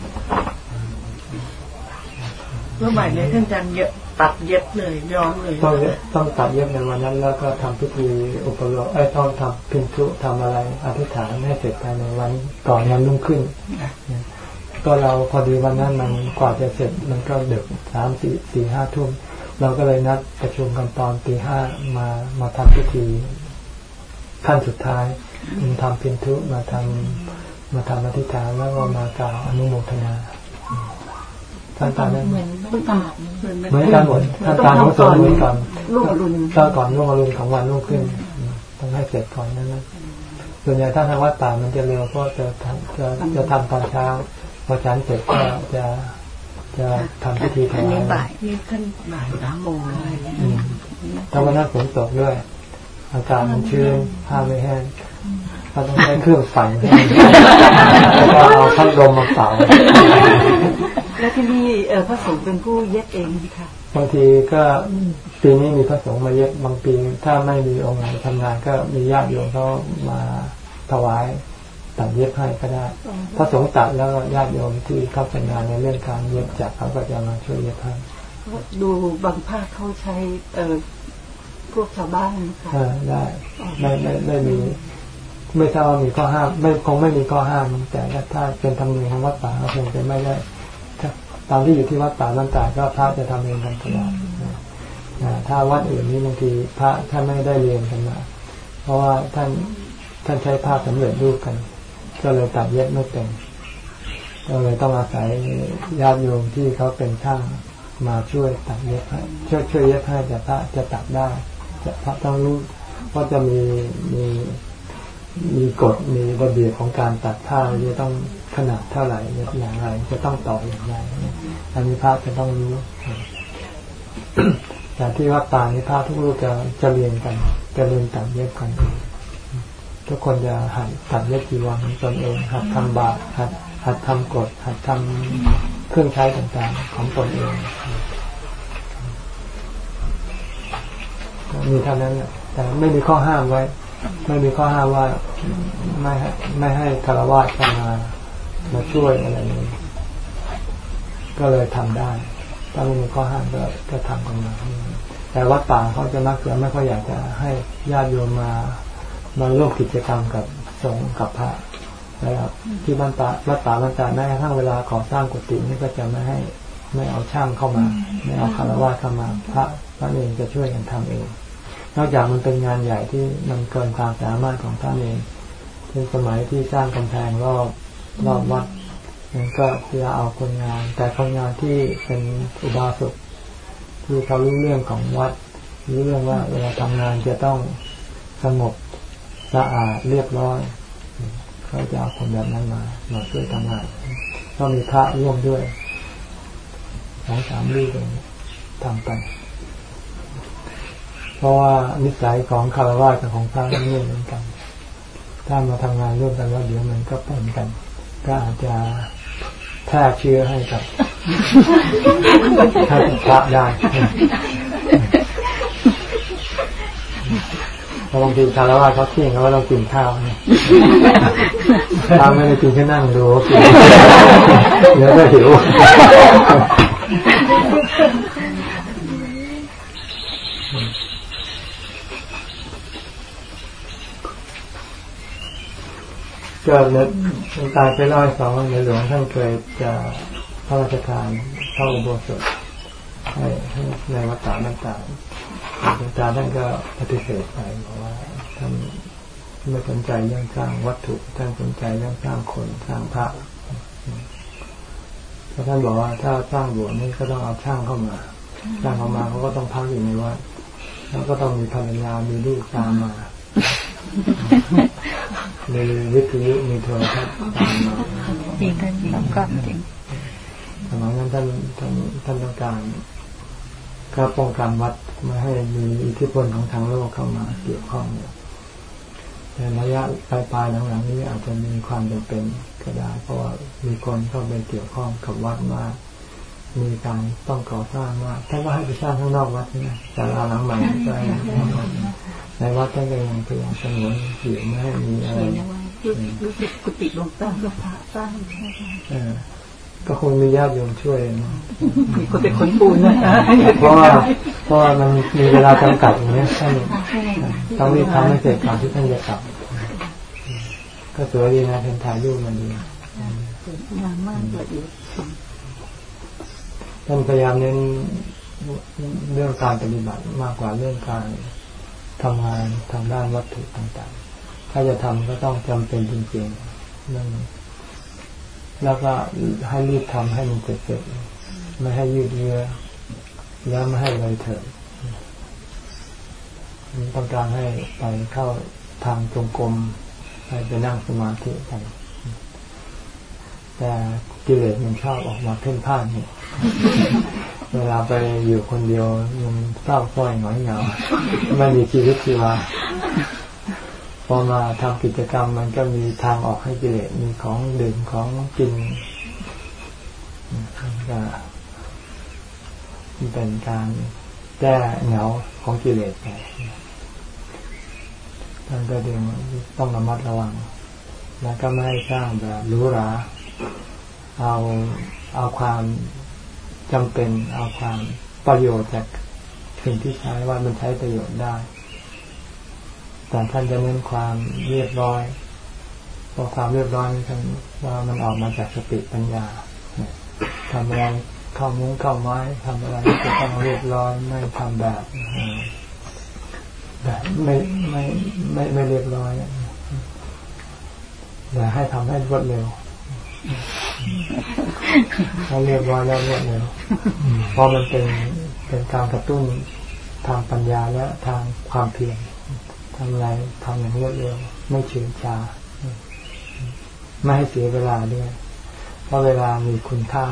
เมื่อใหม่เนี่ยท่านอาจารย์เยอะตัดเย็บเลยย้อมเลยต้องต้องตัดเย็บในวันนั้นแล้วก็ทำพิธีอุปโลกไอ้ต้องทำพินทุทำอะไรอธิษฐานให้เสร็จภายในวันก่อนวันรุ่งขึ้นก็เราพอดีวันนั้นมันกว่าจะเสร็จมันก็ดึกสามสี่สี่ห้าทุ่มเราก็เลยนัดประชุมกันตอนตีห้ามามาทำพิธีขั้นสุดท้ายมันทำพินทุมาทำมาทำอธิษฐานแล้วก็มากล่าวอนุโมทนาท่านตานั้นเหมือนเหมือนกันหมดท่านตาของสงฆ์เหมือนกันล่วงอรุณก็ก่อนล่วงอรุณของวันรุ่งขึ้นต้องให้เสร็จก่อนนั้นนะส่วนใหญ่ถ้าทางวัดป่ามันจะเร็วก็จะจะจะทำตอนเช้าพอฉันเสร็จก็จะจะทำพิธีถวายบ่ายนี่ท่านบ่ายสามโมงเลยถ้าวันนั้นฝนตกด้วยอากาศมันชื้นผ้าไม่แห้งก็ต้องใช้เครื่องปั่นแล้วก็เอาพัดลมมาเป่าแล้วที่นี่พระสงฆ์เป็นผู้เย็บเองค่ะบางทีก็ปีนี้มีพระสงฆ์มาเย็บบางปีถ้าไม่มีองค์ไหนทำงานก็มีญาติโยมเขามาถวายตัดเย็บให้ก็ได้พระสงฆ์ตัดแล้วญาติโยมที่เข้าเป็นงานในเรื่องการเย็บจักรเขาก็จะมาช่วยเย็บให้ดูบางภาคเขาใช้เอ่อพวกชาวบ้านค่ะได้ไม่ไม่ไม่มีไม่ทราบว่ามีข้อห้ามไม่คงไม่มีข้อห้ามแต่ถ้าเป็นธรรมเนียมของวัดป่าคงจะไม่ได้ตามที่อยู่ที่วัดป่าบ้านตาก็พระจะทำเองกันตลอดถ้าวัดอื่นนี้บางทีพระท่านไม่ได้เรียนกันมาเพราะว่าท่านท่านใช้ผ้าสำเร็จรูปกันก็เลยตัดเย็บไม่เป็นก็เลยต้องอาศัยญาติโยมที่เขาเป็นช่างมาช่วยตัดเย็บให้ช่วยช่วยเย็บให้แต่พระจะตัดได้จะพระต้องรู้เพราะจะมีมีมีกฎมีระเบียบของการตัดผ้าจะต้องขนาดเท่าไหร่อย่างไรจะต้องต่ออย่างไรอันนี้พระจะต้องรู้แต่ที่วัดป่านี้พระทุกรูปจะจะเรียนกันจะเรียนตัดเย็บกันทุกคนจะหัดตัดเย็บจีวรของตนเองหัดทำบาตรหัดหัดทำกฎหัดทำเครื่องใช้ต่างๆของตนเองมีเท่านั้นแหละแต่ไม่มีข้อห้ามไว้ไม่มีข้อห้ามว่าไม่ให้ไม่ให้คฤหัสถ์เข้ามามาช่วยอะไรนี้ก็เลยทำได้ถ้าไม่มีข้อห้ามก็ก็ทำกันมาแต่วัดป่าเขาจะมักจะไม่ค่อยอยากจะให้ญาติโยมมามาร่วมกิจกรรมกับสงฆ์กับพระนะครับที่บ้านป่าวัดป่าบ้านตาแม้กระทั่งเวลาก่อสร้างกุฏินี่ก็จะไม่ให้ไม่เอาช่างเข้ามาไม่เอาคฤหัสถ์เข้ามาพระพระเองจะช่วยกันทำเองนอกจากมันเป็นงานใหญ่ที่มันเกินความสามารถของท่านเองในสมัยที่สร้างกำแพงรอบรอบวัดมันก็จะเอาคนงานแต่คนงานที่เป็นอุบาสกที่เขารู้เรื่องของวัดรู้เรื่องว่าเวลาทำงานจะต้องสงบสะอาดเรียบร้อยเขาจะเอาคนแบบนั้นมามาช่วยทำงานก็มีพระร่วมด้วยสองสามรูปเองทำไปเพราะว่านิสัยของคฤหัสถ์กับของพระไม่เหมือนกันถ้ามาทำงานร่วมกันแล้วเดี๋ยวมันก็ปนกันก็อาจจะแพร่เชื้อให้กับให้กับพระได้เพราะบางทีคฤหัสถ์เขาเที่ยงเขาว่าเรากินข้าวเนี่ยถ้าไม่ได้กินแค่นั่งดูกินเดี๋ยวก็หิวก็เนี่ยตายไปเล่าให้ฟังว่าในหลวงท่านเคยจะพระราชทานเข้าอุโบสถให้ในวัดป่าบ้านตาอาจารย์ท่านก็ปฏิเสธไปบอกว่าท่านไม่สนใจเรื่องสร้างวัตถุท่านสนใจเรื่องสร้างคนสร้างพระเพราะท่านบอกว่าถ้าสร้างโบสถ์นี่ก็ต้องเอาช่างเข้ามาช่างเข้ามาเขาก็ต้องพักอยู่ในวัดแล้วก็ต้องมีภรรยามีลูกตามมามีวิทยุมีโทรทัศน์ตามมาจริงท่านต้องการจริงสมัยนั้นท่านท่านท่านต้องการก็ป้องกันวัดไม่ให้มีอิทธิพลของทางโลกเข้ามาเกี่ยวข้องเนี่ยแต่ระยะปลายปลายหลังๆนี้อาจจะมีความจำเป็นก็ได้เพราะว่ามีคนเข้าไปเกี่ยวข้องกับวัดมากมีการต้องก่อสร้างมากท่านก็ให้ไปสร้างข้างนอกวัดใช่ไหมแต่ละหลังใหม่ใช่ในวัดท่านก็ยังพยายามสงวนอยู่ไม่ให้มีอะไรรู้สึกกุฏิหลวงตาหลวงพระสร้างเออก็คงมีญาติโยมช่วยนะมีคนเป็นคนปูนนะเพราะว่าเพราะว่ามันมีเวลาจำกัดอย่างนี้ท่านต้องรีบทำให้เสร็จก่อนที่ท่านจะกลับก็สวยดีนะเป็นถ่ายรูปมันดีงามมากเลยท่านพยายามเน้นเรื่องการปฏิบัติมากกว่าเรื่องการทำงานทางด้านวัตถุต่างๆถ้าจะทำก็ต้องจำเป็นจริงๆนั่นแล้วก็ให้รีบทำให้มันเสร็จๆไม่ให้ยืดเยื้อแล้วไม่ให้เลยเถิดต้องการให้ไปเข้าทางจงกรมให้ไปนั่งสมาธิกันแต่กิเลสมันชอบออกมาเพ่นพ่านเนี่ยเวลาไปอยู่คนเดียวมันเศร้าส้อยหงอยเหงาไม่มีชีวิตชีวาพอมาทำกิจกรรมมันก็มีทางออกให้กิเลสมีของดื่มของกินก็เป็นการแก้เหงาของกิเลสไปท่านก็ดึงต้องระมัดระวังแล้วก็ไม่ให้สร้างแบบหรูหราเอาเอาความจำเป็นเอาความประโยชน์จากสิ่งที่ใช้ว่ามันใช้ประโยชน์ได้แต่ท่านจะเน้นความเรียบร้อยเพราะความเรียบร้อยนี่ท่านว่ามันออกมาจากสติปัญญาทำอะไรเข้ามุ้งเข้าไม้ทำอะไรก็ต้องเรียบร้อยไม่ทำแบบแบบไม่ไม่ไม่ไม่เรียบร้อยอย่าให้ทำให้รวดเร็วถ้าเรียบร้อยแล้วรวดเร็วเพราะมันเป็นเป็นการกระตุ้นทางปัญญาและทางความเพียรทำอะไรทำอย่างรวดเร็วไม่เฉื่อยชาไม่ให้เสียเวลาด้วยเพราะเวลามีคุณค่า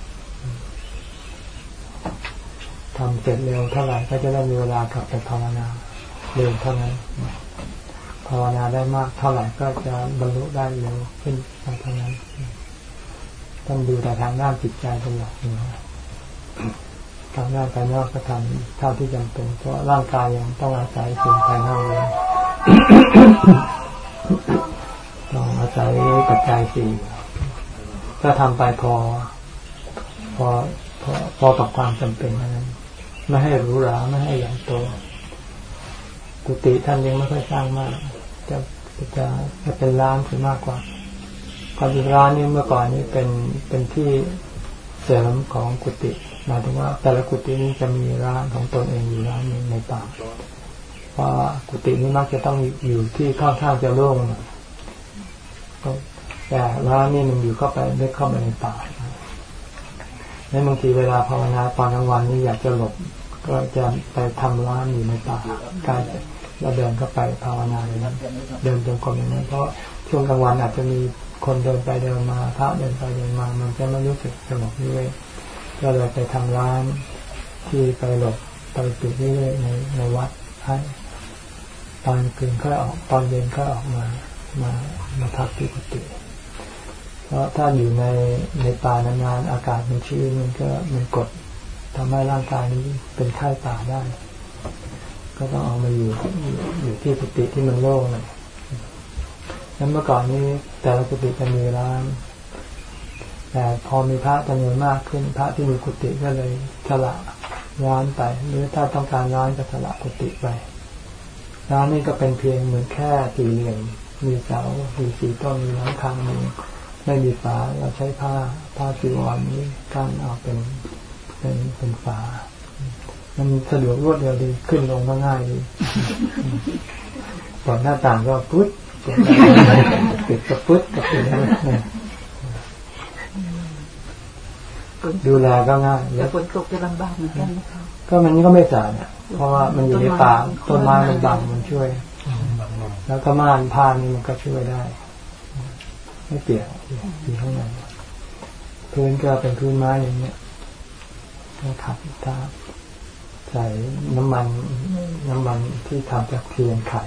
ทำเสร็จเร็วเท่าไหร่ก็จะได้มีเวลากลับไปภาวนาเร็วเท่านั้นภาวนาได้มากเท่าไหร่ก็จะบรรลุได้เร็วขึ้นเท่านั้นต้องดูแต่ทางด้านจิตใจเป็นหลักนะทางด้านภายนอกก็ทำเท่าที่จำเป็นเพราะร่างกายยังต้องอาศัยสิ่งภายนอกเลย ต้องอาศัยปัจจัยสี่ก็ทำไปพอพอพอพอกับความจำเป็นนั้นไม่ให้หรูหราไม่ให้ใหญ่โตกุฏิท่านยังไม่ค่อยสร้างมากจะจะจะเป็นร้านคือมากกว่าความจริงร้านนี้เมื่อก่อนนี้เป็นเป็นที่เสริมของกุฏิหมายถึงว่าแต่ละกุฏินี้จะมีร้านของตนเองอยู่ร้านนึงในป่าเพราะกุฏินี้มักจะต้องอยู่ที่ค่อนข้างจะโล่งแต่ร้านนี้มันอยู่เข้าไปได้เข้าไปในป่าในบางทีเวลาภาวนาตอนกลางวันนี่อยากจะหลบก็จะไปทำร้านอยู่ในป่าการเราเดินเข้าไปภาวนาเลยนะเดินจงกรมอย่างนั้นเพราะช่วงกลางวันอาจจะมีคนเดินไปเดินมาพระเดินไปเดินมามันจะไม่รู้สึกสงบด้วยก็เลยไปทำร้านที่ไปหลบไปปิดนี่ในในวัดให้ตอนคืนค่อยออกตอนเย็นค่อยออกมามามาพักที่กุฏิเพราะถ้าอยู่ในในป่านานๆอากาศมันชื้นมันก็มันกดทำให้ร่างกายนี้เป็นไข้ป่าได้ก็ต้องเอามาอยู่อยู่ที่กุฏิที่มันโล่งเลยนั้นเมื่อก่อนนี้แต่ละกุฏิจะมีร้านแต่พอมีพระจำนวนมากขึ้นพระที่มีกุฏิก็เลยสละร้านไปหรือถ้าต้องการร้านก็สละกุฏิไปร้านนี้ก็เป็นเพียงเหมือนแค่สี่เหลี่ยมมีเสามีสี่ต้นมีหลังคามีไม่มีฝาเราใช้ผ้าผ้าจีวรนี้กั้นเอาเป็นเป็นเป็นฝามันสะดวกรวดเร็วดีขึ้นลงก็ง่ายดีก่อนหน้าต่างก็ปุ๊บปิดก็ปุ๊บก็ปิดดูแลก็ง่ายแล้วฝนตกจะลำบากเหมือนกันนะคะก็มันก็ไม่สาดเนี่ยเพราะว่ามันอยู่ในป่าต้นไม้มันบังมันช่วยแล้วก็ม่านผ้านี่มันก็ช่วยได้ไม่เปียกอยู่ข้างในพื้นก็เป็นพื้นไม้อย่างเงี้ยก็ขัดถ้าใส่น้ำมันน้ำมันที่ทำจากเทียนไข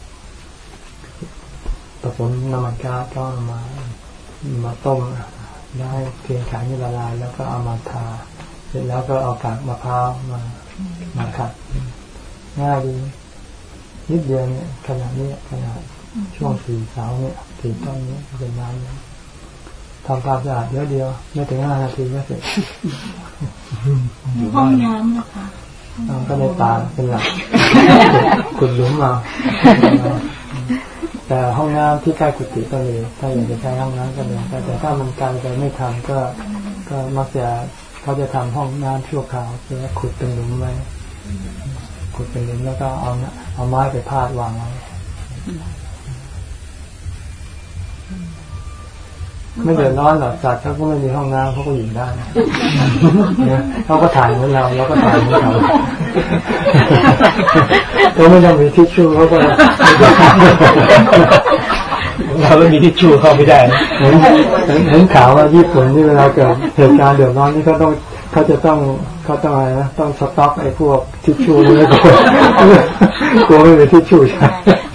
ผสมน้ำมันก๊าซก็เอามามาต้มได้เทียนไขนี่ละลายแล้วก็เอามาทาเสร็จแล้วก็เอากากมะพร้าวมามาขัดง่ายดีนิดเดียวเนี่ยขนาดนี้ขนาดช่วงสี่เสาเนี่ยสี่ต้นนี้เป็นน้ำทำความสะอาดเยอะเดียวไม่ถึงห้านาทีก็เสร็จห้องน้ำนะคะก็ในป่าเป็นหลักขุดหลุมมาแต่ห้องน้ำที่ใกล้กุฏิก็เลยถ้าอยากจะใช้ห้องน้ำก็เลยแต่ถ้ามันไกลไปไม่ทำก็ก็มักจะเขาจะทำห้องน้ำชั่วคราวคือขุดเป็นหลุมไว้ขุดเป็นหลุมแล้วก็เอาเอาไม้ไปพาดวางไว้ไม่เดือดร้อนหรอกสัตว์เขาก็ไม่มีห้องน้ำเขาก็อยู่ได้เขาก็ถ่ายเหมือนเราเราก็ถ่ายเหมือนเขาเราไม่ต้องมีทิชชู่เขาก็เราไม่มีทิชชู่เข้าไม่ได้เห็นเห็นข่าวว่าญี่ปุ่นนี่เวลาเกิดเหตุการณ์เดือดร้อนนี่เขาต้องเขาจะต้องเขาต้องอะไรนะต้องสต็อกไอ้พวกทิชชู่นี่ก่อนกลัวไม่มีทิชชู่ใช่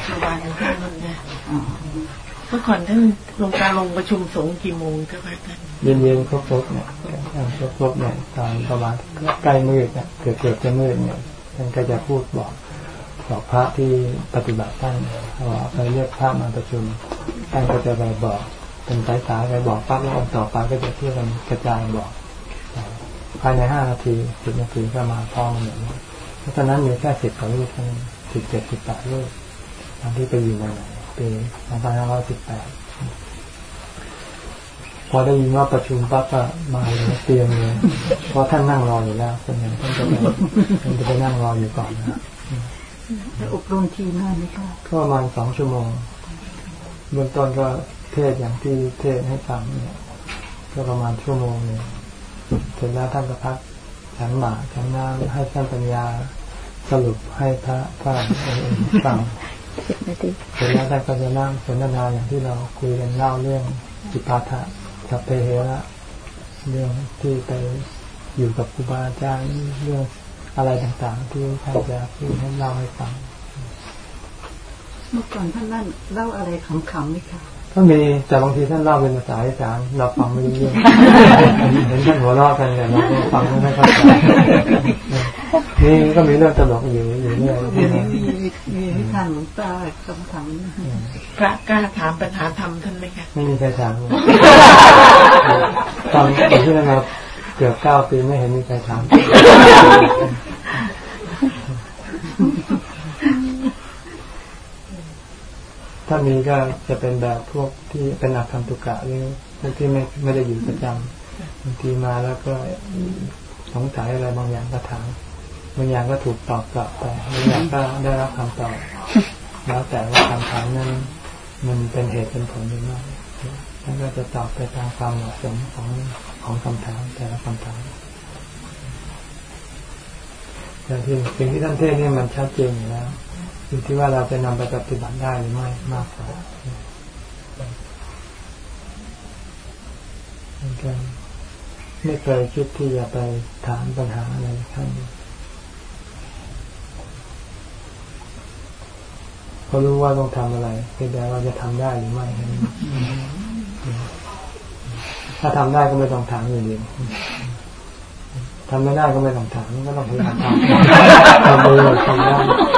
เมื่อก่อนท่านลงการลงประชุมสงฆ์กี่โมงครับอาจารย์เย็นๆครบๆเนี่ยครบๆเนี่ยตอนประมาณใกล้มืดเนี่ยเกือบๆจะมืดเนี่ยท่านก็จะพูดบอกบอกพระที่ปฏิบัติท่านว่าไปเรียกพระมาประชุมท่านก็จะไปบอกเป็นสายๆไปบอกปั๊บแล้วต่อไปก็จะเที่ยวกันกระจายบอกภายในห้านาทีสิบนาทีก็มาพร้อมอย่างนี้เพราะฉะนั้นมีแค่สิบกว่ารูปเท่านั้นสิบเจ็ดสิบแปดรูปตอนที่ไปอยู่ในปีสองพันห้าร้อยสิบแปดพอได้ยินว่าประชุมปั๊บก็มาเลยเตรียมเลยเพราะท่านนั่งรออยู่แล้วส่วนใหญ่ท่านจะท่านจะไปนั่งรออยู่ก่อนนะอบรมทีนานไหมคะก็ประมาณสองชั่วโมงเบื้องต้นก็เทศอย่างที่เทศให้ฟังเนี่ยก็ประมาณชั่วโมงนึงเสร็จแล้วท่านก็พักฉันหมาฉันน้ำให้ท่านปัญญาสรุปให้พระพระฟังเสร็จแล้วท่านก็จะนั่งสนทนาอย่างที่เราคุยกันเล่าเรื่องจิปาถะสัพเพเหระเรื่องที่ไปอยู่กับครูบาอาจารย์เรื่องอะไรต่างๆที่ท่านจะพูดให้เล่าให้ฟังเมื่อก่อนท่านนั่นเล่าอะไรขำๆไหมคะก็มีแต่บางทีท่านเล่าเป็นภาษาอีสานเราฟังไม่รู้เรื่องเห็นท่านหัวเราะกันแต่เราฟังไม่เข้าใจนี่ก็มีเรื่องตลกอยู่อยู่เรื่อยมีมีให้ท่านหลวงตาคำถามพระกล้าถามปัญหาธรรมท่านไหมคะไม่มีใครถามตอนที่นั่นเราเกือบเก้าปีไม่เห็นมีใครถามถ้ามีก็จะเป็นแบบพวกที่เป็นอักขันตุกะหรือพวกที่ไม่ไม่ได้อยู่ประจำบางทีมาแล้วก็สงสัยอะไรบางอย่างก็ถามบางอย่างก็ถูกตอบกลับไปบางอย่างก็ได้รับคำตอบแล้วแต่ว่าคำถามนั้นมันเป็นเหตุเป็นผลหรือไม่ท่านก็จะตอบไปตามความเหมาะสมของของคำถามแต่ละคำถามแต่ที่สิ่งที่ท่านเทศนี่มันชัดเจนอยู่แล้วอยู่ที่ว่าเราจะนำไปปฏิบัติได้หรือไม่มากกว่าไม่เคยคิดที่จะไปถามปัญหาอะไรท่านเขารู้ว่าต้องทำอะไรแต่ว่าจะทำได้หรือไม่ถ้าทำได้ก็ไม่ต้องถามอยู่ดีทำไม่ได้ก็ไม่ต้องถามก็ต้องพยายามทำทำเลยทำได้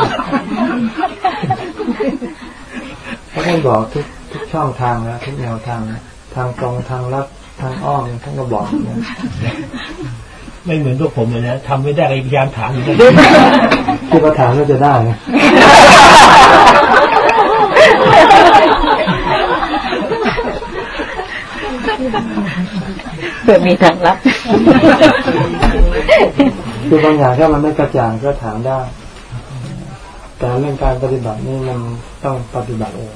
เขาต้องบอกทุกทุกช่องทางนะทุกแนวทางทางตรงทางลัดทางอ้อมท่านก็บอกนะไม่เหมือนพวกผมเลยนะทำไม่ได้พยายามถามอยู่ที่เขาถามก็จะได้นะเพื่อมีทางลัดคือบางอย่างถ้ามันไม่กระจ่างก็ถามได้แต่เรื่องการปฏิบัตินี่มันต้องปฏิบัติเอง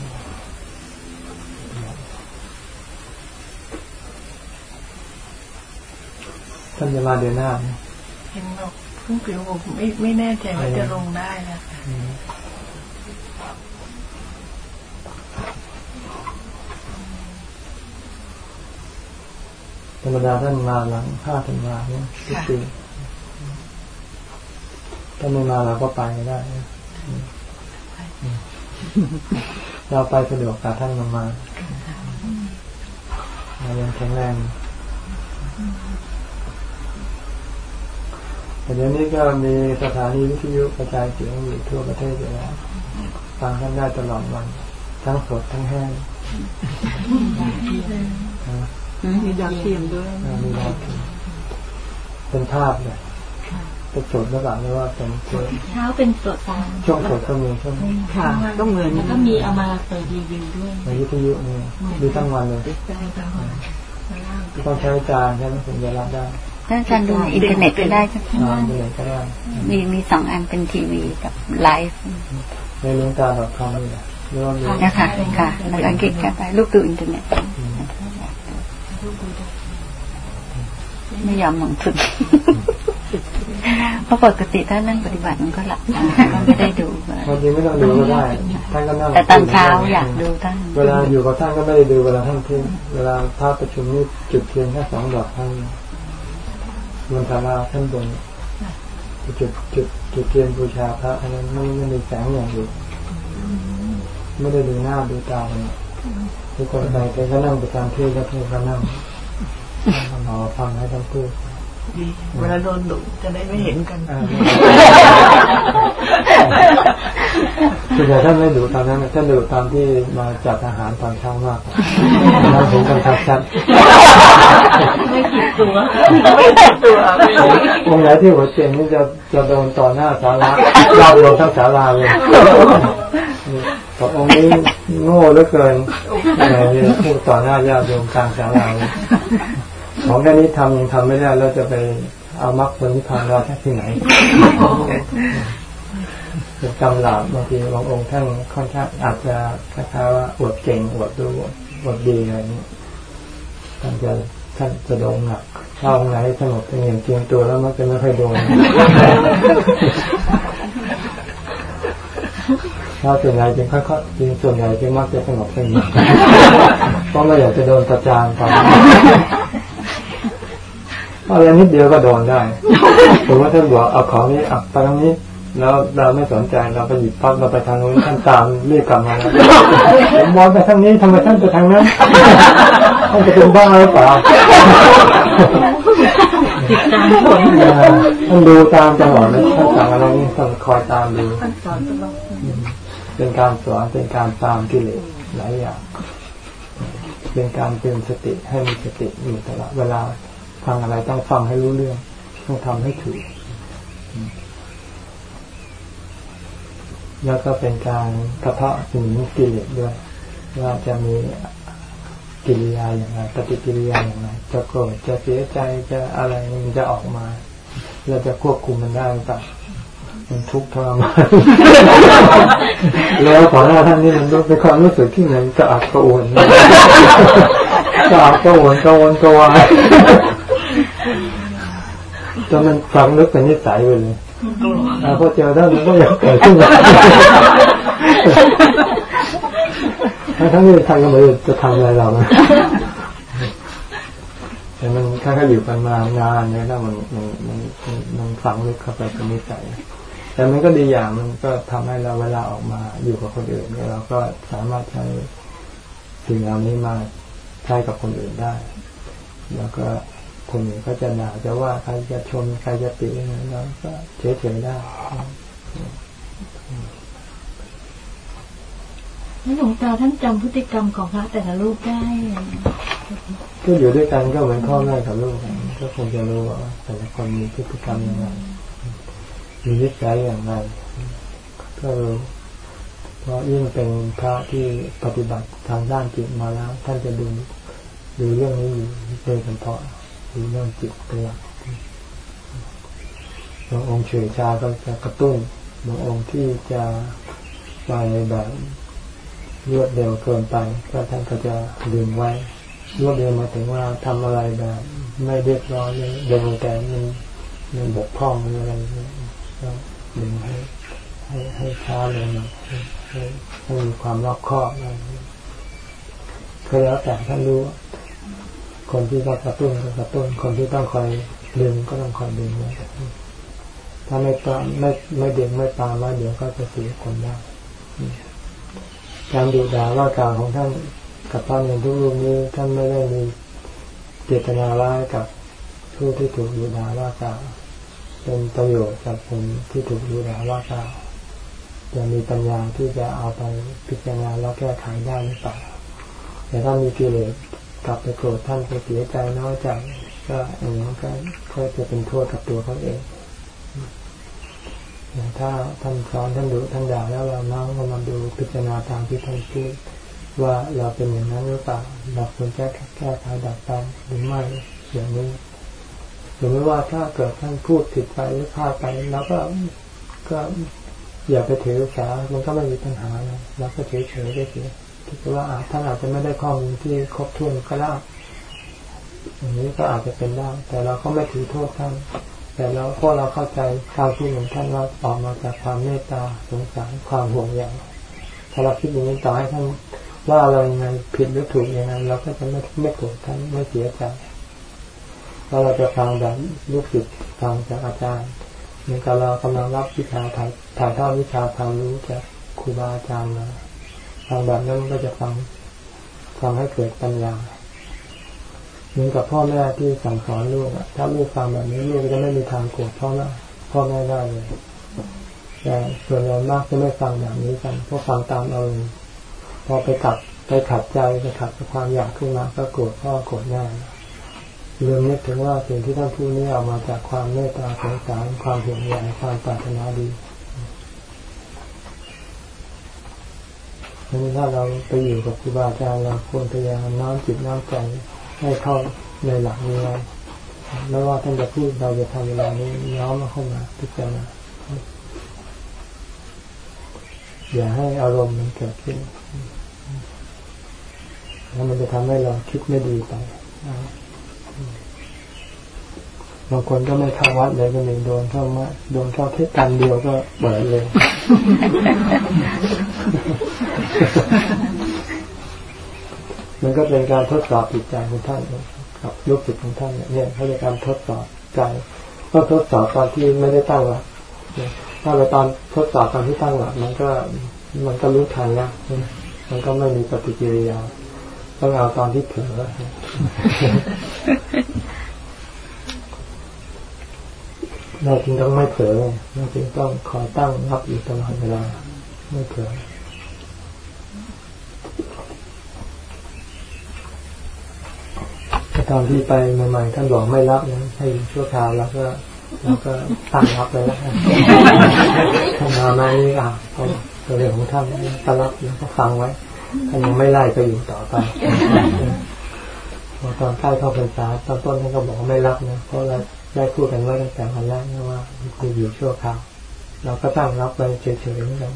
ท่านจะมาเดือนหน้าเห็นบอกเพิ่งผิวผมไม่ไม่แน่ใจว่าจะลงได้แล้วธรรมดาท่านมาหลังห้าธันวาเนี่ยทุกปีถ้าไม่มาเราก็ไปได้เราไปสะดวกกับท่านมามาเรายังแข็งแรงแต่เดี๋ยวนี้ก็มีสถานีวิทยุกระจายเสียงอยู่ทั่วประเทศอยู่แล้วฟังท่านได้ตลอดวันทั้งสดทั้งแห้งมีดาวเทียมด้วยมีดาวเทียมเป็นภาพเลยเป็นสดหรือเปล่าหรือว่าเป็นเช้าเป็นสดช่วงสดก็มีช่วงค่ะก็เหมือนก็มีเอามาเปิดรีวิวด้วยในวิทยุนี่ดูทั้งวันเลยต้องใช้จานใช่ไหมถึงจะรับได้ถ้าการดูอินเทอร์เน็ตก็ได้ใช่ไหมมีมีสองอันเป็นทีวีกับไลฟ์ในหลวงตา .com นี่แหละหรือว่ามีนะคะค่ะแล้วก็คลิกเข้าไปลูกดูอินเทอร์เน็ตไม่ยอมลงทุนเพราะปกติถ้านั่งปฏิบัติมันก็หลับก็ไม่ได้ดูบางทีไม่ต้องดูก็ได้ท่านก็นั่งแต่ตอนเช้าอยากดูท่านเวลาอยู่กับท่านก็ไม่ได้ดูเวลาท่านเที่ยงเวลาพระประชุมนี่จุดเทียนแค่สองดอกท่านบนศาลาท่านบนจุดจุดจุดเทียนบูชาพระอันนั้นไม่ไม่มีแสงอย่างอื่นไม่ได้ดูหน้าดูตาเลยทุกคนไปแกก็นั่งประจำที่แล้วเพื่อนก็นั่งรอฟังให้ท่านพูดเวลาโดนดุจะได้ไม่เห็นกันคือแต่ท่านไม่ดุตอนนั้นท่านดุตอนที่มาจัดอาหารตอนเช้ามากแล้วผมกันทักชัดไม่ผิดตัวไม่ผิดตัววงไหนที่หัวเตียงนี่จะจะโดนต่อหน้าศาลาเราโดนทั้งศาลาเลยพระองค์นี้โง่เหลือเกินอะไรพูดต่อหน้าญาติโยมกลางศาลาของแค่นี้ทำยังทำไม่ได้แล้วจะไปเอามรรคผลนิพพานเราที่ไหนจำหลับบางทีบางองค์ท่านค่อนข้างอาจจะคล้ายๆว่าอวดเก่งอวดรู้อวดดีอะไรนี้ท่านจะท่านจะโดนหนักถ้าองค์ไหนสงบเงียบเจียงตัวแล้วมันจะไม่ค่อยโดนถ้าส่วนใหญ่จึงค่อยๆจึงส่วนใหญ่จึงมักจะสงบเงียบเพราะไม่อยากจะโดนประจานกันอะไรนิดเดียวก็โดนได้ผมว่าท่านบอกเอาของนี้อับไปตรงนี้แล้วเราไม่สนใจเราไปหยิบปั๊บเราไปทางนู้นท่านตามเรียกกลับมาผมมองไปทางนี้ทำไมท่านไปทางนั้นท่านจะเป็นบ้าหรือเปล่าติดตามผลท่านดูตามตลอดเลยท่านสั่งอะไรนี่ท่านคอยตามดูเป็นการสอนเป็นการตามกิเลสหลายอย่างเป็นการเตือนสติให้มีสติอยู่ตลอดเวลาฟังอะไรต้องฟังให้รู้เรื่องต้องทำให้ถูกแล้วก็เป็นการกระเทาะถึงกิเลสด้วยว่าจะมีกิริยาอย่างไรปฏิกิริยาอย่างไรจะโกรธจะเสียใจจะอะไรมันจะออกมาเราจะควบคุมมันได้หรือเปล่ามันทุกข์ทรมานแล้วก่อนหน้าท่านนี่มันเป็นความรู้สึกที่เหมือนกระอักกระอ่วนกระอักกระอ่วนกระวนกระวายจนมันฝังลึกเป็นนิสัยไปเลยพอเจอท่านมันก็อยากเกิดขึ้นทั้งที่ท่านก็ไม่รู้จะทำอะไรเราแต่มันถ้าเขาอยู่กันมานานเนี่ยแล้วมันมันมันมันฝังลึกเข้าไปเป็นนิสัยแต่มันก็ดีอย่างมันก็ทำให้เราเวลาออกมาอยู่กับคนอื่นเนี่ยเราก็สามารถใช้สิ่งเหล่านี้มาใช้กับคนอื่นได้แล้วก็คนอื่นก็จะด่าจะว่าใครจะชมใครจะติอะไรเราก็เฉยๆได้หลวงตาท่านจำพฤติกรรมของพระแต่ละรูปได้ก็อยู่ด้วยกันก็เหมือนพ่อแม่กับลูกก็คงจะรู้ว่าแต่ละคนมีพฤติกรรมอย่างไรมีนิสัยอย่างไรก็รู้เพราะยิ่งเป็นพระที่ปฏิบัติทางด้านจิตมาแล้วท่านจะดูดูเรื่องนี้โดยเฉพาะดูเรื่องจิตเป็นหลักบางองค์เฉยชาก็จะกระตุ้นบางองค์ที่จะไปแบบรวดเร็วเกินไปก็ท่านก็จะดึงไว้รวดเร็วมาถึงว่าทำอะไรแบบไม่เรียบร้อยเร็วแต่มันมันบกพร่องอะไรก็ดึงให้ให้ให้ช้าลงหน่อยให้ให้มีความรอบคอบอะไรก็แล้วแต่ท่านรู้คนที่ต้องกระตุ้นก็กระตุ้นคนที่ต้องคอยดึงก็ต้องคอยดึงไว้ถ้าไม่ตามไม่ไม่ดึงไม่ตามว่าเดี๋ยวก็จะเสียคนได้การดุด่าว่ากล่าวของท่านกับพระเนรทุกรูปนี้ท่านไม่ได้มีเจตนาร้ายกับผู้ที่ถูกดุด่าว่ากล่าวเป็นประโยชน์กับคนที่ถูกดุด่าว่ากล่าวจะมีปัญญาที่จะเอาไปพิจารณาแล้วแก้ไขได้หรือเปล่าแต่ถ้ามีกิเลสกลับไปโกรธท่านไปเสียใจน้อยใจก็อย่างนั้นก็ค่อยจะเป็นโทษกับตัวเขาเองถ้าท่านสอนท่านดุท่านด่าแล้วเราน้องก็มาดูพิจารณาตามที่ท่านพูดว่าเราเป็นอย่างนั้นหรือเปล่าเราควรแก้แก้ไขดัดแปลงหรือไม่อย่างนี้หรือว่าถ้าเกิดท่านพูดผิดไปหรือพลาดไปเราก็ก็อย่าไปถือสามันก็ไม่มีปัญหาเลยเราก็เฉยเฉยได้เสียคิดว่าท่านอาจจะไม่ได้ข้อมูลที่ครบถ้วนก็ได้อย่างนี้ก็อาจจะเป็นได้แต่เราก็ไม่ถือโทษท่านแต่เราพวกเราเข้าใจความคิดของท่านว่าออกมาจากความเมตตาสงสารความห่วงใยถ้าเราคิดอย่างนี้ต่อให้ท่านว่าเรายังไงผิดหรือถูกยังไงเราก็จะไม่ไม่โกรธท่านไม่เสียใจเพราะเราจะฟังแบบลูกศิษย์ฟังจากอาจารย์เหมือนกับเรากำลังรับวิชาถ่ายถ่ายทอดวิชาความรู้จากครูบาอาจารย์มาฟังแบบนั้นก็จะฟังฟังให้เกิดปัญญาเหมือนกับพ่อแม่ที่สั่งสอนลูกถ้าลูกฟังแบบนี้ลูกจะไม่มีทางโกรธพ่อแม่พ่อแม่ได้เลยแต่ส่วนใหญ่มากจะไม่ฟังแบบนี้กันเพราะฟังตามเอาพอไปขัดไปขัดใจไปขัดความอยากขึ้นมาก็โกรธพ่อโกรธแม่ลืมนึกถึงว่าสิ่งที่ท่านพูดนี้ออกมาจากความเมตตาสงสารความห่วงใยความปรารถนาดีเพราะฉะนั้นถ้าเราไปอยู่กับครูบาอาจารย์เราควรพยายามน้อมจิตน้อมใจให้เข้าในหลักนี้ไว้ไม่ว่าท่านจะพูดเราจะทำเวลานี้น้อมเข้ามาพิจารณาอย่าให้อารมณ์มันเกิดขึ้นแล้วมันจะทำให้เราคิดไม่ดีไปบางคนก็ไม่เข้าวัดเลยก็มีโดนเข้ามาโดนเข้าแค่กันเดียวก็เบิดเลยมันก็เป็นการทดสอบจิตใจของท่านกับลูกศิษย์ของท่านเนี่ยเขาเรียกการทดสอบใจก็ทดสอบตอนที่ไม่ได้ตั้งหลักถ้าไปตอนทดสอบตอนที่ตั้งหลักมันก็มันก็รู้ทันนะมันก็ไม่มีปฏิกิริยาต้องเอาตอนที่เผลอเราจึงต้องไม่เผลอเราจึงต้องคอยตั้งรับอยู่ตลอดเวลาไม่เผลอตอนที่ไปใหม่ๆท่านบอกไม่รับนะให้ชั่วคราวแล้วก็แล้วก็ตั้งรับเลยแล้วท่านมาไม่อ่ะเขาเรื่องของท่านตั้งรับแล้วก็ฟังไว้ท่านยังไม่ไล่ไปอยู่ต่อไปพอตอนใกล้เข้าพรรษาตอนต้นท่านก็บอกไม่รับนะเพราะเราได้พูดกันไว้ตั้งแต่วันแรกนะว่าคืออยู่ชั่วคราวเราก็ตั้งรับไปเฉยๆเหมือนกัน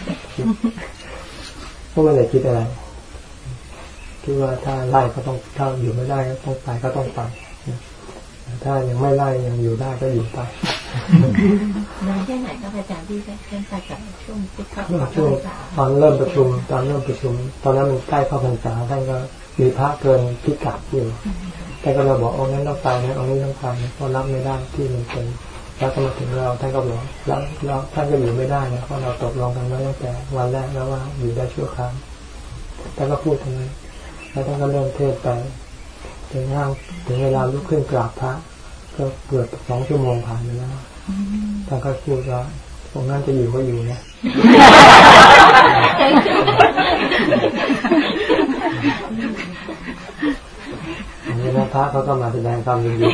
เพราะไม่ได้คิดอะไรคิดว่าถ้าไล่ก็ต้องถ้าอยู่ไม่ได้ก็ต้องไปก็ต้องไปถ้ายังไม่ไล่ยังอยู่ได้ก็อยู่ไปนานแค่ไหนครับอาจารย์ที่ท่านไปกับช่วงที่เข้าช่วงตอนเริ่มประชุมตอนเริ่มประชุมตอนนั้นมันใกล้เข้าพรรษาท่านก็มีพระเกินพิกัดอยู่แต่ก็เราบอกเอางั้นต้องไปนะเอานี้ต้องไปเพราะรับไม่ได้ที่มันเป็นแล้วก็มาถึงเราท่านก็บอกแล้วแล้วท่านก็อยู่ไม่ได้นะเพราะเราตกลงกันไว้ตั้งแต่วันแรกแล้วว่าอยู่ได้ชั่วคราวท่านก็พูดตรงนั้นแล้วท่านก็เริ่มเทศไปถึงห้างถึงเวลาลุกขึ้นกราบพระก็เกือบสองชั่วโมงผ่านไปแล้วท่านก็พูดว่าตรงนั้นจะอยู่ก็อยู่นะอันนี้นะพระเขาก็มาแสดงความยินดี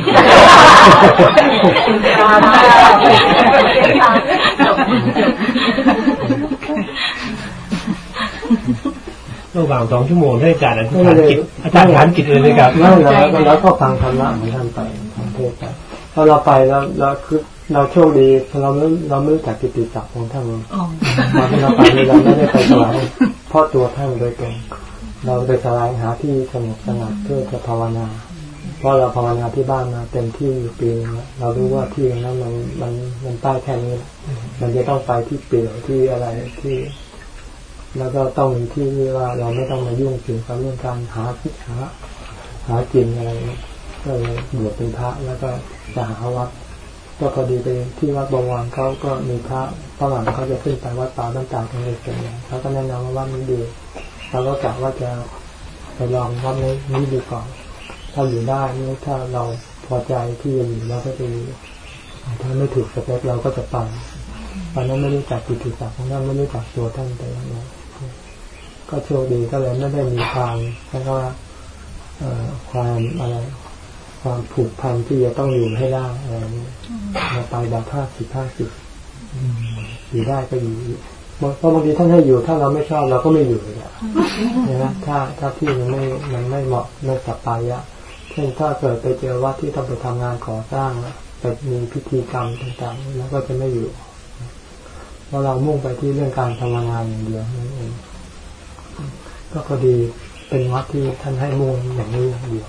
ระหว่างสองชั่วโมงท่านอาจารย์อธิษฐานจิตอาจารย์ฐานจิตเลยครับไม่แล้วแล้วก็ฟังธรรมะของท่านไปฟังเทศน์ไปพอเราไปแล้วเราคือเราโชคดีเราไม่เราไม่รู้จักกิตติศัพท์ของท่านมาที่เราไปเราไม่ได้ไปสลายเพราะตัวท่านโดยตรงเราไปสลายหาที่สงบสงัดเพื่อจะภาวนาเพราะเราภาวนาที่บ้านมาเต็มที่อยู่ปีนึงแล้วเรารู้ว่าที่นั้นมันมันมันใต้แค่นี้มันจะต้องไปที่เปลี่ยวที่อะไรที่แล้วก็ต้องมีที่ที่ว่าเราไม่ต้องมายุ่งเกี่ยวกับเรื่องการหาพิหาหากินอะไรก็เลยบวชเป็นพระแล้วก็จะหาวัดก็พอดีไปที่วัดบวรเขาก็มีพระฝรั่งเขาจะขึ้นไปวัดป่าบ้านตาตรงนี้เป็นอย่างเขาก็แนะนำว่าวัดนี้ดีเราก็กะว่าจะไปลองวัดนี้นี้ดูก่อนถ้าอยู่ได้นี่ถ้าเราพอใจที่จะอยู่เราก็จะอยู่ถ้าไม่ถูกสเปคเราก็จะไปตอนนั้นไม่รู้จักกิตติศัพท์ของท่านไม่รู้จักตัวท่านแต่อย่างนั้นก็โชคดีก็เลยไม่ได้มีความแล้วก็ความอะไรความผูกพันที่จะต้องอยู่ให้ได้อะไรนี้มาไปแบบห้าสิบห้าสิบอยู่ได้ก็อยู่เพราะบางทีท่านให้อยู่ถ้าเราไม่ชอบเราก็ไม่อยู่เลยนะนะถ้าถ้าที่มันไม่มันไม่เหมาะไม่สัปปายะเช่นถ้าเกิดไปเจอวัดที่ต้องไปทำงานก่อสร้างแต่มีพิธีกรรมต่างๆแล้วก็จะไม่อยู่เพราะเรามุ่งไปที่เรื่องการทำงานอย่างเดียวนั่นเองก็พอดีเป็นวัดที่ท่านให้มุ่งอย่างนี้อย่างเดียว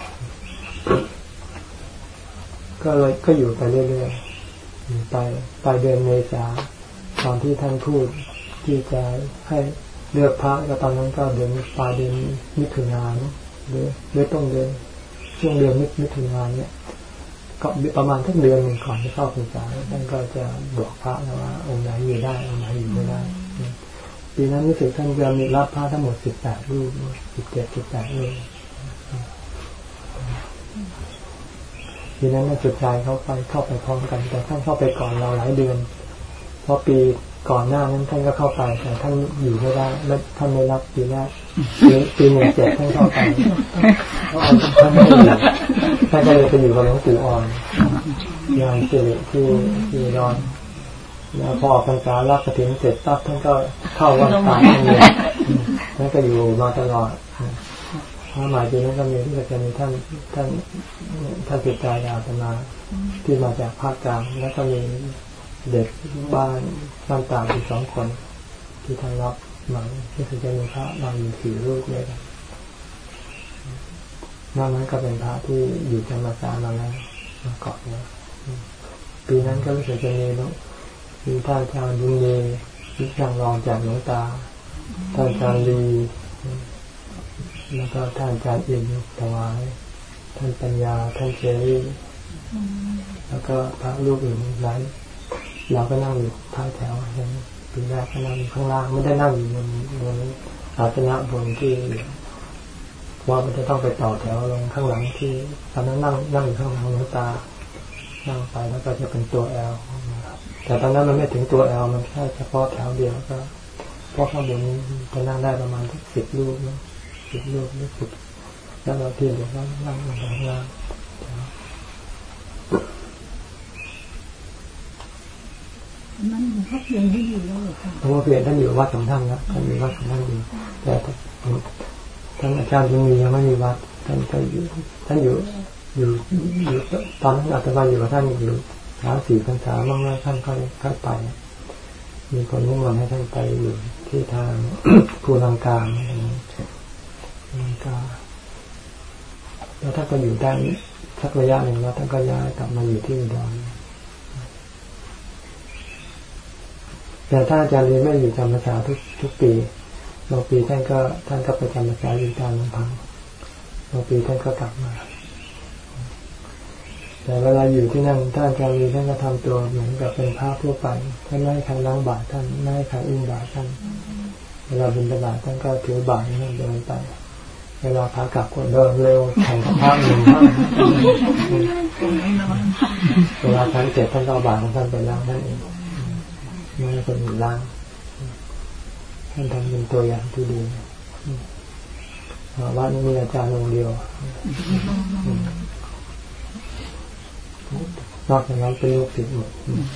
ก็เลยก็อยู่ไปเรื่อยๆไปไปเดือนเมษาตอนที่ท่านพูดที่จะให้เลือกพระก็ตอนนั้นก็เดือนปลายเดือนมิถุนายนหรือหรือต้นเดือนช่วงเดือนมิถุนายนเนี่ยก็ประมาณทักเดือนหนึ่งก่อนที่เข้าพรรษาท่านก็จะบอกพระนะว่าองค์ไหนอยู่ได้องค์ไหนอยู่ไม่ได้ปีนั้นรู้สึกท่านจะมีรับพระทั้งหมดสิบแปดรูปสิบเจ็ดสิบแปดรูปปีนั้นน่าจุดใจเขาไปเข้าไปพร้อมกันแต่ท่านเข้าไปก่อนเราหลายเดือนเพราะปีก่อนหน้านั้นท่านก็เข้าไปแต่ท่านอยู่ไม่ได้และท่านไม่รับปีแรกปีหนึ่งเจ็ดท่านเข้าไปเพราะท่านไม่อยู่ท่านก็เลยไปอยู่กับหลวงปู่อ่อนงานสิริที่ที่นอนแล้วพอออกพรรษารับกฐินเสร็จปั๊บท่านก็เข้าวัดป่าเลยนั่นก็อยู่มาตลอดความหมายจริงนั้นก็มีที่จะมีท่านท่านท่านติดใจอาตมาที่มาจากภาคกลางแล้วก็มีเด็กบ้านบ้านต่างอีกสองคนที่ท่านรับมาที่จะมีพระบางอยู่สี่รูปเลยกันนอกนั้นก็เป็นพระที่อยู่จำพรรษามาแล้วมาเกาะเนี่ยปีนั้นก็รู้สึกจะมีน้องมีท่านอาจารย์บุญเยวิชางรองจากหลวงตาท่านอาจารย์ลีแล้วก็ท่านอาจารย์อินถวายท่านปัญญาท่านเชรี่แล้วก็พระรูปอื่นหลายเราก็นั่งอยู่ท้ายแถวเห็นปีแรกก็นั่งอยู่ข้างล่างไม่ได้นั่งอยู่บนบนอาสนะบนที่ว่ามันจะต้องไปต่อแถวลงข้างหลังที่ตอนนั้นนั่งนั่งอยู่ข้างหลังหลวงตานั่งไปแล้วก็จะเป็นตัวแอลแต่ตอนนั้นมันไม่ถึงตัวแอลมันแค่เฉพาะแถวเดียวก็เพราะข้างบนนี้จะนั่งได้ประมาณสิบรูปนะสิบรูปนี่สิบแล้วเราที่เดี๋ยวก็นั่งลงข้างล่างนั่นหลวงพ่อเพียรไม่อยู่แล้วเหรอคะหลวงพ่อเพียรท่านอยู่วัดของท่านนะท่านอยู่วัดของท่านอยู่แต่ท่านอาจารย์ยังมียังไม่มีวัดท่านก็อยู่ท่านอยู่อยู่อยู่ตอนนั้นอาตมาอยู่กับท่านอยู่สามสี่พรรษาบ้างแล้วท่านค่อยค่อยไปมีคนนิมนต์ให้ท่านไปอยู่ที่ทางภูลังกาภูลังกาแล้วท่านก็อยู่ได้สักระยะหนึ่งแล้วท่านก็ย้ายกลับมาอยู่ที่อุดรแต่ท่านอาจารย์เรียนไม่อยู่จำพรรษาทุกทุกปีบางปีท่านก็ท่านก็ไปจำพรรษาอยู่ตามลำพังบางปีท่านก็กลับมาแต่เวลาอยู่ที่นั่นท่านอาจารย์เรียนท่านก็ทำตัวเหมือนกับเป็นพระทั่วไปท่านไม่ให้ใครล้างบาตรท่านไม่ให้ใครอุ้มบาตรท่านเวลาบิณฑบาตท่านก็ถือบาตรนั่นเดินไปเวลาพากลับก็เดินเร็วแข่งกับพระหนึ่งเวลาท่านเสร็จท่านก็เอาบาตรของท่านไปล้างท่านเองไม่ให้คนอื่นล้างท่านทำเป็นตัวอย่างที่ดีว่านี่มีอาจารย์องค์เดียวนอกจากนั้นเป็นลูกศิษย์หมด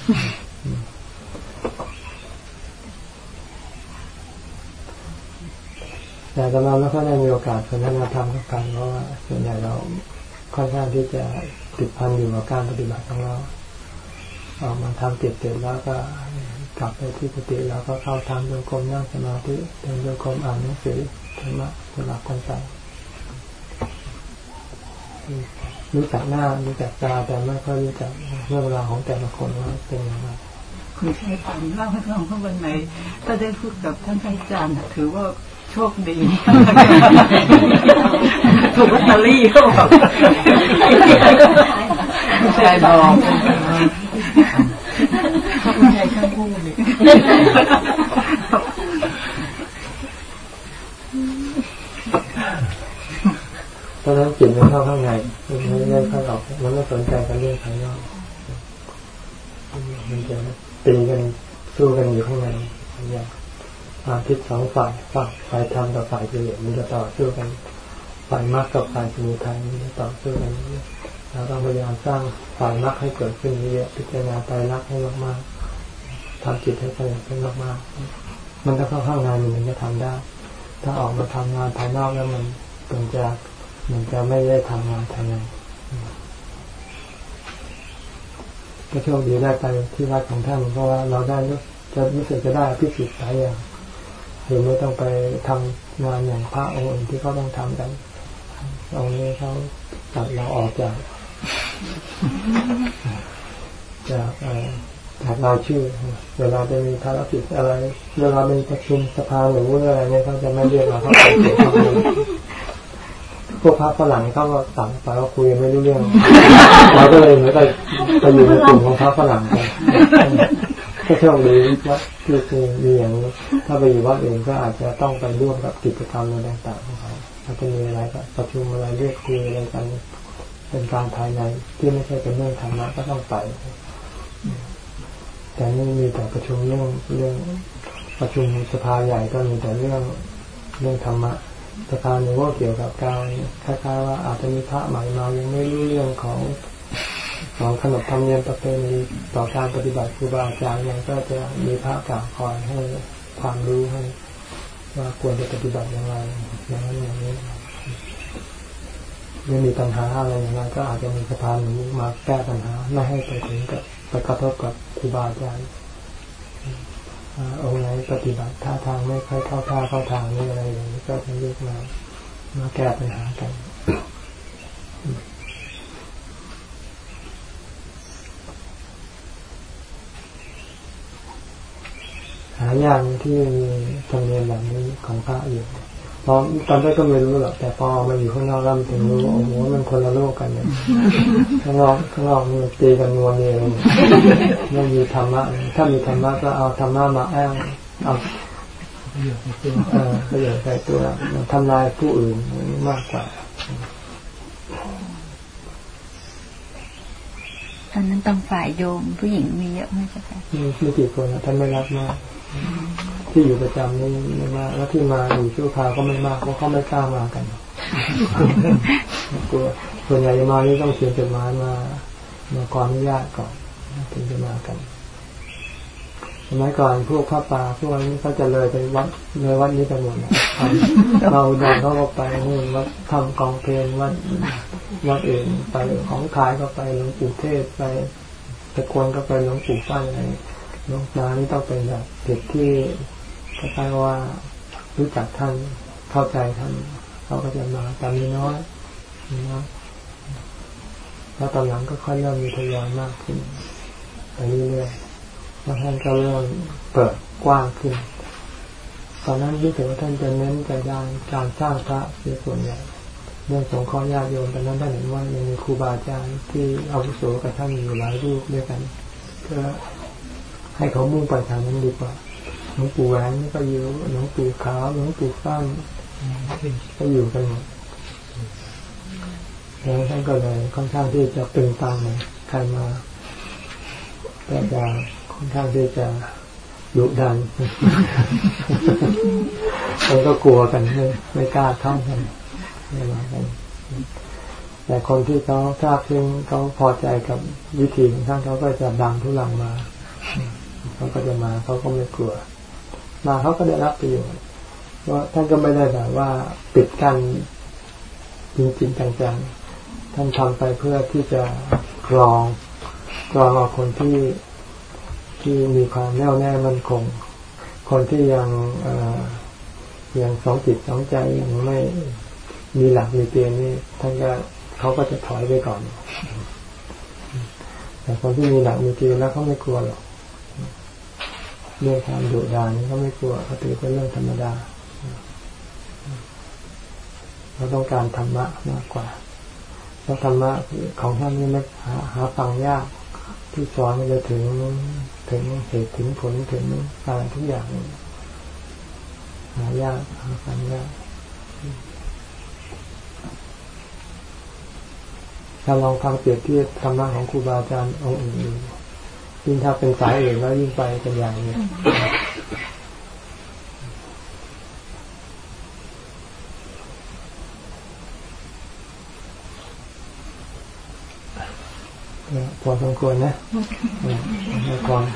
แต่ตอนนั้นไม่ค่อยได้มีโอกาสสนทนาธรรมกับกันเพราะว่าส่วนใหญ่เราค่อนข้างที่จะติดพันอยู่กับการปฏิบัติของเราออกมาทำเก็บเสร็จแล้วก็กลับไปที่กุฏิแล้วก็เข้าทำโยกมนั่งสมาธิเดินโยกมอ่านหนังสือธรรมะสลับกันไปรู้จักหน้ารู้จักตาแต่ไม่ค่อยรู้จักเรื่องราวของแต่ละคนว่าเป็นยังไงคุณชายฝันเล่าให้ฟังเมื่อวันไหนถ้าได้พูดกับท่านอาจารย์ถือว่าโชคดีถูกลอตเตอรี่เขาบอกคุณชายบอกคุณชายช่างพูดเลยตอนนั้นจิตมันเข้าข้างในมันไม่ได้เข้าออกมันไม่สนใจกับเรื่องภายนอกมันจะตีกันสู้กันอยู่ข้างในอย่างความคิดสองฝ่ายฝ่ายฝ่ายธรรมกับฝ่ายกิเลสมันจะต่อสู้กันฝ่ายมรรคกับฝ่ายสมุทัยมันจะต่อสู้กันเราต้องพยายามสร้างฝ่ายมรรคให้เกิดขึ้นเยอะพิจารณาไตรลักษณ์ให้มากๆทำจิตให้สงบขึ้นมากๆมันก็เข้าข้างในมันถึงจะทำได้ถ้าออกมาทำงานภายนอกแล้วมันมันจะมันจะไม่ได้ทำงานภายในก็โชคดีได้ไปที่วัดของท่านเพราะว่าเราได้จะรู้สึกจะได้พิสูจน์หลายอย่างหรือไม่ต้องไปทำงานอย่างพระองค์อื่นที่เขาต้องทำกันองค์นี้เขาตัดเราออกจากจากจากรายชื่อเวลาจะมีภารกิจอะไรเวลามีประชุมสภาหรืออะไรเนี่ยเขาจะไม่เรียกเราเข้าไปเกี่ยวข้องพวกพระฝรั่งเขาก็สั่งไปว่าคุยไม่รู้เรื่องเราก็เลยเหมือนกับไปอยู่ในกลุ่มของพระฝรั่งกันก็โชคดีว่าที่มีอย่างนี้ถ้าไปอยู่วัดเองก็อาจจะต้องไปร่วมกับกิจกรรมอะไรต่างๆของเขาถ้าจะมีอะไรก็ประชุมอะไรเรียกคุยอะไรกันเป็นการภายในที่ไม่ใช่เป็นเรื่องธรรมะก็ต้องไปแต่นี่มีแต่ประชุมเรื่องเรื่องประชุมสภาใหญ่ก็มีแต่เรื่องเรื่องธรรมะสภาหนึ่งก็เกี่ยวกับการคล้ายๆว่าอาจจะมีพระใหม่มายังไม่รู้เรื่องของของขนบธรรมเนียมประเพณีต่อการปฏิบัติครูบาอาจารย์ยังก็จะมีพระกล่าวคอยให้ความรู้ให้ว่าควรจะปฏิบัติอย่างไรอย่างนั้นอย่างนี้ไม่มีปัญหาอะไรอย่างไรก็อาจจะมีสะพานนี้มาแก้ปัญหาไม่ให้ไปถึงกับไปกระทบกับครูบาอาจารย์องค์ไหนปฏิบัติท่าทางไม่ค่อยเข้าท่าเข้าทางนี่อะไรอย่างนี้ก็จะเรียกมามาแก้ปัญหากันหายากที่มีธรรมเนียมแบบนี้ของพระอยู่พอตอนแรกก็ไม่รู้หรอกแต่พอมาอยู่ข้างนอกแล้วมันถึงรู้โอ้โหมันคนละโลกกันเนี่ยข้างนอกข้างนอกมันตีกันนัวเนียไม่มีธรรมะถ้ามีธรรมะก็เอาธรรมะมาอ้างเอาประโยชน์ใส่ตัวทำลายผู้อื่นมากกว่าตอนนั้นต้องฝ่ายโยมผู้หญิงมีเยอะไหมจ๊ะคะมีไม่กี่คนนะท่านไม่รับมากที่อยู่ประจำนี่ไม่มากแล้วที่มาอยู่ชั่วคราวก็ไม่มากเพราะเขาไม่กล้ามากันกลัวส่วนใหญ่มานี่ต้องเขียนจดหมายมามาขออนุญาตก่อนถึงจะมากันสมัยก่อนพวกพระป่าพวกนี้เขาจะเลยไปวัดเลยวัดนี้ไปหมดนะเราเดินเขาก็ไปนี่วัดทำกองเพลงวัดวัดอื่นไปของขายก็ไปหลวงปู่เทศไปตะกวนก็ไปหลวงปู่ฟั่นอะไรหลวงตานี่ต้องเป็นแบบเด็กที่คล้ายๆว่ารู้จักท่านเข้าใจท่านเขาก็จะมาตามนี้น้อยนะแล้วตอนหลังก็ค่อยเริ่มมีทยอยมากขึ้นไปเรื่อยๆแล้วท่านก็เริ่มเปิดกว้างขึ้นตอนนั้นรู้สึกว่าท่านจะเน้นใจด้านการสร้างพระเป็นส่วนใหญ่เรื่องสงเคราะห์ญาติโยมตอนนั้นท่านเห็นว่ายังมีครูบาอาจารย์ที่อาวุโสกับท่านอยู่หลายรูปด้วยกันก็ให้เขามุ่งไปทางนั้นดีกว่าหลวงปู่แหวนก็อยู่หลวงปู่ขาวหลวงปู่ฟั่นก็อยู่กันหมดแล้วท่านก็เลยค่อนข้างที่จะตึงตังเลยใครมาก็จะค่อนข้างที่จะดุดันคนก็กลัวกันไม่ไม่กล้าเข้ากันไม่มากันแต่คนที่เขาทราบซึ่งเขาพอใจกับวิธีของท่านเขาก็จะดังทุลังมาเขาก็จะมาเขาก็ไม่กลัวมาเขาก็ได้รับประโยชน์เพราะท่านก็ไม่ได้แบบว่าปิดกั้นจริงๆจังๆท่านทำไปเพื่อที่จะกรองกรองเอาคนที่ที่มีความแน่วแน่มั่นคงคนที่ยังเอ่อยังสองจิตสองใจยังไม่มีหลักมีเกณฑ์นี่ท่านก็เขาก็จะถอยไปก่อนแต่คนที่มีหลักมีเกณฑ์แล้วเขาไม่กลัวหรอกเรื่องความดุดันนี่เขาไม่กลัวเขาถือเป็นเรื่องธรรมดาเราต้องการธรรมะมากกว่าเพราะธรรมะของท่านนี่ไม่หาหาฟังยากที่สอนมันจะถึงถึงเหตุถึงผลถึงอะไรทุกอย่างหายากหาฟังยากถ้าลองฟังเปรียบเทียบธรรมะของครูบาอาจารย์องค์อื่นยิ่งถ้าเป็นสายอื่นแล้วยิ่งไปกันอย่างนี้พอสมควรนะให้ก่อน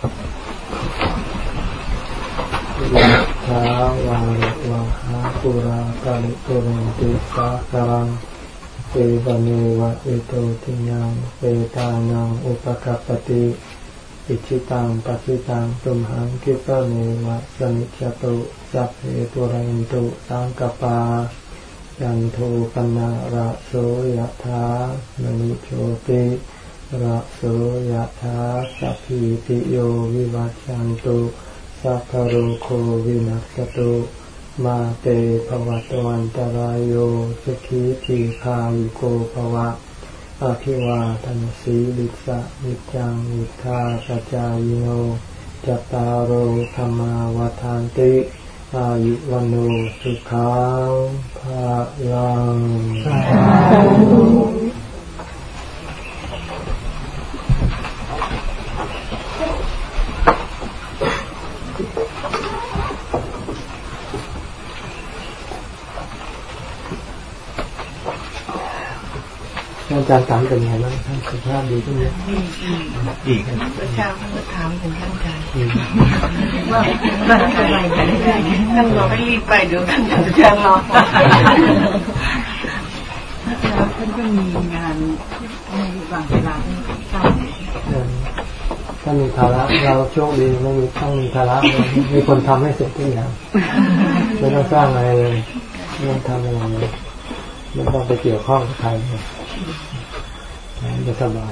ท้าวาริวะหาปุราตาลิปุเรนติสาคารังเอวเมวะอิโตทินังเปตานังอุปกัปปติอิจิตังปัสสิตังตุมหังคิปะเมวะสมิจจตุสัพเพปุเรนตุสังกปายันโทปนะระโสยถามณิโชติระโสยถาสัพพิติโยวิวัชชันตุสัพพะโรโควินัสสตุมาเตภวัตวันตรายโยสุขีทีคายุโกภวะอภิวาทนาสีลิสะนิจังนิทาปัจจายโนจัตตารโอธรรมาวาทานติอายุวันโนสุขังภะลังอาจารย์ถามเป็นไงบ้างท่านสุขภาพดีขึ้นไหมดีขึ้นเมื่อเช้าท่านก็ถามถึงท่านอาจารย์ว่าท่านจะไปกันได้ท่านรอไม่รีบไปเดี๋ยวท่านอาจารย์รอแล้วท่านก็มีงานในบางเวลาเช้าถ้ามีภาระเราโชคดีไม่มีต้องมีภาระมีคนทำให้เสร็จทุกอย่างไม่ต้องสร้างอะไรเลยไม่ต้องทำอะไรเลยไม่ต้องไปเกี่ยวข้องกับใครเลยจะสบาย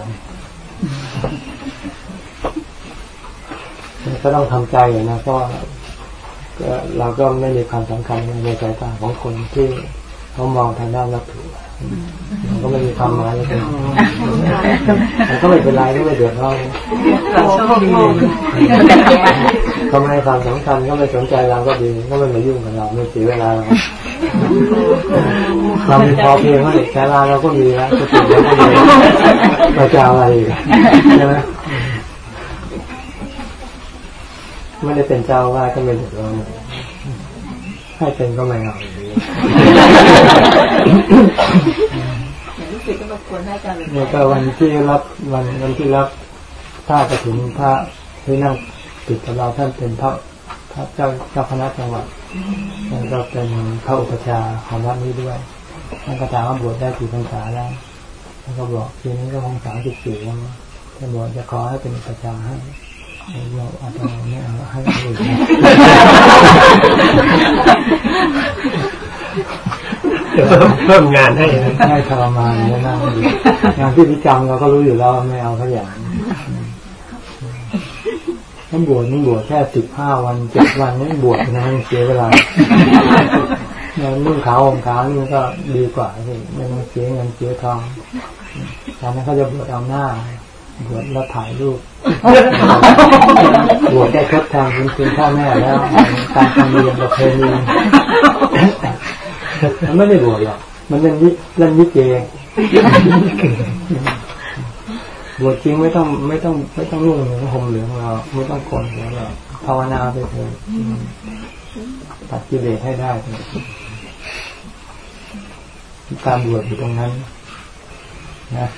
ก็ต้องทำใจอยู่นะเพราะเราก็ไม่มีความสำคัญในสายตาของคนที่เขามองทางด้านวัตถุมันก็ไม่มีความหมายเลยมันก็ไม่เป็นไรก็ไม่เดือดร้อนก็ไม่ให้ความสำคัญก็ไม่สนใจเราก็ดีก็ไม่มายุ่งกับเราไม่เสียเวลาเราเรามีพอเพียงว่าเด็กใช้ลาเราก็มีแล้วจะถึงแล้วก็มีเราจะอะไรใช่ไหมไม่ได้เป็นเจ้าว่าก็ไม่เดือดร้อนให้เป็นก็ไม่เอารู้สึกก็รบกวนให้อาจารย์เนี่ยก็วันที่รับวันวันที่รับถ้าจะถึงพระที่นั่งติดกับเราท่านเป็นพระพระเจ้าเจ้าคณะจังหวัดแล้วก็เป็นพระอุปชาของวัดนี้ด้วยท่านก็ถามว่าบวชได้กี่พรรษาแล้วท่านก็บอกทีนี้ก็พรรษาสิบสี่แล้วท่านบอกจะขอให้เป็นอุปชาให้เราอาจจะไม่เอาให้อื่นเพิ่มงานให้ให้ทรมานเนี่ยนะงานที่พิจารณ์เราก็รู้อยู่แล้วไม่เอาขยันต้องบวชนี่บวชแค่สิบห้าวันเจ็ดวันนี่บวชนะเสียเวลาเรานุ่งขาวห่มขาวนี่ก็ดีกว่าสิไม่ต้องเสียเงินเสียทองตอนนั้นเขาจะบวชเอาหน้าบวชแล้วถ่ายรูปบวชได้ทดแทนคุณคุณพ่อแม่แล้วการทำเรียนประเพณีมันไม่ได้บวชหรอกมันเป็นวิเล่นวิเกบวชจริงไม่ต้องไม่ต้องไม่ต้องนุ่งเหลืองห่มเหลืองเราไม่ต้องโกนหัวเราภาวนาไปเถอะตัดกิเลสให้ได้การบวชอยู่ตรงนั้นนะ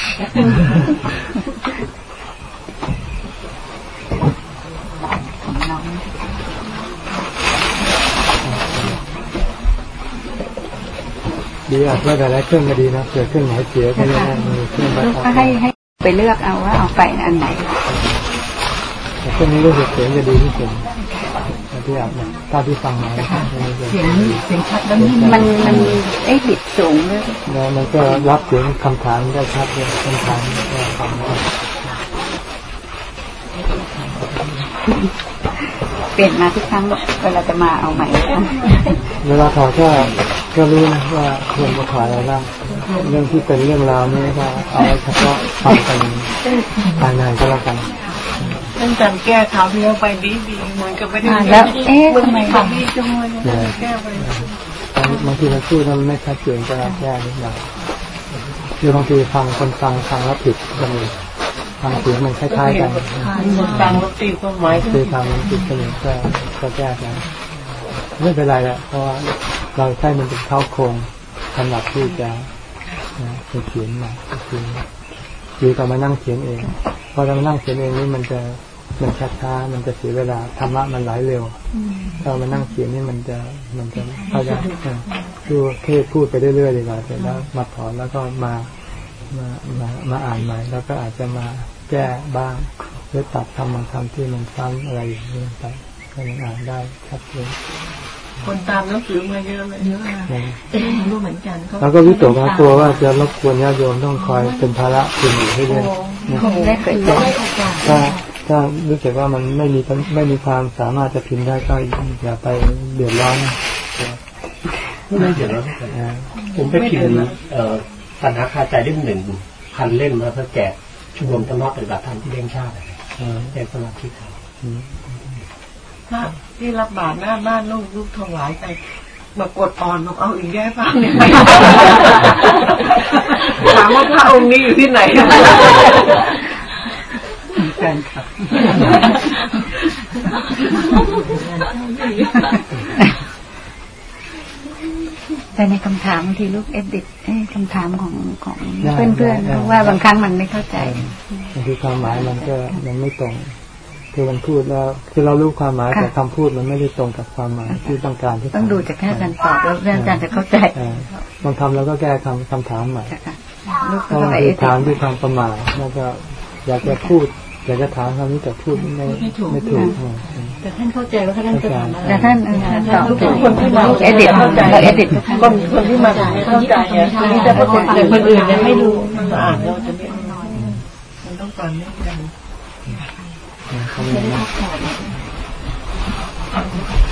ดีอ่ะเพื่อแต่ละเครื่องก็ดีนะเกิดเครื่องไหนเสียก็ได้มีเครื่องก็ให้ให้ไปเลือกเอาว่าเอาไปอันไหนแต่เครื่องนี้รู้สึกเสียงจะดีที่สุดที่อ่ะถ้าที่ฟังมาเสียงเสียงชัดแล้วมันมันไอ้บิดสูงเลยแล้วมันก็รับเสียงคำถามได้ชัดเลยคำถามก็ฟังได้เปลี่ยนมาทุกครั้งเวลาจะมาเอาใหม่เวลาถอดก็ก็รู้นะว่าควรจะถอดอะไรบ้างเรื่องที่เป็นเรื่องราวนี้ก็เอาเฉพาะฟังกันภายในก็แล้วกันท่านจำแก้ข่าวที่เราไปดีดีเหมือนกับไม่ได้แล้วเอ๊ะทำไมดีจังเลยแก้ไปบางทีเราพูดมันไม่ชัดเจนก็แก้นิดหน่อยคือบางทีฟังคนฟังฟังแล้วผิดก็มีฟังเสียงมันคล้ายๆกันฟังแล้วตีความหมายคือฟังมันผิดกันก็ก็แก้กันไม่เป็นไรแหละเพราะว่าเราใช้มันเป็นเข้าโครงสำหรับที่จะไปเขียนมาคือคือเรามานั่งเขียนเองพอเรามานั่งเขียนเองนี่มันจะมันช้าๆมันจะเสียเวลาธรรมะมันไหลเร็วถ้ามานั่งเขียนนี่มันจะมันจะเข้าใจคือเทศพูดไปเรื่อยๆดีกว่าเสร็จแล้วมาถอนแล้วก็มามามามาอ่านใหม่แล้วก็อาจจะมาแก้บ้างหรือตัดคำบางคำที่มันซ้ำอะไรอย่างนี้ไปก็ยังอ่านได้ชัดเจนคนตามหนังสือมาเยอะเลยเยอะรู้เหมือนกันแล้วก็วิตกนะกลัวว่าจะรบกวนญาติโยมต้องคอยเป็นภาระคุณอยู่ให้ด้วยถ้าถ้ารู้สึกว่ามันไม่มีไม่มีความสามารถจะพิมพ์ได้ก็อย่าไปเดือดร้อนไม่เดือดร้อนผมไปพิมพ์ปัญหาคาใจเล่มหนึ่งพันเล่มมาเพื่อแจกชุมนุมธรรมะปฏิบัติธรรมที่เลี้ยงชาติแจกสมาชิกถ้าที่รับบาตรหน้าบ้านลูกลูกถวายไปมากดอ่อนบอกเอาอีกแย่ฟังเนี่ยถามว่าพระองค์นี้อยู่ที่ไหนแฟนคลับแต่ในคำถามบางทีลูกเอดิตคำถามของของเพื่อนๆเพราะว่าบางครั้งมันไม่เข้าใจบางทีความหมายมันก็มันไม่ตรงคือมันพูดแล้วคือเรารู้ความหมายแต่คำพูดมันไม่ได้ตรงกับความหมายที่ต้องการที่ต้องดูจากแค่การตอบแล้วเรื่องการจะเข้าใจบางคำเราก็แก้คำคำถามใหม่บางทีถามด้วยความประมาทแล้วก็อยากจะพูดอยากจะถามคำนี้แต่พูดไม่ไม่ถูกแต่ท่านเข้าใจว่าท่านจะถามอะไรแต่ท่านตอบทุกคนที่มาเอดิตเราเอดิตคนคนที่มาเข้าใจเนี่ยที่จะคนแต่คนอื่นเนี่ยไม่รู้เราอ่านเราจะไม่มันต้องตอนนี้กัน